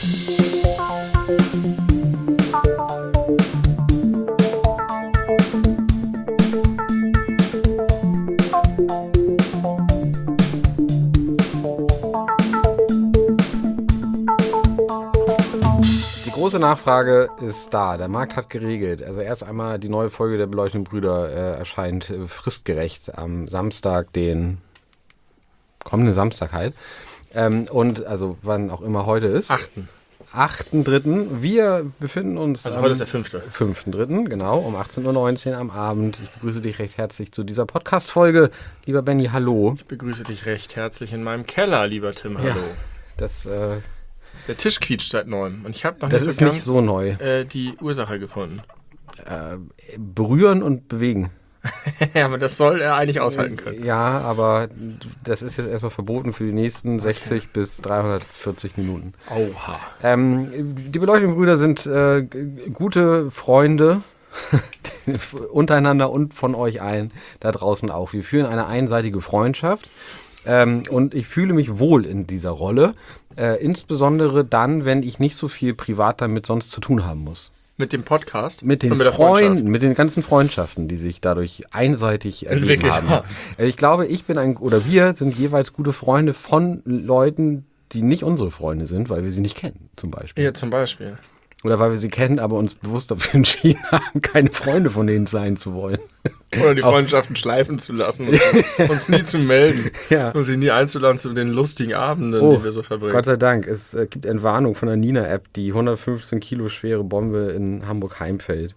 Die große Nachfrage ist da. Der Markt hat geregelt. Also erst einmal die neue Folge der Beleuchteten Brüder erscheint fristgerecht am Samstag, den kommenden Samstag halt. Und also wann auch immer heute ist. 8.3. Wir befinden uns also heute ist der 5. 5.3., genau, um 18.19 Uhr am Abend. Ich begrüße dich recht herzlich zu dieser Podcast-Folge. Lieber Benni, hallo. Ich begrüße dich recht herzlich in meinem Keller, lieber Tim, hallo. Ja, das der Tisch quietscht seit neuem und ich habe noch das ist nicht so neu. Die Ursache gefunden. Berühren und bewegen. Ja, aber das soll er eigentlich aushalten können. Ja, aber das ist jetzt erstmal verboten für die nächsten 60 bis 340 Minuten. Oha. Die Beleuchteten Brüder sind gute Freunde untereinander und von euch allen da draußen auch. Wir führen eine einseitige Freundschaft. Und ich fühle mich wohl in dieser Rolle, insbesondere dann, wenn ich nicht so viel privat damit sonst zu tun haben muss. Mit dem Podcast? Mit den Freunden, mit den ganzen Freundschaften, die sich dadurch einseitig ergeben haben. Ja. Ich glaube, wir sind jeweils gute Freunde von Leuten, die nicht unsere Freunde sind, weil wir sie nicht kennen, zum Beispiel. Ja, zum Beispiel. Oder weil wir sie kennen, aber uns bewusst dafür entschieden haben, keine Freunde von denen sein zu wollen. Oder die Freundschaften schleifen zu lassen und uns nie zu melden. Ja. Und sie nie einzuladen zu den lustigen Abenden, die wir so verbringen. Gott sei Dank. Es gibt Entwarnung von der Nina-App, die 115 Kilo schwere Bombe in Hamburg heimfällt.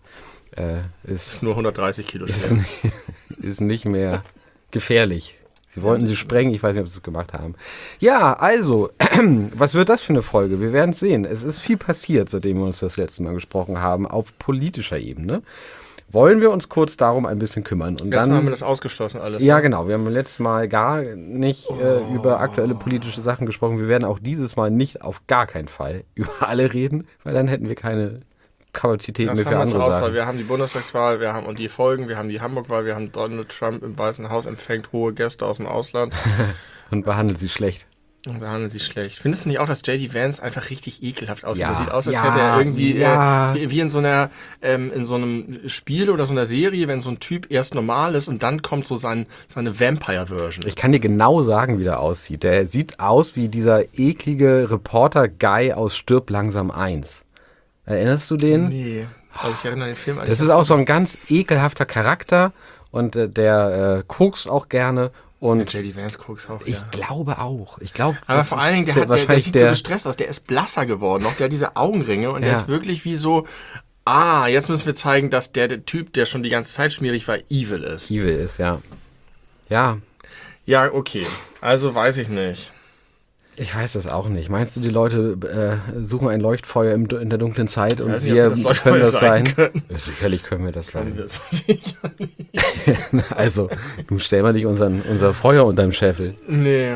Ist nur 130 Kilo schwer. Ist nicht mehr gefährlich. Sie wollten sie sprengen, ich weiß nicht, ob sie es gemacht haben. Ja, also, was wird das für eine Folge? Wir werden es sehen. Es ist viel passiert, seitdem wir uns das letzte Mal gesprochen haben, auf politischer Ebene. Wollen wir uns kurz darum ein bisschen kümmern? Und Letztes dann Mal haben wir das ausgeschlossen alles. Ja, ne? genau. Wir haben letztes Mal gar nicht über aktuelle politische Sachen gesprochen. Wir werden auch dieses Mal nicht auf gar keinen Fall über alle reden, weil dann hätten wir keine Kapazitäten mehr für andere Sachen. Weil wir haben die Bundestagswahl, und die Folgen, wir haben die Hamburg-Wahl, wir haben Donald Trump im Weißen Haus empfängt hohe Gäste aus dem Ausland. Und behandelt sie schlecht. Findest du nicht auch, dass J.D. Vance einfach richtig ekelhaft aussieht? Ja. Das sieht aus, als hätte er irgendwie wie in so einem Spiel oder so einer Serie, wenn so ein Typ erst normal ist und dann kommt so seine Vampire-Version. Ich kann dir genau sagen, wie der aussieht. Der sieht aus wie dieser eklige Reporter-Guy aus Stirb langsam 1. Erinnerst du den? Nee, also ich erinnere an den Film eigentlich. Das ist auch so ein ganz ekelhafter Charakter und der kokst auch gerne. Und J.D. Vance guck's auch, ich glaube auch. Aber vor allen Dingen, der sieht so gestresst aus. Der ist blasser geworden noch. Der hat diese Augenringe und der ist wirklich wie so, jetzt müssen wir zeigen, dass der Typ, der schon die ganze Zeit schmierig war, evil ist. Evil ist, ja. Ja. Ja, okay. Also weiß ich nicht. Ich weiß das auch nicht. Meinst du, die Leute suchen ein Leuchtfeuer in der dunklen Zeit und nicht, wir können das sein? Können. Ja, sicherlich können wir das sein. Wir sicher nicht. Also, nun stellen wir nicht unser Feuer unterm Scheffel. Nee.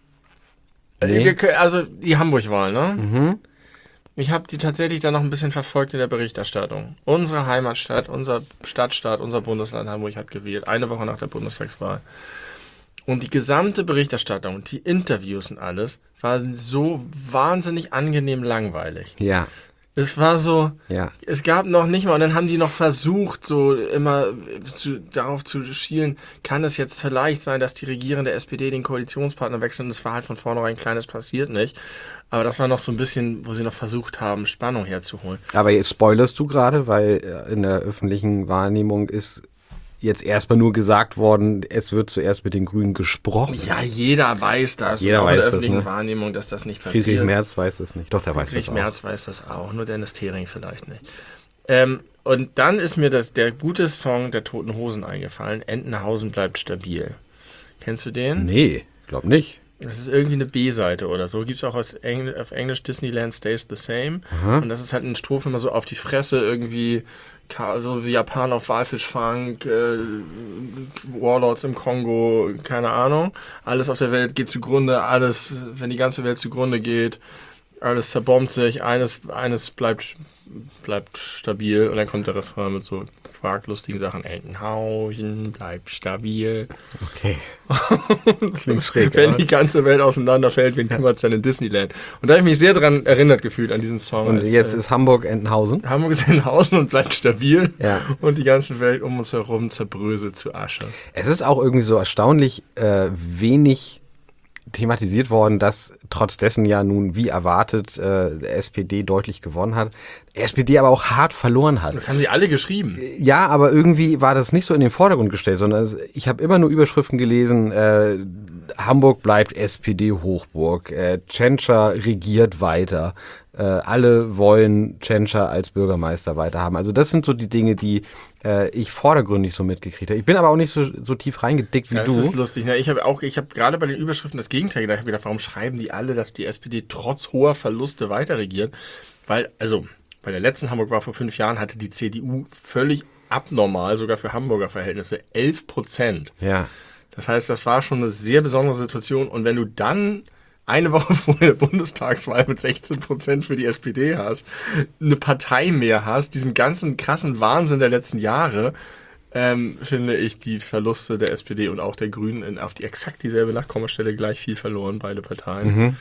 Also die Hamburg-Wahl, ne? Mhm. Ich habe die tatsächlich dann noch ein bisschen verfolgt in der Berichterstattung. Unsere Heimatstadt, unser Stadtstaat, unser Bundesland Hamburg hat gewählt. Eine Woche nach der Bundestagswahl. Und die gesamte Berichterstattung, die Interviews und alles, war so wahnsinnig angenehm langweilig. Ja. Es war so, Ja. Es gab noch nicht mal, und dann haben die noch versucht, so immer darauf zu schielen, kann es jetzt vielleicht sein, dass die regierende SPD den Koalitionspartner wechseln? Und es war halt von vornherein kleines passiert nicht. Aber das war noch so ein bisschen, wo sie noch versucht haben, Spannung herzuholen. Aber jetzt spoilerst du gerade, weil in der öffentlichen Wahrnehmung ist jetzt erstmal nur gesagt worden, es wird zuerst mit den Grünen gesprochen. Ja, jeder weiß das. Jeder auch weiß in der das, öffentlichen ne? Wahrnehmung, dass das nicht passiert. Friedrich Merz weiß das nicht. Doch, der weiß das auch. Friedrich Merz weiß das auch, nur Dennis Thering vielleicht nicht. Und dann ist mir der gute Song der Toten Hosen eingefallen, Entenhausen bleibt stabil. Kennst du den? Nee, glaub nicht. Das ist irgendwie eine B-Seite oder so. Gibt es auch auf Englisch Disneyland Stays the Same. Aha. Und das ist halt eine Strophe immer so auf die Fresse irgendwie, so wie Japan auf Walfischfang, Warlords im Kongo, keine Ahnung. Alles auf der Welt geht zugrunde, alles, wenn die ganze Welt zugrunde geht, alles zerbombt sich, eines bleibt bleibt stabil. Und dann kommt der Refrain mit so quarklustigen Sachen. Entenhausen bleibt stabil. Okay. Klingt schräg. Wenn die ganze Welt auseinanderfällt, wen kümmert es dann in Disneyland? Und da habe ich mich sehr daran erinnert gefühlt, an diesen Song. Und jetzt ist Hamburg Entenhausen. Hamburg ist Entenhausen und bleibt stabil. Ja. Und die ganze Welt um uns herum zerbröselt zu Asche. Es ist auch irgendwie so erstaunlich wenig thematisiert worden, dass trotz dessen ja nun wie erwartet der SPD deutlich gewonnen hat. Der SPD aber auch hart verloren hat. Das haben sie alle geschrieben. Ja, aber irgendwie war das nicht so in den Vordergrund gestellt, sondern ich habe immer nur Überschriften gelesen, Hamburg bleibt SPD-Hochburg, Tschentscher regiert weiter, alle wollen Tschentscher als Bürgermeister weiterhaben. Also das sind so die Dinge, die ich vordergründig so mitgekriegt habe. Ich bin aber auch nicht so tief reingedickt wie du. Das ist lustig. Ne? Ich habe gerade bei den Überschriften das Gegenteil gedacht. Ich habe gedacht, warum schreiben die alle, dass die SPD trotz hoher Verluste weiter regiert? Weil, also bei der letzten Hamburg-Wahl vor 5 Jahren hatte die CDU völlig abnormal, sogar für Hamburger Verhältnisse, 11%. Ja. Das heißt, das war schon eine sehr besondere Situation. Und wenn du dann eine Woche vor der Bundestagswahl mit 16% für die SPD hast, eine Partei mehr hast, diesen ganzen krassen Wahnsinn der letzten Jahre, finde ich die Verluste der SPD und auch der Grünen auf die exakt dieselbe Nachkommastelle gleich viel verloren, beide Parteien.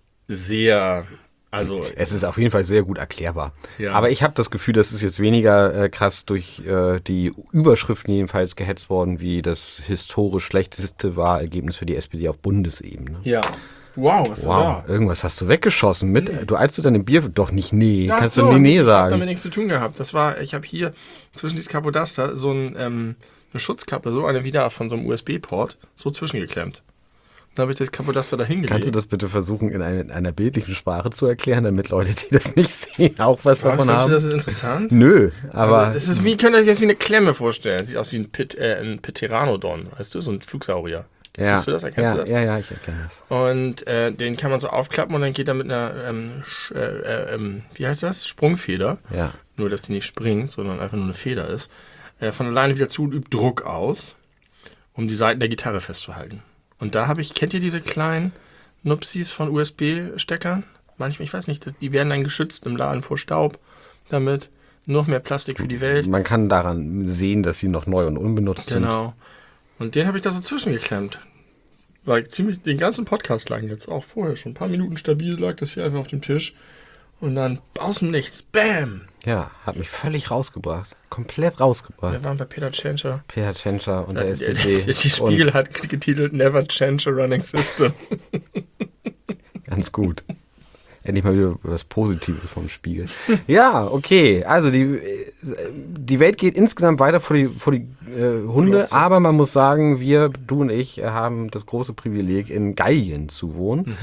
Sehr, also... Es ist auf jeden Fall sehr gut erklärbar. Ja. Aber ich habe das Gefühl, das ist jetzt weniger krass durch die Überschriften jedenfalls gehetzt worden, wie das historisch schlechteste Wahlergebnis für die SPD auf Bundesebene. Ja. Wow, was ist da? Irgendwas hast du weggeschossen mit. Du als du deine Bier doch nicht Ja, kannst so, du nee Ich habe sagen. damit nichts zu tun gehabt. Ich habe hier zwischen dieses Kapodaster so eine Schutzkappe, so eine wieder von so einem USB-Port, so zwischengeklemmt. Dann habe ich das Kapodaster da hingelegt. Kannst du das bitte versuchen, in einer bildlichen Sprache zu erklären, damit Leute, die das nicht sehen, auch was davon haben? Das ist interessant. Nö, aber... Also, könnt ihr euch das wie eine Klemme vorstellen. Sieht aus wie ein Pteranodon, weißt du, so ein Flugsaurier. Erkennst du das? Ja, du das? ja, ich erkenne das. Und den kann man so aufklappen und dann geht er mit einer, wie heißt das? Sprungfeder. Ja. Nur, dass die nicht springt, sondern einfach nur eine Feder ist. Von alleine wieder zu und übt Druck aus, um die Saiten der Gitarre festzuhalten. Und da kennt ihr diese kleinen Nupsis von USB-Steckern? Manchmal, ich weiß nicht, die werden dann geschützt im Laden vor Staub damit. Noch mehr Plastik für die Welt. Man kann daran sehen, dass sie noch neu und unbenutzt sind. Genau. Und den habe ich da so zwischengeklemmt. War ziemlich den ganzen Podcast lang jetzt, auch vorher schon. Ein paar Minuten stabil lag das hier einfach auf dem Tisch. Und dann aus dem Nichts, bam! Ja, hat mich völlig rausgebracht. Komplett rausgebracht. Wir waren bei Peter Tschentscher. Peter Tschentscher und der SPD. Die Spiegel hat getitelt Never Change a Running System. Ganz gut. Endlich mal wieder was Positives vom Spiegel. Ja, okay. Also die Welt geht insgesamt weiter vor die Hunde, aber man muss sagen, du und ich, haben das große Privileg, in Gallien zu wohnen,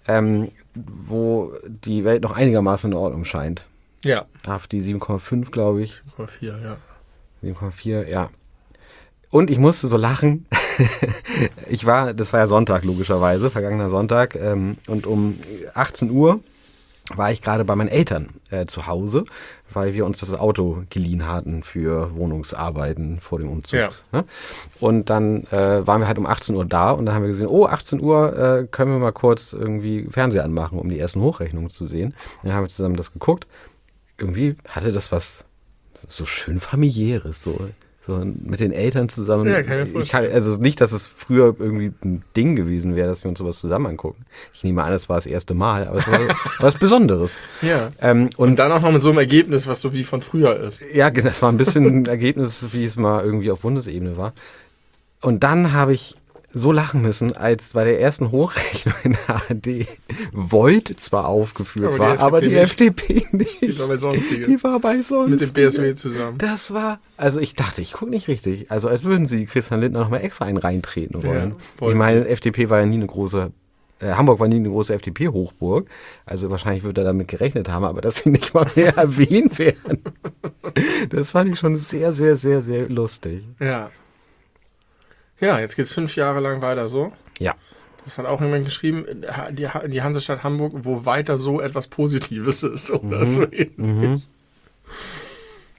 wo die Welt noch einigermaßen in Ordnung scheint. Ja. AfD 7,5, glaube ich. 7,4, ja. 7,4, ja. Und ich musste so lachen. Das war ja Sonntag logischerweise, vergangener Sonntag. Und um 18 Uhr war ich gerade bei meinen Eltern zu Hause, weil wir uns das Auto geliehen hatten für Wohnungsarbeiten vor dem Umzug. Ja. Ne? Und dann waren wir halt um 18 Uhr da und dann haben wir gesehen, 18 Uhr können wir mal kurz irgendwie Fernseher anmachen, um die ersten Hochrechnungen zu sehen. Dann haben wir zusammen das geguckt. Irgendwie hatte das was so schön familiäres, so mit den Eltern zusammen. Ja, kann ich mir vorstellen. Also nicht, dass es früher irgendwie ein Ding gewesen wäre, dass wir uns sowas zusammen angucken. Ich nehme an, es war das erste Mal, aber es war was Besonderes. Ja. Und dann auch noch mit so einem Ergebnis, was so wie von früher ist. ja, das war ein bisschen ein Ergebnis, wie es mal irgendwie auf Bundesebene war. Und dann habe ich so lachen müssen, als bei der ersten Hochrechnung in der ARD Volt zwar aufgeführt war, aber die FDP nicht. Die war bei Sonstige. Die war bei Sonstige. Mit dem BSW zusammen. Das war, also ich dachte, ich gucke nicht richtig. Also als würden sie Christian Lindner noch mal extra einen reintreten wollen. Ja, ich meine, FDP war ja nie eine große, Hamburg war nie eine große FDP-Hochburg. Also wahrscheinlich wird er damit gerechnet haben, aber dass sie nicht mal mehr erwähnt werden. Das fand ich schon sehr, sehr, sehr, sehr lustig. Ja. Ja, jetzt geht es 5 Jahre lang weiter so. Ja. Das hat auch jemand geschrieben, die Hansestadt Hamburg, wo weiter so etwas Positives ist oder so ähnlich.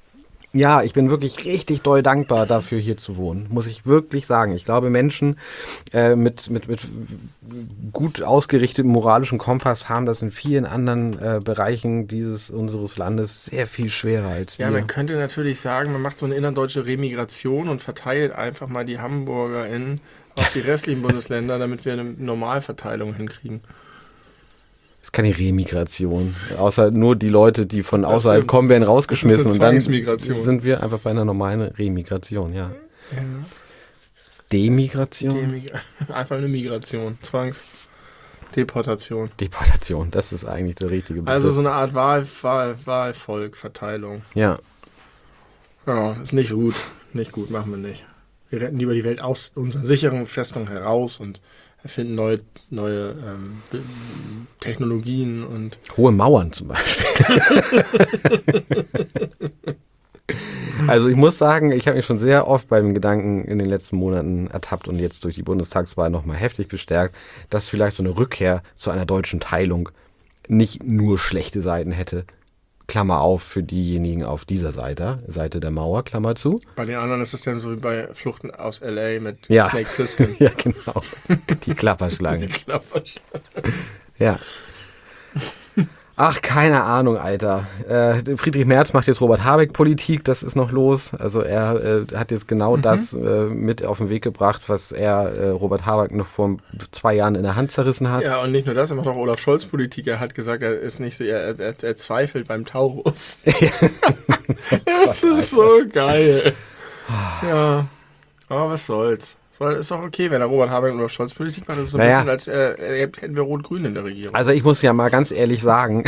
Ja, ich bin wirklich richtig doll dankbar dafür, hier zu wohnen. Muss ich wirklich sagen. Ich glaube, Menschen mit gut ausgerichtetem moralischen Kompass haben das in vielen anderen Bereichen unseres Landes sehr viel schwerer als wir. Ja, man könnte natürlich sagen, man macht so eine innerdeutsche Remigration und verteilt einfach mal die HamburgerInnen auf die restlichen Bundesländer, damit wir eine Normalverteilung hinkriegen. Das ist keine Remigration. Außer nur die Leute, die von außerhalb stimmt. kommen, werden rausgeschmissen. Das ist Und eine dann Zwangsmigration. sind wir einfach bei einer normalen Remigration, ja. Ja. Demigration? Einfach eine Migration. Zwangsdeportation. Deportation, das ist eigentlich der richtige Begriff. Also so eine Art Wahlvolk-Verteilung. Ja. Ja, ist nicht gut. Nicht gut, machen wir nicht. Wir retten lieber die Welt aus unseren sicheren Festungen heraus und erfinden neue Technologien und Hohe Mauern zum Beispiel. Also ich muss sagen, ich habe mich schon sehr oft beim Gedanken in den letzten Monaten ertappt und jetzt durch die Bundestagswahl nochmal heftig bestärkt, dass vielleicht so eine Rückkehr zu einer deutschen Teilung nicht nur schlechte Seiten hätte. Klammer auf für diejenigen auf dieser Seite der Mauer, Klammer zu. bei den anderen ist es dann so wie bei Fluchten aus L.A. mit Ja. Snake Plissken. Ja, genau. Die Klapperschlange. Ja. Ach, keine Ahnung, Alter. Friedrich Merz macht jetzt Robert Habeck-Politik, das ist noch los. Also er hat jetzt genau das mit auf den Weg gebracht, was er Robert Habeck noch vor 2 Jahren in der Hand zerrissen hat. Ja, und nicht nur das, er macht auch Olaf Scholz Politik. Er hat gesagt, er ist nicht so, er zweifelt beim Taurus. Das ist so geil. Ja, aber was soll's. Ist auch okay, wenn er Robert Habeck und Olaf Scholz Politik macht. Das ist so ein bisschen, als hätten wir Rot-Grün in der Regierung. Also ich muss ja mal ganz ehrlich sagen,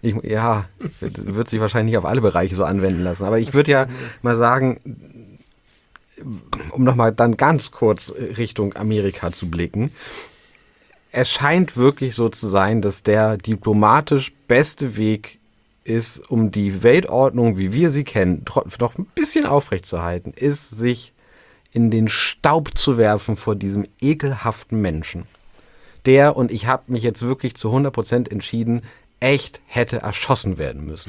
wird sich wahrscheinlich nicht auf alle Bereiche so anwenden lassen, aber ich würde ja mal sagen, um nochmal dann ganz kurz Richtung Amerika zu blicken, es scheint wirklich so zu sein, dass der diplomatisch beste Weg ist, um die Weltordnung, wie wir sie kennen, noch ein bisschen aufrechtzuerhalten, ist, sich in den Staub zu werfen vor diesem ekelhaften Menschen, der, und ich habe mich jetzt wirklich zu 100% entschieden, echt hätte erschossen werden müssen.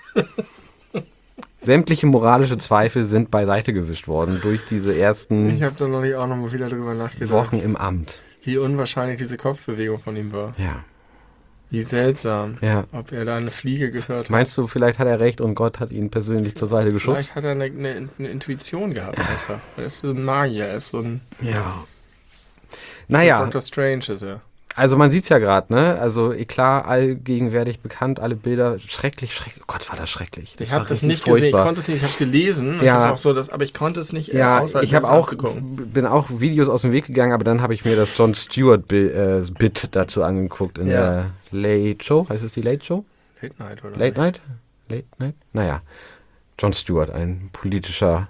Sämtliche moralische Zweifel sind beiseite gewischt worden durch diese ersten Ich habe da noch nicht auch noch mal wieder drüber nachgedacht, Wochen im Amt. wie unwahrscheinlich diese Kopfbewegung von ihm war. Ja. Wie seltsam. Ja. Ob er da eine Fliege gehört hat. Meinst du, vielleicht hat er recht und Gott hat ihn persönlich zur Seite geschubst? Vielleicht hat er eine Intuition gehabt einfach. Er ist so ein Magier, er ist so ein Ja. Naja, Dr. Strange ist er. also man sieht's ja gerade, ne? Also klar, allgegenwärtig bekannt, alle Bilder, schrecklich. Oh Gott, war das schrecklich. Ich war habe das richtig nicht gesehen, ich furchtbar. konnte es nicht, ich habe es gelesen, Ja. auch so, aber ich konnte es nicht Ja, aushalten, ich habe das auch, anzugucken. bin auch Videos aus dem Weg gegangen, aber dann habe ich mir das Jon Stewart Bit dazu angeguckt in der Late Show. Heißt es die Late Show? Late Night, oder? Late Night? Late Night? Naja, Jon Stewart, ein politischer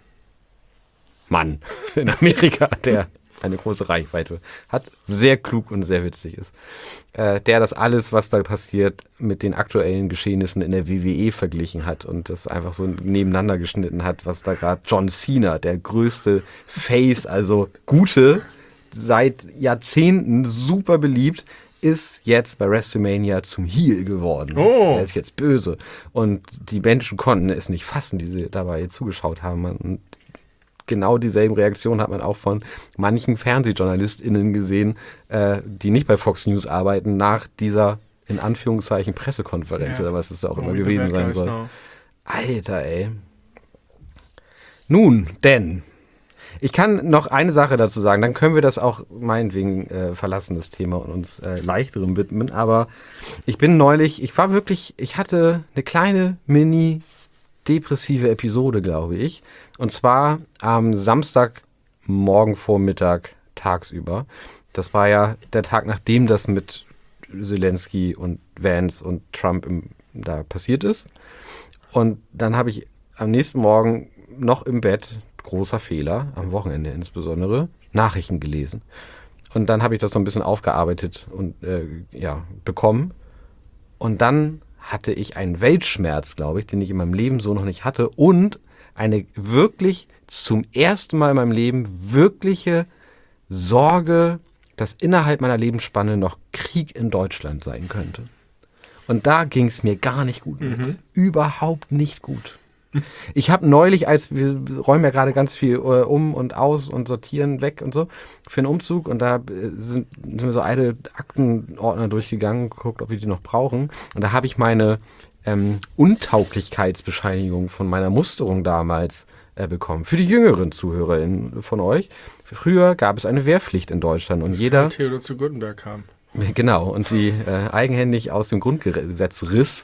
Mann in Amerika, der eine große Reichweite hat, sehr klug und sehr witzig ist. Der das alles, was da passiert, mit den aktuellen Geschehnissen in der WWE verglichen hat und das einfach so nebeneinander geschnitten hat, was da gerade John Cena, der größte Face, also Gute, seit Jahrzehnten super beliebt, ist jetzt bei WrestleMania zum Heel geworden. Oh. Er ist jetzt böse. Und die Menschen konnten es nicht fassen, die sie dabei zugeschaut haben. Und genau dieselben Reaktionen hat man auch von manchen FernsehjournalistInnen gesehen, die nicht bei Fox News arbeiten, nach dieser, in Anführungszeichen, Pressekonferenz oder was es da auch immer gewesen sein soll. Genau. Alter, ey. Nun, denn, ich kann noch eine Sache dazu sagen, dann können wir das auch meinetwegen verlassen, das Thema, und uns leichterem widmen, aber ich hatte eine kleine Mini-depressive Episode, glaube ich, und zwar am Samstagmorgen Vormittag tagsüber. Das war ja der Tag, nachdem das mit Zelensky und Vance und Trump da passiert ist. Und dann habe ich am nächsten Morgen noch im Bett, großer Fehler, am Wochenende insbesondere, Nachrichten gelesen. Und dann habe ich das so ein bisschen aufgearbeitet und bekommen. Und dann hatte ich einen Weltschmerz, glaube ich, den ich in meinem Leben so noch nicht hatte. Und eine wirklich zum ersten Mal in meinem Leben wirkliche Sorge, dass innerhalb meiner Lebensspanne noch Krieg in Deutschland sein könnte. Und da ging es mir gar nicht gut mit. Überhaupt nicht gut. Ich habe neulich, wir räumen ja gerade ganz viel um und aus und sortieren weg und so für einen Umzug und da sind wir so alte Aktenordner durchgegangen, geguckt, ob wir die noch brauchen und da habe ich meine Untauglichkeitsbescheinigung von meiner Musterung damals bekommen. Für die jüngeren ZuhörerInnen von euch. Früher gab es eine Wehrpflicht in Deutschland und jeder... Theodor zu Gutenberg kam. Genau, und die eigenhändig aus dem Grundgesetz riss.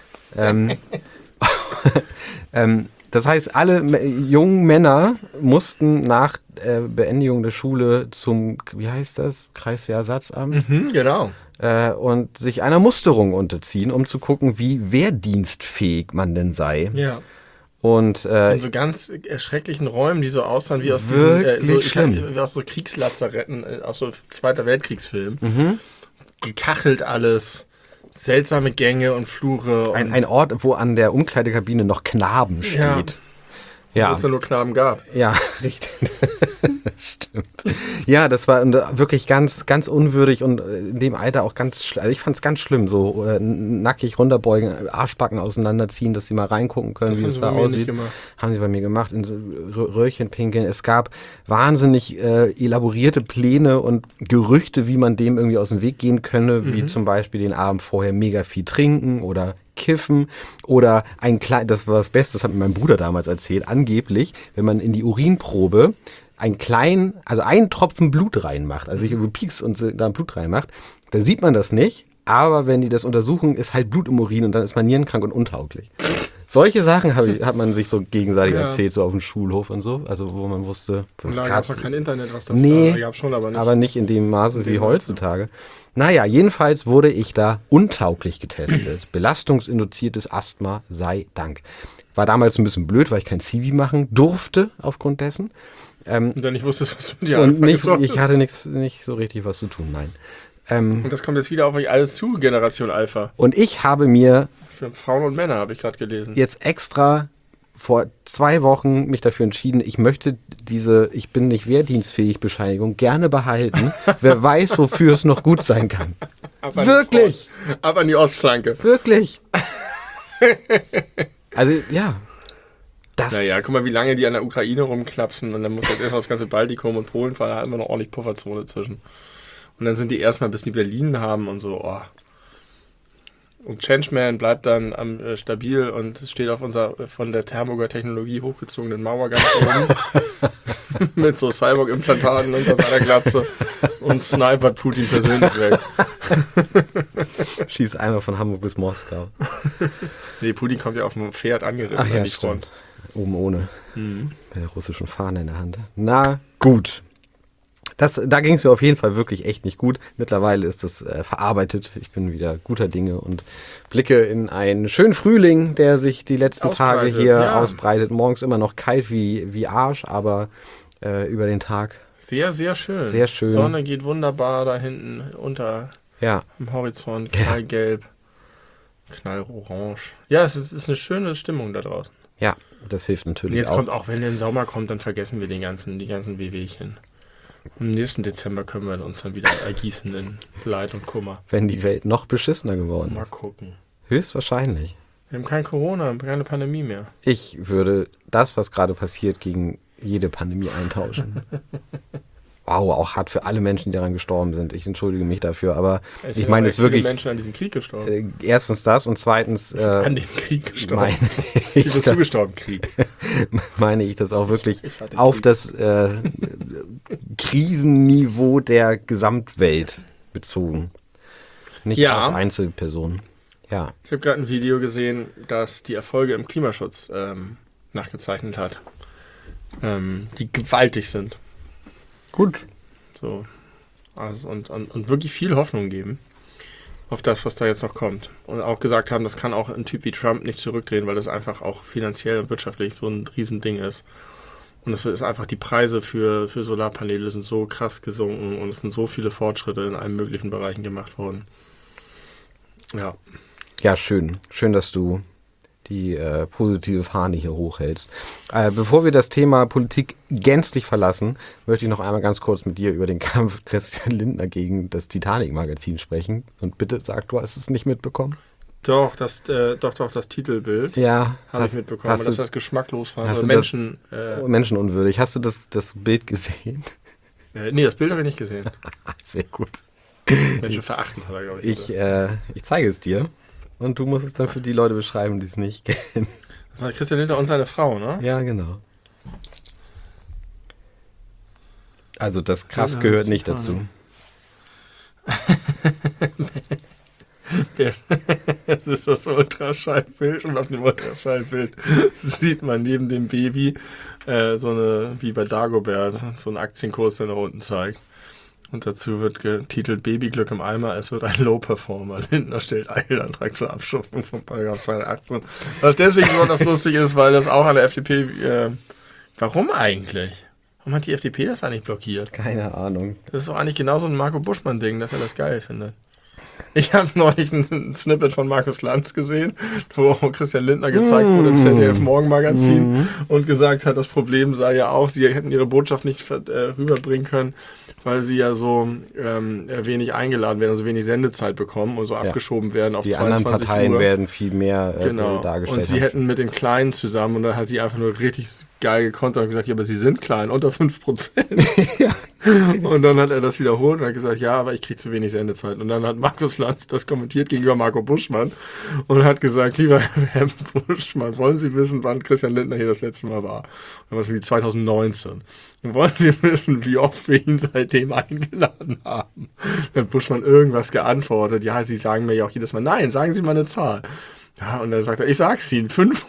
Das heißt, alle jungen Männer mussten nach Beendigung der Schule zum, wie heißt das, Kreiswehrersatzamt? Genau. Und sich einer Musterung unterziehen, um zu gucken, wie wehrdienstfähig man denn sei. Ja. Und in so ganz erschrecklichen Räumen, die so aussahen wie aus wie aus so Kriegslazaretten, aus so Zweiter Weltkriegsfilmen. Gekachelt alles, seltsame Gänge und Flure. Und ein Ort, wo an der Umkleidekabine noch Knaben steht. Ja. Wo es ja nur Knaben gab. Ja, richtig. Stimmt. Ja, das war wirklich ganz, ganz unwürdig und in dem Alter auch ganz, also ich fand es ganz schlimm, so nackig runterbeugen, Arschbacken auseinanderziehen, dass sie mal reingucken können, das wie es da aussieht. Haben sie bei mir gemacht, in so Röhrchen pinkeln. Es gab wahnsinnig elaborierte Pläne und Gerüchte, wie man dem irgendwie aus dem Weg gehen könne, wie zum Beispiel den Abend vorher mega viel trinken oder kiffen oder das war das Beste, das hat mir mein Bruder damals erzählt, angeblich, wenn man in die Urinprobe einen Tropfen Blut reinmacht, also sich irgendwie piekst und da Blut reinmacht, dann sieht man das nicht, aber wenn die das untersuchen, ist halt Blut im Urin und dann ist man nierenkrank und untauglich. Solche Sachen hat man sich so gegenseitig erzählt, so auf dem Schulhof und so, also wo man wusste... Und da gab es noch kein Internet, was das gab schon, aber nicht in dem Maße wie heutzutage. Naja, jedenfalls wurde ich da untauglich getestet. Belastungsinduziertes Asthma sei Dank. War damals ein bisschen blöd, weil ich kein Zivi machen durfte aufgrund dessen. Und dann nicht wusstest, was du dir ich hatte nicht so richtig was zu tun, nein. Und das kommt jetzt wieder auf euch alle zu, Generation Alpha. Und ich habe mir... Für Frauen und Männer habe ich gerade gelesen. Jetzt extra vor 2 Wochen mich dafür entschieden, ich möchte diese ich bin nicht wehrdienstfähig Bescheinigung gerne behalten. Wer weiß, wofür es noch gut sein kann. Wirklich. Ab an die Ostflanke. Wirklich. Also, ja. Naja, guck mal, wie lange die an der Ukraine rumklapsen und dann muss jetzt erstmal das ganze Baltikum und Polen fahren, da hat immer noch ordentlich Pufferzone zwischen. Und dann sind die erstmal, bis die Berlin haben und so, Und Changeman bleibt dann stabil und steht auf unserer von der Thermoger Technologie hochgezogenen Mauer ganz oben mit so Cyborg-Implantaten unter seiner Glatze und snipert Putin persönlich weg. Schießt einmal von Hamburg bis Moskau. Nee, Putin kommt ja auf dem Pferd angeritten an die Front. Oben ohne. Mit der russischen Fahne in der Hand. Na gut. Da ging es mir auf jeden Fall wirklich echt nicht gut. Mittlerweile ist das verarbeitet. Ich bin wieder guter Dinge und blicke in einen schönen Frühling, der sich die letzten Tage hier ausbreitet. Morgens immer noch kalt wie Arsch, aber über den Tag sehr, sehr schön. Sehr schön. Sonne geht wunderbar da hinten unter am Horizont. Knallgelb, knallorange. Ja, es ist eine schöne Stimmung da draußen. Ja, das hilft natürlich und jetzt kommt auch, wenn der Sommer kommt, dann vergessen wir die ganzen Wehwehchen. Im nächsten Dezember können wir uns dann wieder ergießen in Leid und Kummer. Wenn die Welt noch beschissener geworden ist. Mal gucken. Höchstwahrscheinlich. Wir haben kein Corona, keine Pandemie mehr. Ich würde das, was gerade passiert, gegen jede Pandemie eintauschen. Wow, auch hart für alle Menschen, die daran gestorben sind. Ich entschuldige mich dafür, aber ich meine es wirklich... Viele Menschen an diesem Krieg gestorben. Erstens das und zweitens... an dem Krieg gestorben. Wie bist du gestorben, Krieg? Meine ich das auch wirklich auf das Krisenniveau der Gesamtwelt bezogen. Nicht auf Einzelpersonen. Ja. Ich habe gerade ein Video gesehen, das die Erfolge im Klimaschutz nachgezeichnet hat. Die gewaltig sind. Gut. So. Also und wirklich viel Hoffnung geben auf das, was da jetzt noch kommt. Und auch gesagt haben, das kann auch ein Typ wie Trump nicht zurückdrehen, weil das einfach auch finanziell und wirtschaftlich so ein Riesending ist. Und es ist einfach, die Preise für Solarpaneele sind so krass gesunken und es sind so viele Fortschritte in allen möglichen Bereichen gemacht worden. Ja. Ja, schön. Schön, dass du die positive Fahne hier hochhältst. Bevor wir das Thema Politik gänzlich verlassen, möchte ich noch einmal ganz kurz mit dir über den Kampf Christian Lindner gegen das Titanic-Magazin sprechen. Und bitte sag, du hast es nicht mitbekommen. Doch, das Titelbild Ja. habe ich mitbekommen, hast dass du- das geschmacklos fand. hast Also du das- Menschen, Menschenunwürdig. Hast du das Bild gesehen? nee, das Bild habe ich nicht gesehen. Sehr gut. Menschenverachtend hat er, glaube ich, Ich zeige es dir. Und du musst es dann für die Leute beschreiben, die es nicht kennen. Das war Christian Lindner und seine Frau, ne? Ja, genau. Also das krass Ja, gehört das nicht ist dazu. Es ist das Ultraschallbild und auf dem Ultraschallbild sieht man neben dem Baby so eine, wie bei Dagobert, so einen Aktienkurs, der nach unten zeigt. Und dazu wird getitelt Babyglück im Eimer, es wird ein Low-Performer. Lindner stellt Eilantrag zur Abschaffung von § 218. Was deswegen besonders lustig ist, weil das auch an der FDP, warum eigentlich? Warum hat die FDP das eigentlich blockiert? Keine Ahnung. Das ist doch eigentlich genauso ein Marco Buschmann-Ding, dass er das geil findet. Ich habe neulich ein Snippet von Markus Lanz gesehen, wo Christian Lindner gezeigt wurde im ZDF-Morgenmagazin und gesagt hat, das Problem sei ja auch, sie hätten ihre Botschaft nicht rüberbringen können, weil sie ja so wenig eingeladen werden, also wenig Sendezeit bekommen und so abgeschoben werden auf Die 22 anderen Parteien Uhr. werden viel mehr Genau. dargestellt. Und sie hätten mit den Kleinen zusammen und dann hat sie einfach nur richtig geil gekontert und gesagt, ja, aber sie sind klein, unter 5%. Und dann hat er das wiederholt und hat gesagt, ja, aber ich kriege zu wenig Sendezeit. Und dann hat Markus Lanz das kommentiert gegenüber Marco Buschmann und hat gesagt, lieber Herr Buschmann, wollen Sie wissen, wann Christian Lindner hier das letzte Mal war? Und dann war es wie 2019. Und wollen Sie wissen, wie oft wir ihn seitdem eingeladen haben? Dann hat Buschmann irgendwas geantwortet, ja, Sie sagen mir ja auch jedes Mal, nein, sagen Sie mal eine Zahl. Ja, und dann sagt er, ich sag's Ihnen,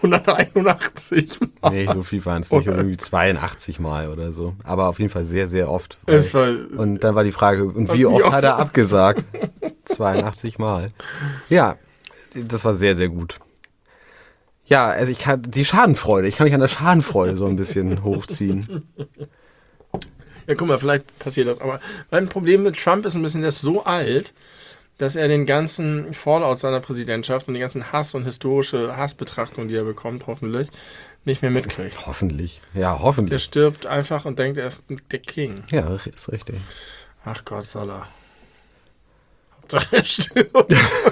581 Mal. Nee, so viel waren es nicht. Irgendwie 82 Mal oder so. Aber auf jeden Fall sehr, sehr oft. Es war, Und dann war die Frage, und wie oft hat er abgesagt? 82 Mal. Ja, das war sehr, sehr gut. Ja, also ich kann die Schadenfreude, ich kann mich an der Schadenfreude so ein bisschen hochziehen. ja, guck mal, vielleicht passiert das. Aber mein Problem mit Trump ist ein bisschen, der ist so alt, dass er den ganzen Fallout seiner Präsidentschaft und die ganzen Hass und historische Hassbetrachtungen, die er bekommt, hoffentlich, nicht mehr mitkriegt. Hoffentlich. Ja, Der hoffentlich. stirbt einfach und denkt, er ist der King. Ja, ist richtig. Ach Gott, soll er. Hauptsache er stirbt.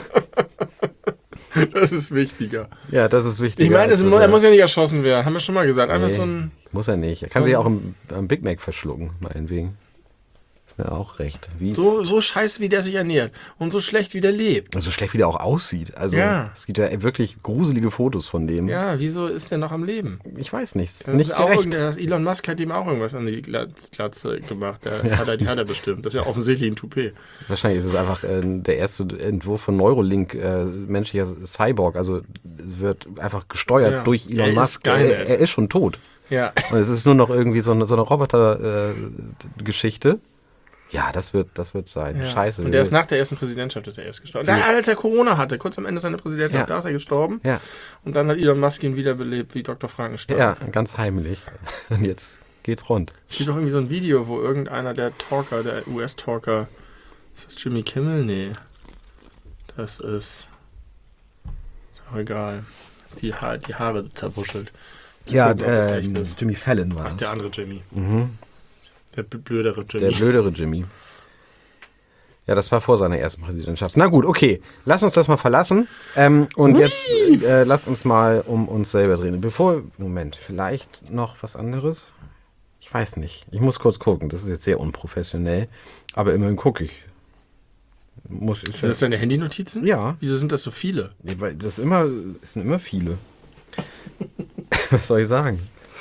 Das ist wichtiger. Ja, das ist wichtig. Ich meine, er muss ja nicht erschossen werden, haben wir schon mal gesagt. Einfach so ein... Muss er nicht. Er kann sich auch am Big Mac verschlucken, meinetwegen. Ist mir auch recht. So scheiße, wie der sich ernährt. Und so schlecht, wie der lebt. So schlecht, wie der auch aussieht. Also, Ja. es gibt ja wirklich gruselige Fotos von dem. Ja, wieso ist der noch am Leben? Ich weiß nicht. Ist Das nicht ist auch gerecht. Elon Musk hat ihm auch irgendwas an die Glatze gemacht. Die hat er bestimmt. Das ist ja offensichtlich ein Toupet. Wahrscheinlich ist es einfach der erste Entwurf von Neuralink, menschlicher Cyborg. Also wird einfach gesteuert durch Elon Er ist Musk. geil, Er ist schon tot. Ja. Und es ist nur noch irgendwie so eine Roboter-Geschichte. Ja, das wird sein. Ja. Scheiße. Und der ist nach der ersten Präsidentschaft ist er erst gestorben. Als er Corona hatte, kurz am Ende seiner Präsidentschaft, da ist er gestorben. Ja. Und dann hat Elon Musk ihn wiederbelebt, wie Dr. Frankenstein. Ja, ganz heimlich. Und jetzt geht's rund. Es gibt auch irgendwie so ein Video, wo irgendeiner der US-Talker, ist das Jimmy Kimmel? Nee. Das ist auch egal. Die Haare zerwuschelt. Ja, Gucken, ob das echt ist. Jimmy Fallon war das. Der andere Jimmy. Mhm. Der blödere Jimmy. Der blödere Jimmy. Ja, das war vor seiner ersten Präsidentschaft. Na gut, okay. Lass uns das mal verlassen. Und jetzt lass uns mal um uns selber drehen. Moment, vielleicht noch was anderes? Ich weiß nicht. Ich muss kurz gucken. Das ist jetzt sehr unprofessionell. Aber immerhin gucke ich. Sind das deine Handynotizen? Ja. Wieso sind das so viele? Nee, weil das sind immer viele. Was soll ich sagen?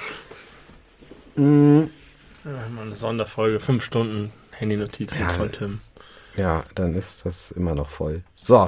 Ja, mal eine Sonderfolge, 5 Stunden Handynotizen von Tim. Ja, dann ist das immer noch voll. So,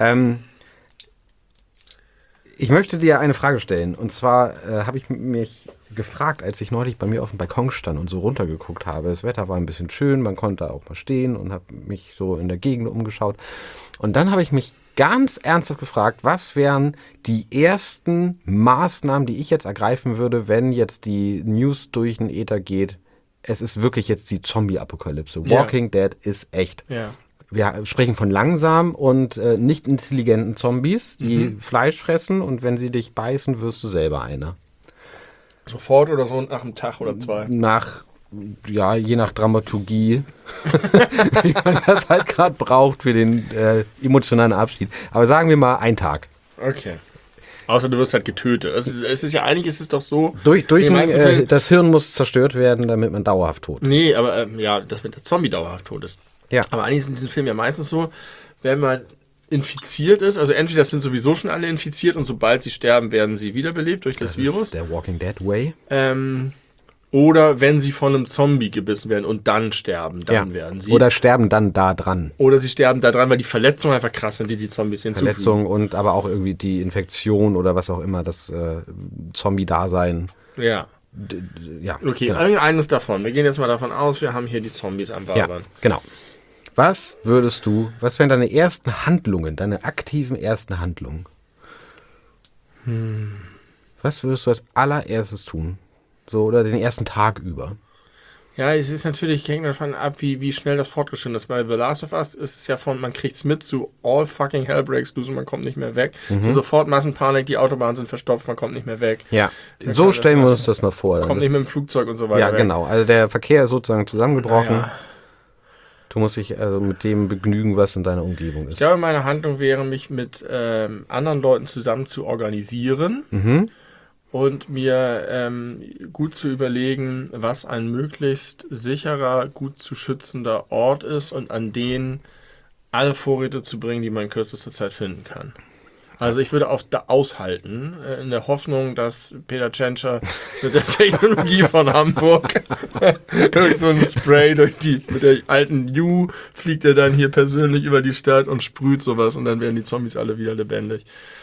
ich möchte dir eine Frage stellen. Und zwar habe ich mich gefragt, als ich neulich bei mir auf dem Balkon stand und so runtergeguckt habe. Das Wetter war ein bisschen schön, man konnte auch mal stehen und habe mich so in der Gegend umgeschaut. Und dann habe ich mich ganz ernsthaft gefragt, was wären die ersten Maßnahmen, die ich jetzt ergreifen würde, wenn jetzt die News durch den Äther geht. Es ist wirklich jetzt die Zombie-Apokalypse. Walking Dead ist echt. Ja. Wir sprechen von langsam und nicht intelligenten Zombies, die Fleisch fressen und wenn sie dich beißen, wirst du selber einer. Sofort oder so nach einem Tag oder 2? Nach ja, je nach Dramaturgie, wie man das halt gerade braucht für den emotionalen Abschied. Aber sagen wir mal 1 Tag. Okay. Außer du wirst halt getötet. Es ist ja eigentlich ist es doch so. Das Hirn muss zerstört werden, damit man dauerhaft tot ist. Nee, aber dass der Zombie dauerhaft tot ist. Ja. Aber eigentlich ist in diesem Film ja meistens so, wenn man infiziert ist, also entweder sind sowieso schon alle infiziert und sobald sie sterben, werden sie wiederbelebt durch das Virus. Ist der Walking Dead Way. Oder wenn sie von einem Zombie gebissen werden und dann sterben, dann werden sie. Oder sterben dann da dran. Oder sie sterben da dran, weil die Verletzungen einfach krass sind, die Zombies hinzufügen. Verletzungen und aber auch irgendwie die Infektion oder was auch immer, das Zombie-Dasein. Ja. Ja. Okay, genau. Eines davon. Wir gehen jetzt mal davon aus, wir haben hier die Zombies am Wabern. Ja, genau. Was wären deine ersten Handlungen, deine aktiven ersten Handlungen? Was würdest du als allererstes tun? So, oder den ersten Tag über? Ja, es ist natürlich, hängt davon ab, wie schnell das fortgeschritten ist. Bei The Last of Us ist es ja man kriegt's mit zu all fucking hell breaks loose und man kommt nicht mehr weg. So sofort Massenpanik, die Autobahnen sind verstopft, man kommt nicht mehr weg. Ja, so stellen wir uns das mal vor. Kommt nicht mit dem Flugzeug und so weiter. Ja, weg. Genau. Also der Verkehr ist sozusagen zusammengebrochen. Ja. Du musst dich also mit dem begnügen, was in deiner Umgebung ist. Ich glaube, meine Handlung wäre, mich mit anderen Leuten zusammen zu organisieren. Und mir gut zu überlegen, was ein möglichst sicherer, gut zu schützender Ort ist und an den alle Vorräte zu bringen, die man in kürzester Zeit finden kann. Also ich würde aushalten, in der Hoffnung, dass Peter Tschentscher mit der Technologie von Hamburg durch so ein Spray mit der alten U fliegt er dann hier persönlich über die Stadt und sprüht sowas und dann werden die Zombies alle wieder lebendig.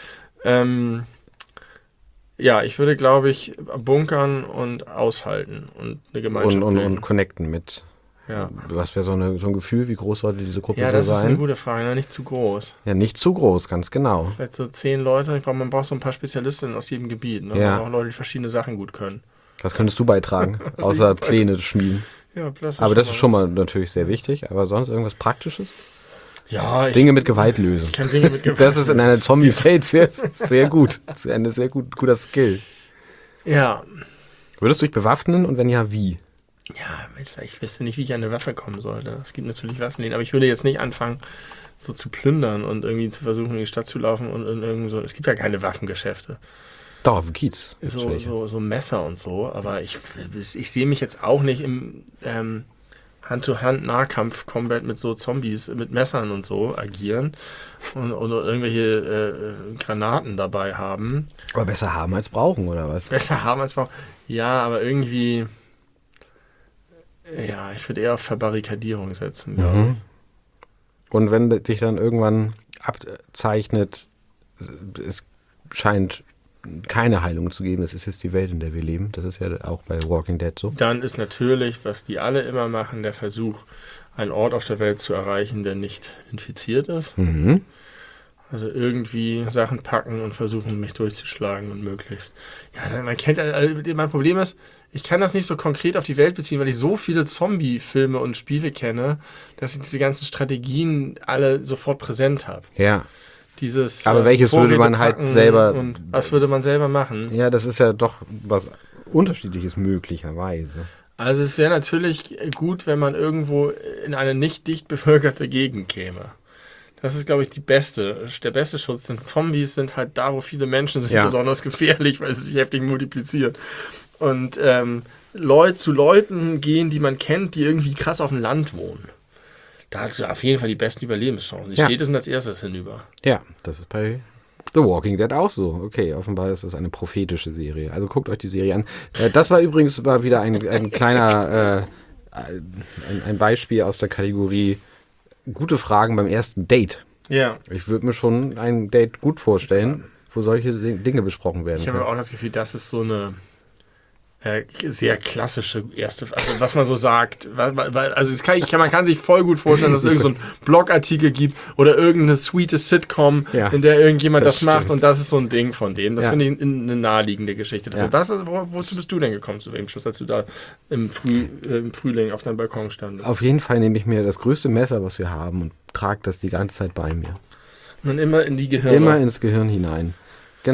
Ja, ich würde, glaube ich, bunkern und aushalten und eine Gemeinschaft und connecten mit. Ja. Was wäre so ein Gefühl, wie groß sollte diese Gruppe so sein? Ja, das ist eine gute Frage, ne? Nicht zu groß. Ja, nicht zu groß, ganz genau. Vielleicht so 10 Leute, man braucht so ein paar Spezialistinnen aus jedem Gebiet, ne? Ja. Man braucht Leute, die verschiedene Sachen gut können. Was könntest du beitragen, außer Pläne schmieden? Ja, aber das ist schon mal natürlich sehr wichtig, aber sonst irgendwas Praktisches? Ja, Dinge mit Gewalt lösen. Ich kann Dinge mit Gewalt Das ist in einer Zombie-Welt sehr gut. Das ist ein sehr guter Skill. Ja. Würdest du dich bewaffnen und wenn ja, wie? Ja, ich wüsste nicht, wie ich an eine Waffe kommen sollte. Es gibt natürlich Waffen, aber ich würde jetzt nicht anfangen, so zu plündern und irgendwie zu versuchen, in die Stadt zu laufen und irgendwie so. Es gibt ja keine Waffengeschäfte. Doch, auf dem Kiez. So Messer und so, aber ich sehe mich jetzt auch nicht im Hand-to-Hand-Nahkampf-Combat mit so Zombies mit Messern und so agieren und irgendwelche Granaten dabei haben. Aber besser haben als brauchen, oder was? Besser haben als brauchen. Ja, aber irgendwie, ja, ich würde eher auf Verbarrikadierung setzen, glaube ich. Und wenn sich dann irgendwann abzeichnet, es scheint keine Heilung zu geben, das ist jetzt die Welt, in der wir leben, das ist ja auch bei Walking Dead so. Dann ist natürlich, was die alle immer machen, der Versuch, einen Ort auf der Welt zu erreichen, der nicht infiziert ist. Also irgendwie Sachen packen und versuchen, mich durchzuschlagen und möglichst. Ja, man kennt, mein Problem ist, ich kann das nicht so konkret auf die Welt beziehen, weil ich so viele Zombie-Filme und Spiele kenne, dass ich diese ganzen Strategien alle sofort präsent habe. Ja. Aber welches würde man halt selber... Und was würde man selber machen? Ja, das ist ja doch was Unterschiedliches möglicherweise. Also es wäre natürlich gut, wenn man irgendwo in eine nicht dicht bevölkerte Gegend käme. Das ist, glaube ich, der beste Schutz. Denn Zombies sind halt da, wo viele Menschen sind, besonders gefährlich, weil sie sich heftig multiplizieren. Und zu Leuten gehen, die man kennt, die irgendwie krass auf dem Land wohnen. Da hat du auf jeden Fall die besten Überlebenschancen. Die Städte sind als erstes hinüber. Ja, das ist bei The Walking Dead auch so. Okay, offenbar ist das eine prophetische Serie. Also guckt euch die Serie an. Das war übrigens mal wieder ein kleiner ein Beispiel aus der Kategorie gute Fragen beim ersten Date. Ja. Ich würde mir schon ein Date gut vorstellen, wo solche Dinge besprochen werden. Ich habe auch das Gefühl, das ist so eine sehr klassische erste, also was man so sagt. Also man kann sich voll gut vorstellen, dass es irgendein Blogartikel gibt oder irgendeine sweete Sitcom, in der irgendjemand das macht und das ist so ein Ding von denen. Das finde ich eine naheliegende Geschichte. Ja. Wozu bist du denn gekommen zu dem Schluss, als du da im Frühling auf deinem Balkon standest? Auf jeden Fall nehme ich mir das größte Messer, was wir haben und trage das die ganze Zeit bei mir. Und immer in die Gehirne. Immer ins Gehirn hinein. Genau.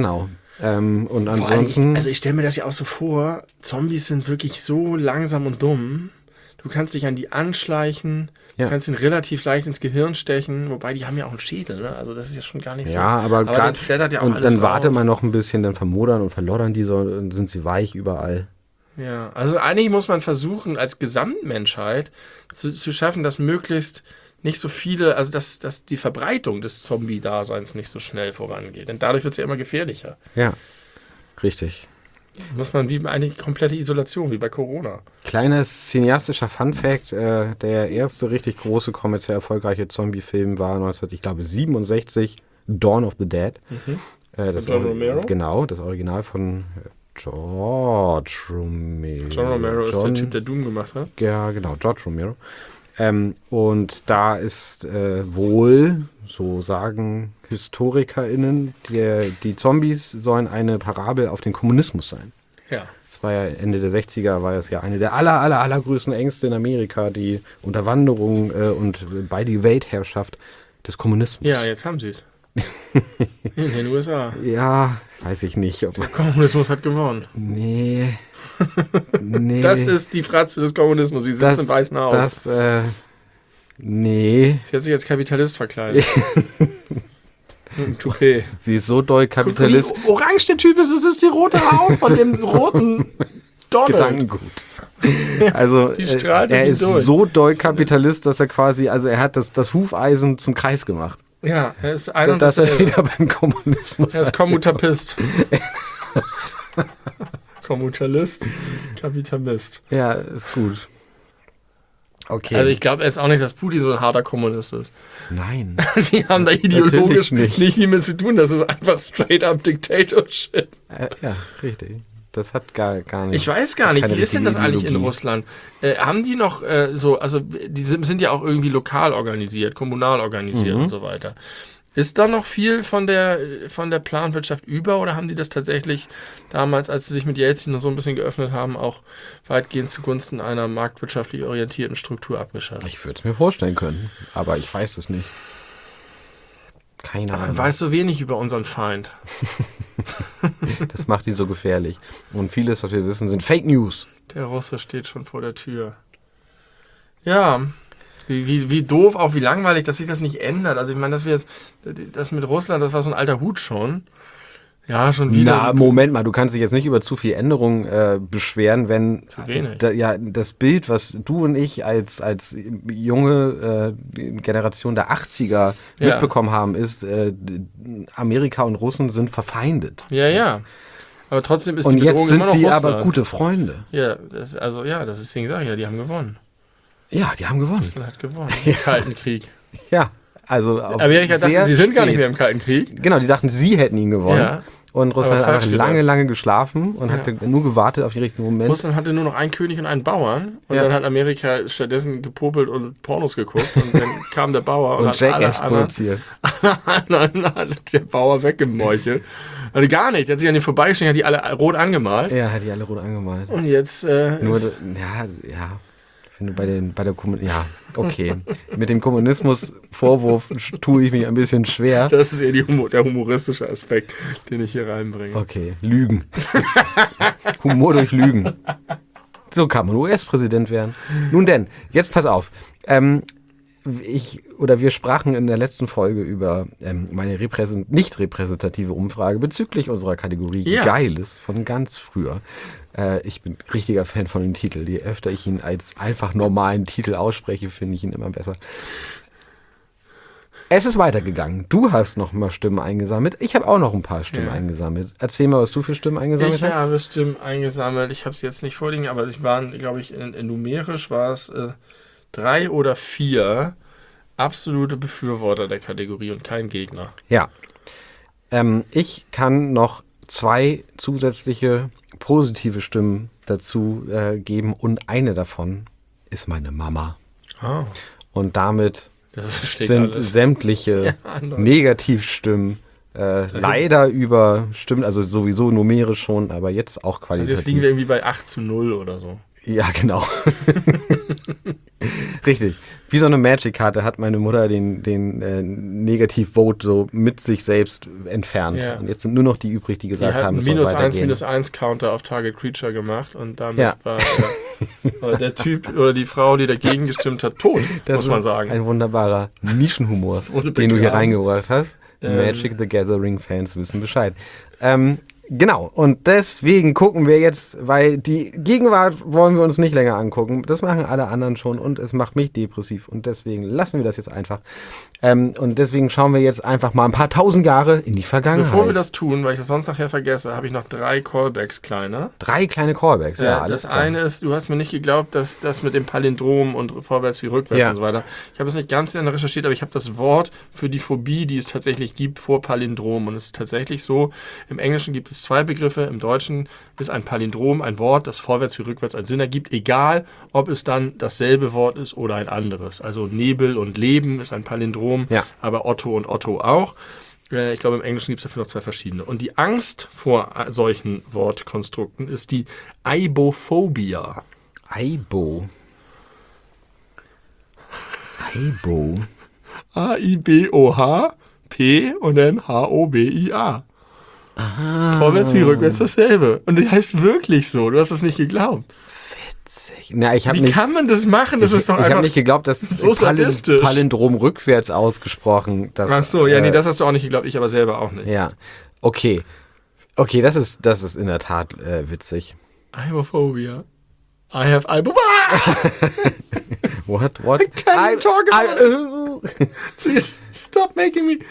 Und ansonsten... Ich stelle mir das ja auch so vor, Zombies sind wirklich so langsam und dumm. Du kannst dich an die anschleichen, du kannst ihn relativ leicht ins Gehirn stechen, wobei die haben ja auch einen Schädel, ne? Also das ist ja schon gar nicht so. Ja, aber dann flattert ja auch und alles dann wartet raus. man noch ein bisschen, dann vermodern und verloddern die so, und sind sie weich überall. Ja, also eigentlich muss man versuchen, als Gesamtmenschheit zu schaffen, dass möglichst nicht so viele, also dass die Verbreitung des Zombie-Daseins nicht so schnell vorangeht. Denn dadurch wird es ja immer gefährlicher. Ja, richtig. Muss man wie eine komplette Isolation, wie bei Corona. Kleiner cineastischer Funfact, der erste richtig große kommerziell erfolgreiche Zombie-Film war 1967, Dawn of the Dead. Das John Romero? Genau, das Original von George Romero. John Romero ist der Typ, der Doom gemacht hat. Ja, genau, George Romero. Und da ist wohl, so sagen HistorikerInnen, die Zombies sollen eine Parabel auf den Kommunismus sein. Ja. Das war ja Ende der 60er, war es ja eine der allergrößten Ängste in Amerika, die Unterwanderung und bei die Weltherrschaft des Kommunismus. Ja, jetzt haben sie es. In den USA. Ja, weiß ich nicht. Ob Der Kommunismus hat gewonnen. Nee. Das ist die Fratze des Kommunismus. Sie sitzt im Weißen Haus. Nee. Sie hat sich als Kapitalist verkleidet. Ein Toupet. Sie ist so doll Kapitalist. Guck, wie orange der Typ ist, es ist die rote Haut von dem roten Donald. Gedankengut. Also er ist so doll Kapitalist, dass er quasi, also er hat das Hufeisen zum Kreis gemacht. Ja, er ist einer Dass er wieder beim Kommunismus. Er ist Kommutapist. Kommutalist, Kapitalist. Ja, ist gut. Okay. Also ich glaube erst auch nicht, dass Putin so ein harter Kommunist ist. Nein. Die haben da ideologisch nicht viel mit zu tun. Das ist einfach straight up Dictatorship. Ja, richtig. Das hat gar nicht. Ich weiß gar nicht, keine wie ist denn das eigentlich in Ideologie. Russland? Haben die noch die sind ja auch irgendwie lokal organisiert, kommunal organisiert und so weiter. Ist da noch viel von der Planwirtschaft über oder haben die das tatsächlich damals, als sie sich mit Jelzin so ein bisschen geöffnet haben, auch weitgehend zugunsten einer marktwirtschaftlich orientierten Struktur abgeschafft? Ich würde es mir vorstellen können, aber ich weiß es nicht. Keine Ahnung. Man weiß so wenig über unseren Feind. Das macht ihn so gefährlich. Und vieles, was wir wissen, sind Fake News. Der Russe steht schon vor der Tür. Ja, wie doof, auch wie langweilig, dass sich das nicht ändert. Also ich meine, das mit Russland, das war so ein alter Hut schon. Ja, schon wieder. Na, Moment mal, du kannst dich jetzt nicht über zu viel Änderung beschweren, wenn Zu wenig. Das Bild, was du und ich als junge Generation der 80er mitbekommen haben, ist, Amerika und Russen sind verfeindet. Ja. Aber trotzdem ist Und die Bedrohung jetzt immer noch sind die Russland. aber gute Freunde. Ja, deswegen sage ich ja, die haben gewonnen. Ja, die haben gewonnen. Russland hat gewonnen. Im Kalten Krieg. Ja, also Amerika dachte, sie sind gar nicht mehr im Kalten Krieg. Genau, die dachten, sie hätten ihn gewonnen. Ja. Und Russland Aber hat falsch einfach gedacht. lange geschlafen und hat nur gewartet auf den richtigen Moment. Russland hatte nur noch einen König und einen Bauern. Und dann hat Amerika stattdessen gepopelt und Pornos geguckt. Und dann kam der Bauer und hat Jackass produziert. der Bauer weggemeuchelt. Also gar nicht. Der hat sich an den vorbeigeschickt, hat die alle rot angemalt. Ja, hat die alle rot angemalt. Und jetzt Wenn du bei der ja, okay. Mit dem Kommunismus-Vorwurf tue ich mich ein bisschen schwer. das ist eher der humoristische Aspekt, den ich hier reinbringe. Okay, Lügen. Humor durch Lügen. So kann man US-Präsident werden. Nun denn, jetzt pass auf. Wir sprachen in der letzten Folge über meine nicht repräsentative Umfrage bezüglich unserer Kategorie Geiles von ganz früher. Ich bin richtiger Fan von dem Titel. Je öfter ich ihn als einfach normalen Titel ausspreche, finde ich ihn immer besser. Es ist weitergegangen. Du hast noch mal Stimmen eingesammelt. Ich habe auch noch ein paar Stimmen eingesammelt. Erzähl mal, was du für Stimmen eingesammelt hast. Ich habe Stimmen eingesammelt. Ich habe sie jetzt nicht vorliegen, aber es waren, glaube ich, numerisch war es 3 oder 4 absolute Befürworter der Kategorie und kein Gegner. Ja. Ich kann noch 2 zusätzliche positive Stimmen dazu geben und eine davon ist meine Mama. Ah. Und damit Das sind alles. sämtliche Negativstimmen leider überstimmt, also sowieso numerisch schon, aber jetzt auch Also qualitativ. jetzt liegen wir irgendwie bei 8:0 oder so. Ja, genau. Richtig. Wie so eine Magic-Karte hat meine Mutter den Negativ-Vote so mit sich selbst entfernt. Ja. Und jetzt sind nur noch die übrig, die gesagt haben, es soll weitergehen. -1 Counter auf Target Creature gemacht und damit war der Typ oder die Frau, die dagegen gestimmt hat, tot, muss man sagen. Ein wunderbarer Nischenhumor, den du hier reingebracht hast. Magic the Gathering-Fans wissen Bescheid. Genau, und deswegen gucken wir jetzt, weil die Gegenwart wollen wir uns nicht länger angucken. Das machen alle anderen schon und es macht mich depressiv und deswegen lassen wir das jetzt einfach. Und deswegen schauen wir jetzt einfach mal ein paar tausend Jahre in die Vergangenheit. Bevor wir das tun, weil ich das sonst nachher vergesse, habe ich noch 3 Callbacks kleiner. 3 kleine Callbacks, ja, alles das klar. eine ist, du hast mir nicht geglaubt, dass das mit dem Palindrom und vorwärts wie rückwärts und so weiter. Ich habe es nicht ganz recherchiert, aber ich habe das Wort für die Phobie, die es tatsächlich gibt, vor Palindrom. Und es ist tatsächlich so, im Englischen gibt es 2 Begriffe, im Deutschen ist ein Palindrom ein Wort, das vorwärts wie rückwärts einen Sinn ergibt, egal ob es dann dasselbe Wort ist oder ein anderes. Also Nebel und Leben ist ein Palindrom, aber Otto und Otto auch. Ich glaube, im Englischen gibt es dafür noch 2 verschiedene. Und die Angst vor solchen Wortkonstrukten ist die Aibophobia. Aibo. A-I-B-O-H-P und dann H-O-B-I-A. Vorwärts wie rückwärts dasselbe. Und die heißt wirklich so. Du hast es nicht geglaubt. Witzig. Na, Wie kann man das machen? Das ist doch ich einfach habe nicht geglaubt, dass so sadistisch. Palindrom rückwärts ausgesprochen. Ach so, ja, nee, das hast du auch nicht geglaubt. Ich aber selber auch nicht. Ja, okay. Okay, das ist in der Tat witzig. Aibophobia. I have Aibophobia. What? Can you talk about it? Please stop making me.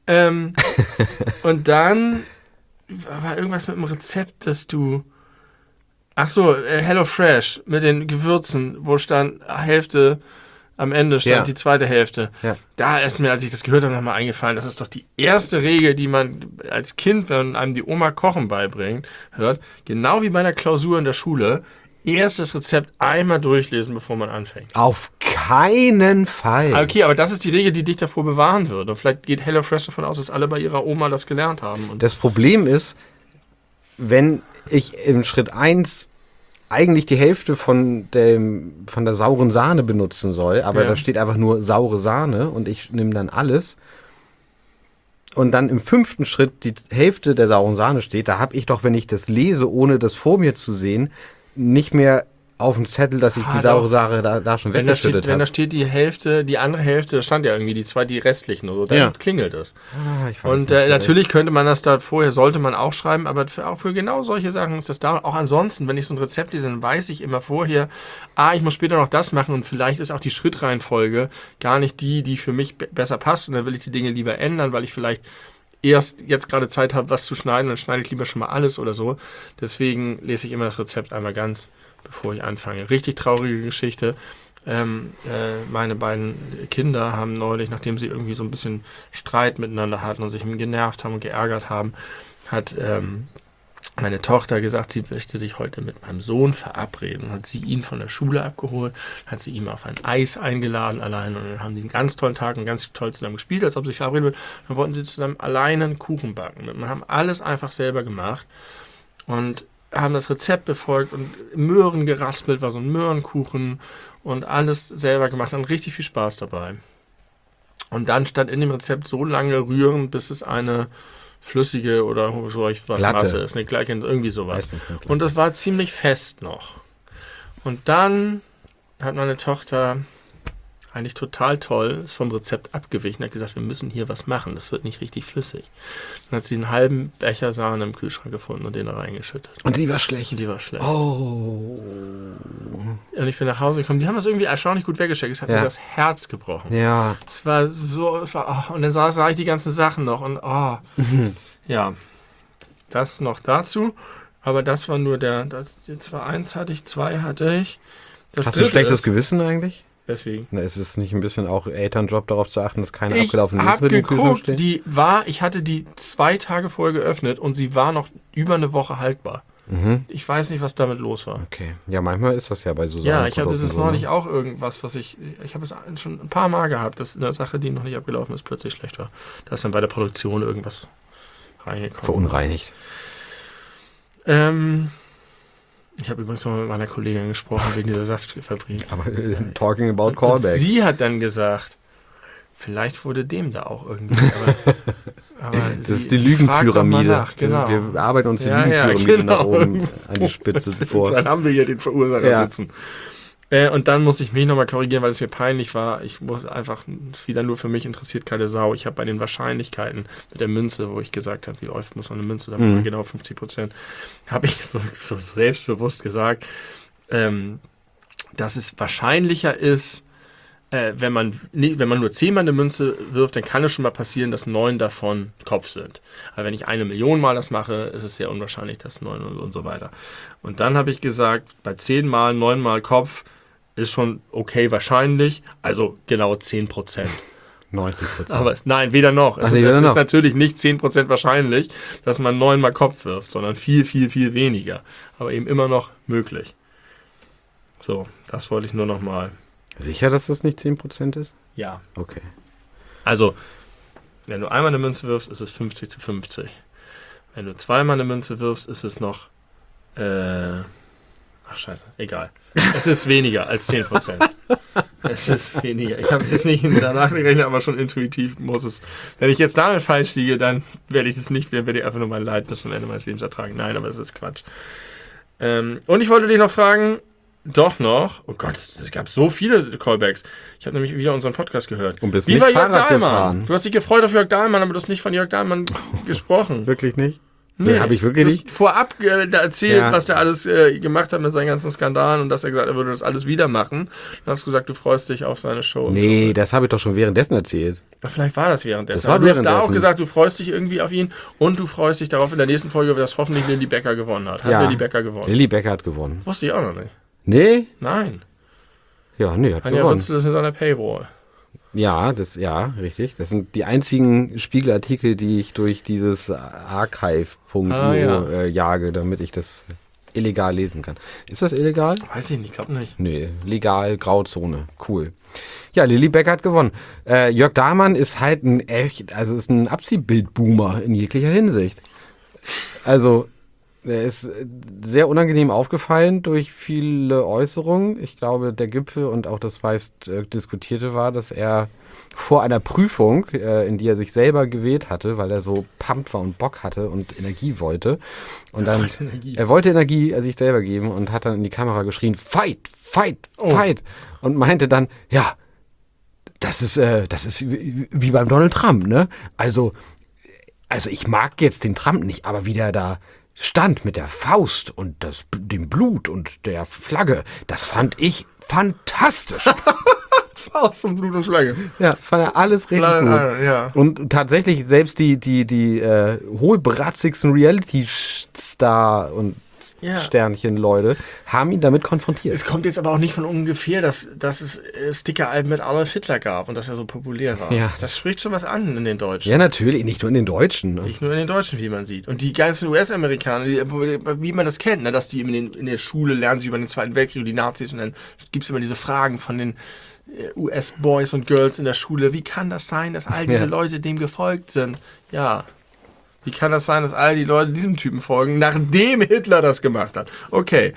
Und dann war irgendwas mit dem Rezept, dass du... Ach so, Hello Fresh mit den Gewürzen, wo stand Hälfte, am Ende stand die zweite Hälfte. Ja. Da ist mir, als ich das gehört habe, nochmal eingefallen, das ist doch die erste Regel, die man als Kind, wenn einem die Oma Kochen beibringt, hört. Genau wie bei einer Klausur in der Schule. Erst das Rezept einmal durchlesen, bevor man anfängt. Auf keinen Fall. Okay, aber das ist die Regel, die dich davor bewahren wird. Und vielleicht geht HelloFresh davon aus, dass alle bei ihrer Oma das gelernt haben. Und das Problem ist, wenn ich im Schritt 1 eigentlich die Hälfte von der sauren Sahne benutzen soll, aber da steht einfach nur saure Sahne und ich nehme dann alles und dann im 5. Schritt die Hälfte der sauren Sahne steht, da habe ich doch, wenn ich das lese, ohne das vor mir zu sehen, nicht mehr auf dem Zettel, dass ich die saure Sahne da schon weggeschüttet habe. Wenn da steht die Hälfte, die andere Hälfte, da stand ja irgendwie die restlichen oder so, dann klingelt es. Ich weiß und nicht so natürlich könnte man das da vorher, sollte man auch schreiben, aber auch für genau solche Sachen ist das da. Auch ansonsten, wenn ich so ein Rezept lese, dann weiß ich immer vorher, ich muss später noch das machen und vielleicht ist auch die Schrittreihenfolge gar nicht die für mich besser passt und dann will ich die Dinge lieber ändern, weil ich vielleicht erst jetzt gerade Zeit habe, was zu schneiden, dann schneide ich lieber schon mal alles oder so. Deswegen lese ich immer das Rezept einmal ganz, bevor ich anfange. Richtig traurige Geschichte. Meine beiden Kinder haben neulich, nachdem sie irgendwie so ein bisschen Streit miteinander hatten und sich genervt haben und geärgert haben, hat meine Tochter gesagt, sie möchte sich heute mit meinem Sohn verabreden. Hat sie ihn von der Schule abgeholt, hat sie ihn auf ein Eis eingeladen allein und dann haben die einen ganz tollen Tag und ganz toll zusammen gespielt, als ob sie sich verabreden würden. Dann wollten sie zusammen alleine einen Kuchen backen. Wir haben alles einfach selber gemacht und haben das Rezept befolgt und Möhren geraspelt, war so ein Möhrenkuchen und alles selber gemacht. Dann richtig viel Spaß dabei. Und dann stand in dem Rezept so lange rühren, bis es eine flüssige oder so was Masse ist, eine gleiche, irgendwie sowas. Und das war ziemlich fest noch. Und dann hat meine Tochter eigentlich total toll, ist vom Rezept abgewichen, hat gesagt, wir müssen hier was machen, das wird nicht richtig flüssig. Dann hat sie einen halben Becher Sahne im Kühlschrank gefunden und den da reingeschüttet. Und die war schlecht? Die war schlecht. Oh. Und ich bin nach Hause gekommen, die haben das irgendwie erstaunlich gut weggesteckt, es hat mir das Herz gebrochen. Ja. Es war so, und dann sah ich die ganzen Sachen noch und ja, das noch dazu, aber das war nur jetzt war 1 hatte ich, 2 hatte ich. Hast du ein schlechtes Gewissen eigentlich? Deswegen. Na, ist es nicht ein bisschen auch Elternjob, darauf zu achten, dass keine abgelaufenen Lebensmittel im Kühlschrank stehen? Ich hatte die 2 Tage vorher geöffnet und sie war noch über eine Woche haltbar. Mhm. Ich weiß nicht, was damit los war. Okay. Ja, manchmal ist das ja bei so Sachen. Ja, ich hatte das neulich auch irgendwas, ich habe es schon ein paar Mal gehabt, dass eine Sache, die noch nicht abgelaufen ist, plötzlich schlecht war. Da ist dann bei der Produktion irgendwas reingekommen. Verunreinigt. Ich habe übrigens noch mit meiner Kollegin gesprochen wegen dieser Saftfabrik. Aber talking about callbacks. Sie hat dann gesagt, vielleicht wurde dem da auch irgendwie. Aber das ist die Lügenpyramide. Genau. Wir arbeiten uns die Lügenpyramide nach oben an die Spitze vor. Dann haben wir hier den Verursacher sitzen. Und dann musste ich mich nochmal korrigieren, weil es mir peinlich war. Ich muss einfach, wieder nur für mich interessiert, keine Sau. Ich habe bei den Wahrscheinlichkeiten mit der Münze, wo ich gesagt habe, wie oft muss man eine Münze, damit man genau 50%, habe ich so selbstbewusst gesagt, dass es wahrscheinlicher ist, wenn man nur 10 Mal eine Münze wirft, dann kann es schon mal passieren, dass 9 davon Kopf sind. Aber wenn ich 1 Million Mal das mache, ist es sehr unwahrscheinlich, dass 9 und so weiter. Und dann habe ich gesagt, bei 10 Mal, 9 Mal Kopf ist schon okay wahrscheinlich, also genau 10%. 90%. Aber nein, weder noch. Es ist natürlich nicht 10% wahrscheinlich, dass man 9 Mal Kopf wirft, sondern viel, viel, viel weniger. Aber eben immer noch möglich. So, das wollte ich nur noch mal. Sicher, dass das nicht 10% ist? Ja. Okay. Also, wenn du einmal eine Münze wirfst, ist es 50-50. Wenn du zweimal eine Münze wirfst, ist es noch ach scheiße, egal. Es ist weniger als 10%. Es ist weniger. Ich habe es jetzt nicht danach gerechnet, aber schon intuitiv muss es. Wenn ich jetzt damit falsch liege, dann werde ich das nicht, dann werde ich einfach nur mein Leid bis zum Ende meines Lebens ertragen. Nein, aber das ist Quatsch. Und ich wollte dich noch fragen, doch noch, oh Gott, es gab so viele Callbacks. Ich habe nämlich wieder unseren Podcast gehört. Und bist Wie nicht war Jörg Fahrrad Dahlmann? gefahren? Du hast dich gefreut auf Jörg Dahlmann, aber du hast nicht von Jörg Dahlmann gesprochen. Wirklich nicht? Nee, habe ich wirklich du nicht? hast vorab erzählt, was der alles gemacht hat mit seinen ganzen Skandalen und dass er gesagt hat, er würde das alles wieder machen. Du hast gesagt, du freust dich auf seine Show. Nee, das habe ich doch schon währenddessen erzählt. Na, vielleicht war das währenddessen. Das war aber du hast da währenddessen. auch gesagt, du freust dich irgendwie auf ihn und du freust dich darauf in der nächsten Folge, dass hoffentlich Lilly Becker gewonnen hat. Hat Lilly Becker gewonnen? Lilly Becker hat gewonnen. Wusste ich auch noch nicht. Nee? Nein. Ja, nee, hat Anja gewonnen. Rützel ist in seiner Paywall. Ja, richtig. Das sind die einzigen Spiegelartikel, die ich durch dieses Archive.io jage, damit ich das illegal lesen kann. Ist das illegal? Weiß ich nicht, glaube nicht. Nee, legal, Grauzone. Cool. Ja, Lilly Becker hat gewonnen. Jörg Dahlmann ist halt ist ein Abziehbildboomer in jeglicher Hinsicht. Also, er ist sehr unangenehm aufgefallen durch viele Äußerungen. Ich glaube, der Gipfel und auch das meist diskutierte war, dass er vor einer Prüfung, in die er sich selber gewählt hatte, weil er so pumped war und Bock hatte und Energie wollte. Und dann, er wollte Energie sich selber geben und hat dann in die Kamera geschrien, Fight, Fight, Fight. Und meinte dann, ja, das ist wie beim Donald Trump, ne? Also ich mag jetzt den Trump nicht, aber wie der da stand mit der Faust und dem Blut und der Flagge, das fand ich fantastisch. Faust und Blut und Flagge. Ja, fand er alles richtig gut. Ja. Und tatsächlich selbst die hohlbratzigsten Reality-Star und Sternchen-Leute haben ihn damit konfrontiert. Es kommt jetzt aber auch nicht von ungefähr, dass es Sticker-Alben mit Adolf Hitler gab und dass er so populär war. Ja. Das spricht schon was an in den Deutschen. Ja, natürlich, nicht nur in den Deutschen. Ne? Nicht nur in den Deutschen, wie man sieht. Und die ganzen US-Amerikaner, wie man das kennt, ne, dass die in der Schule lernen sie über den Zweiten Weltkrieg und die Nazis und dann gibt es immer diese Fragen von den US-Boys und Girls in der Schule. Wie kann das sein, dass all diese Leute dem gefolgt sind? Ja. Wie kann das sein, dass all die Leute diesem Typen folgen, nachdem Hitler das gemacht hat? Okay.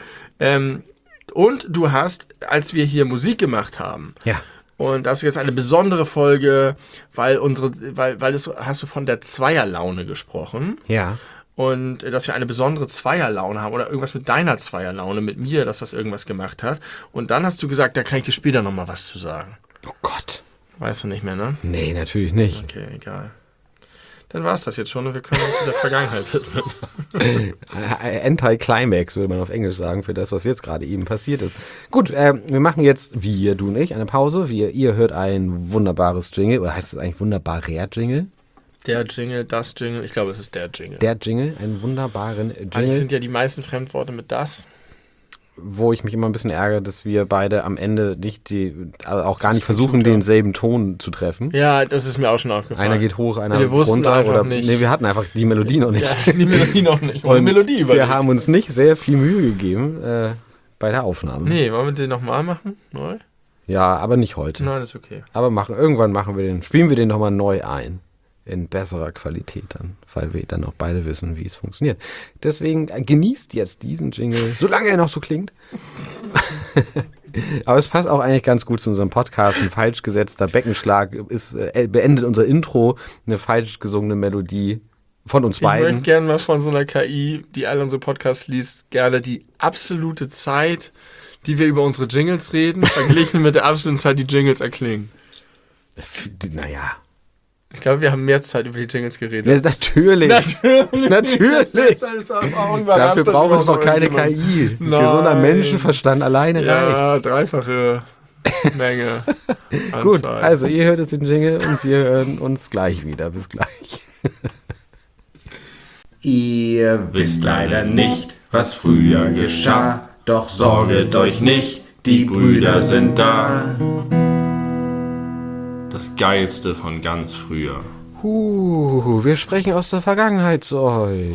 Und du hast, als wir hier Musik gemacht haben, und das ist jetzt eine besondere Folge, weil hast du von der Zweierlaune gesprochen. Ja. Und dass wir eine besondere Zweierlaune haben oder irgendwas mit deiner Zweierlaune, mit mir, dass das irgendwas gemacht hat. Und dann hast du gesagt, da kann ich dir später nochmal was zu sagen. Oh Gott. Weißt du nicht mehr, ne? Nee, natürlich nicht. Okay, egal. Dann war es das jetzt schon und wir können uns in der Vergangenheit widmen. Anti-Climax, würde man auf Englisch sagen, für das, was jetzt gerade eben passiert ist. Gut, wir machen jetzt, du und ich, eine Pause. Ihr hört ein wunderbares Jingle, oder heißt es eigentlich wunderbarer Jingle? Der Jingle, das Jingle, ich glaube, es ist der Jingle. Der Jingle, einen wunderbaren Jingle. Eigentlich sind ja die meisten Fremdworte mit das. Wo ich mich immer ein bisschen ärgere, dass wir beide am Ende auch gar nicht versuchen, denselben Ton zu treffen. Ja, das ist mir auch schon aufgefallen. Einer geht hoch, einer wir wussten runter. Einfach nicht. Nee, wir hatten einfach die Melodie noch nicht. Ja, die Melodie noch nicht. Und Melodie wir haben uns nicht sehr viel Mühe gegeben bei der Aufnahme. Nee, wollen wir den nochmal machen? Neu? Ja, aber nicht heute. Nein, ist okay. Aber irgendwann machen wir spielen wir den nochmal neu ein. in besserer Qualität dann, weil wir dann auch beide wissen, wie es funktioniert. Deswegen genießt jetzt diesen Jingle, solange er noch so klingt. Aber es passt auch eigentlich ganz gut zu unserem Podcast. Ein falsch gesetzter Beckenschlag beendet unser Intro, eine falsch gesungene Melodie von uns beiden. Ich möchte gerne mal von so einer KI, die alle unsere Podcasts liest, gerne die absolute Zeit, die wir über unsere Jingles reden, verglichen mit der absoluten Zeit, die Jingles erklingen. Naja. Ich glaube, wir haben mehr Zeit über die Jingles geredet. Ja, natürlich. Dafür brauchen wir doch keine KI. Nein. Gesunder Menschenverstand alleine reicht. Ja, dreifache Menge an Gut, Zeit. also ihr hört jetzt den Jingle und wir hören uns gleich wieder. Bis gleich. Ihr wisst leider nicht, was früher geschah, doch sorget euch nicht, die Brüder sind da. Das Geilste von ganz früher. Wir sprechen aus der Vergangenheit zu euch.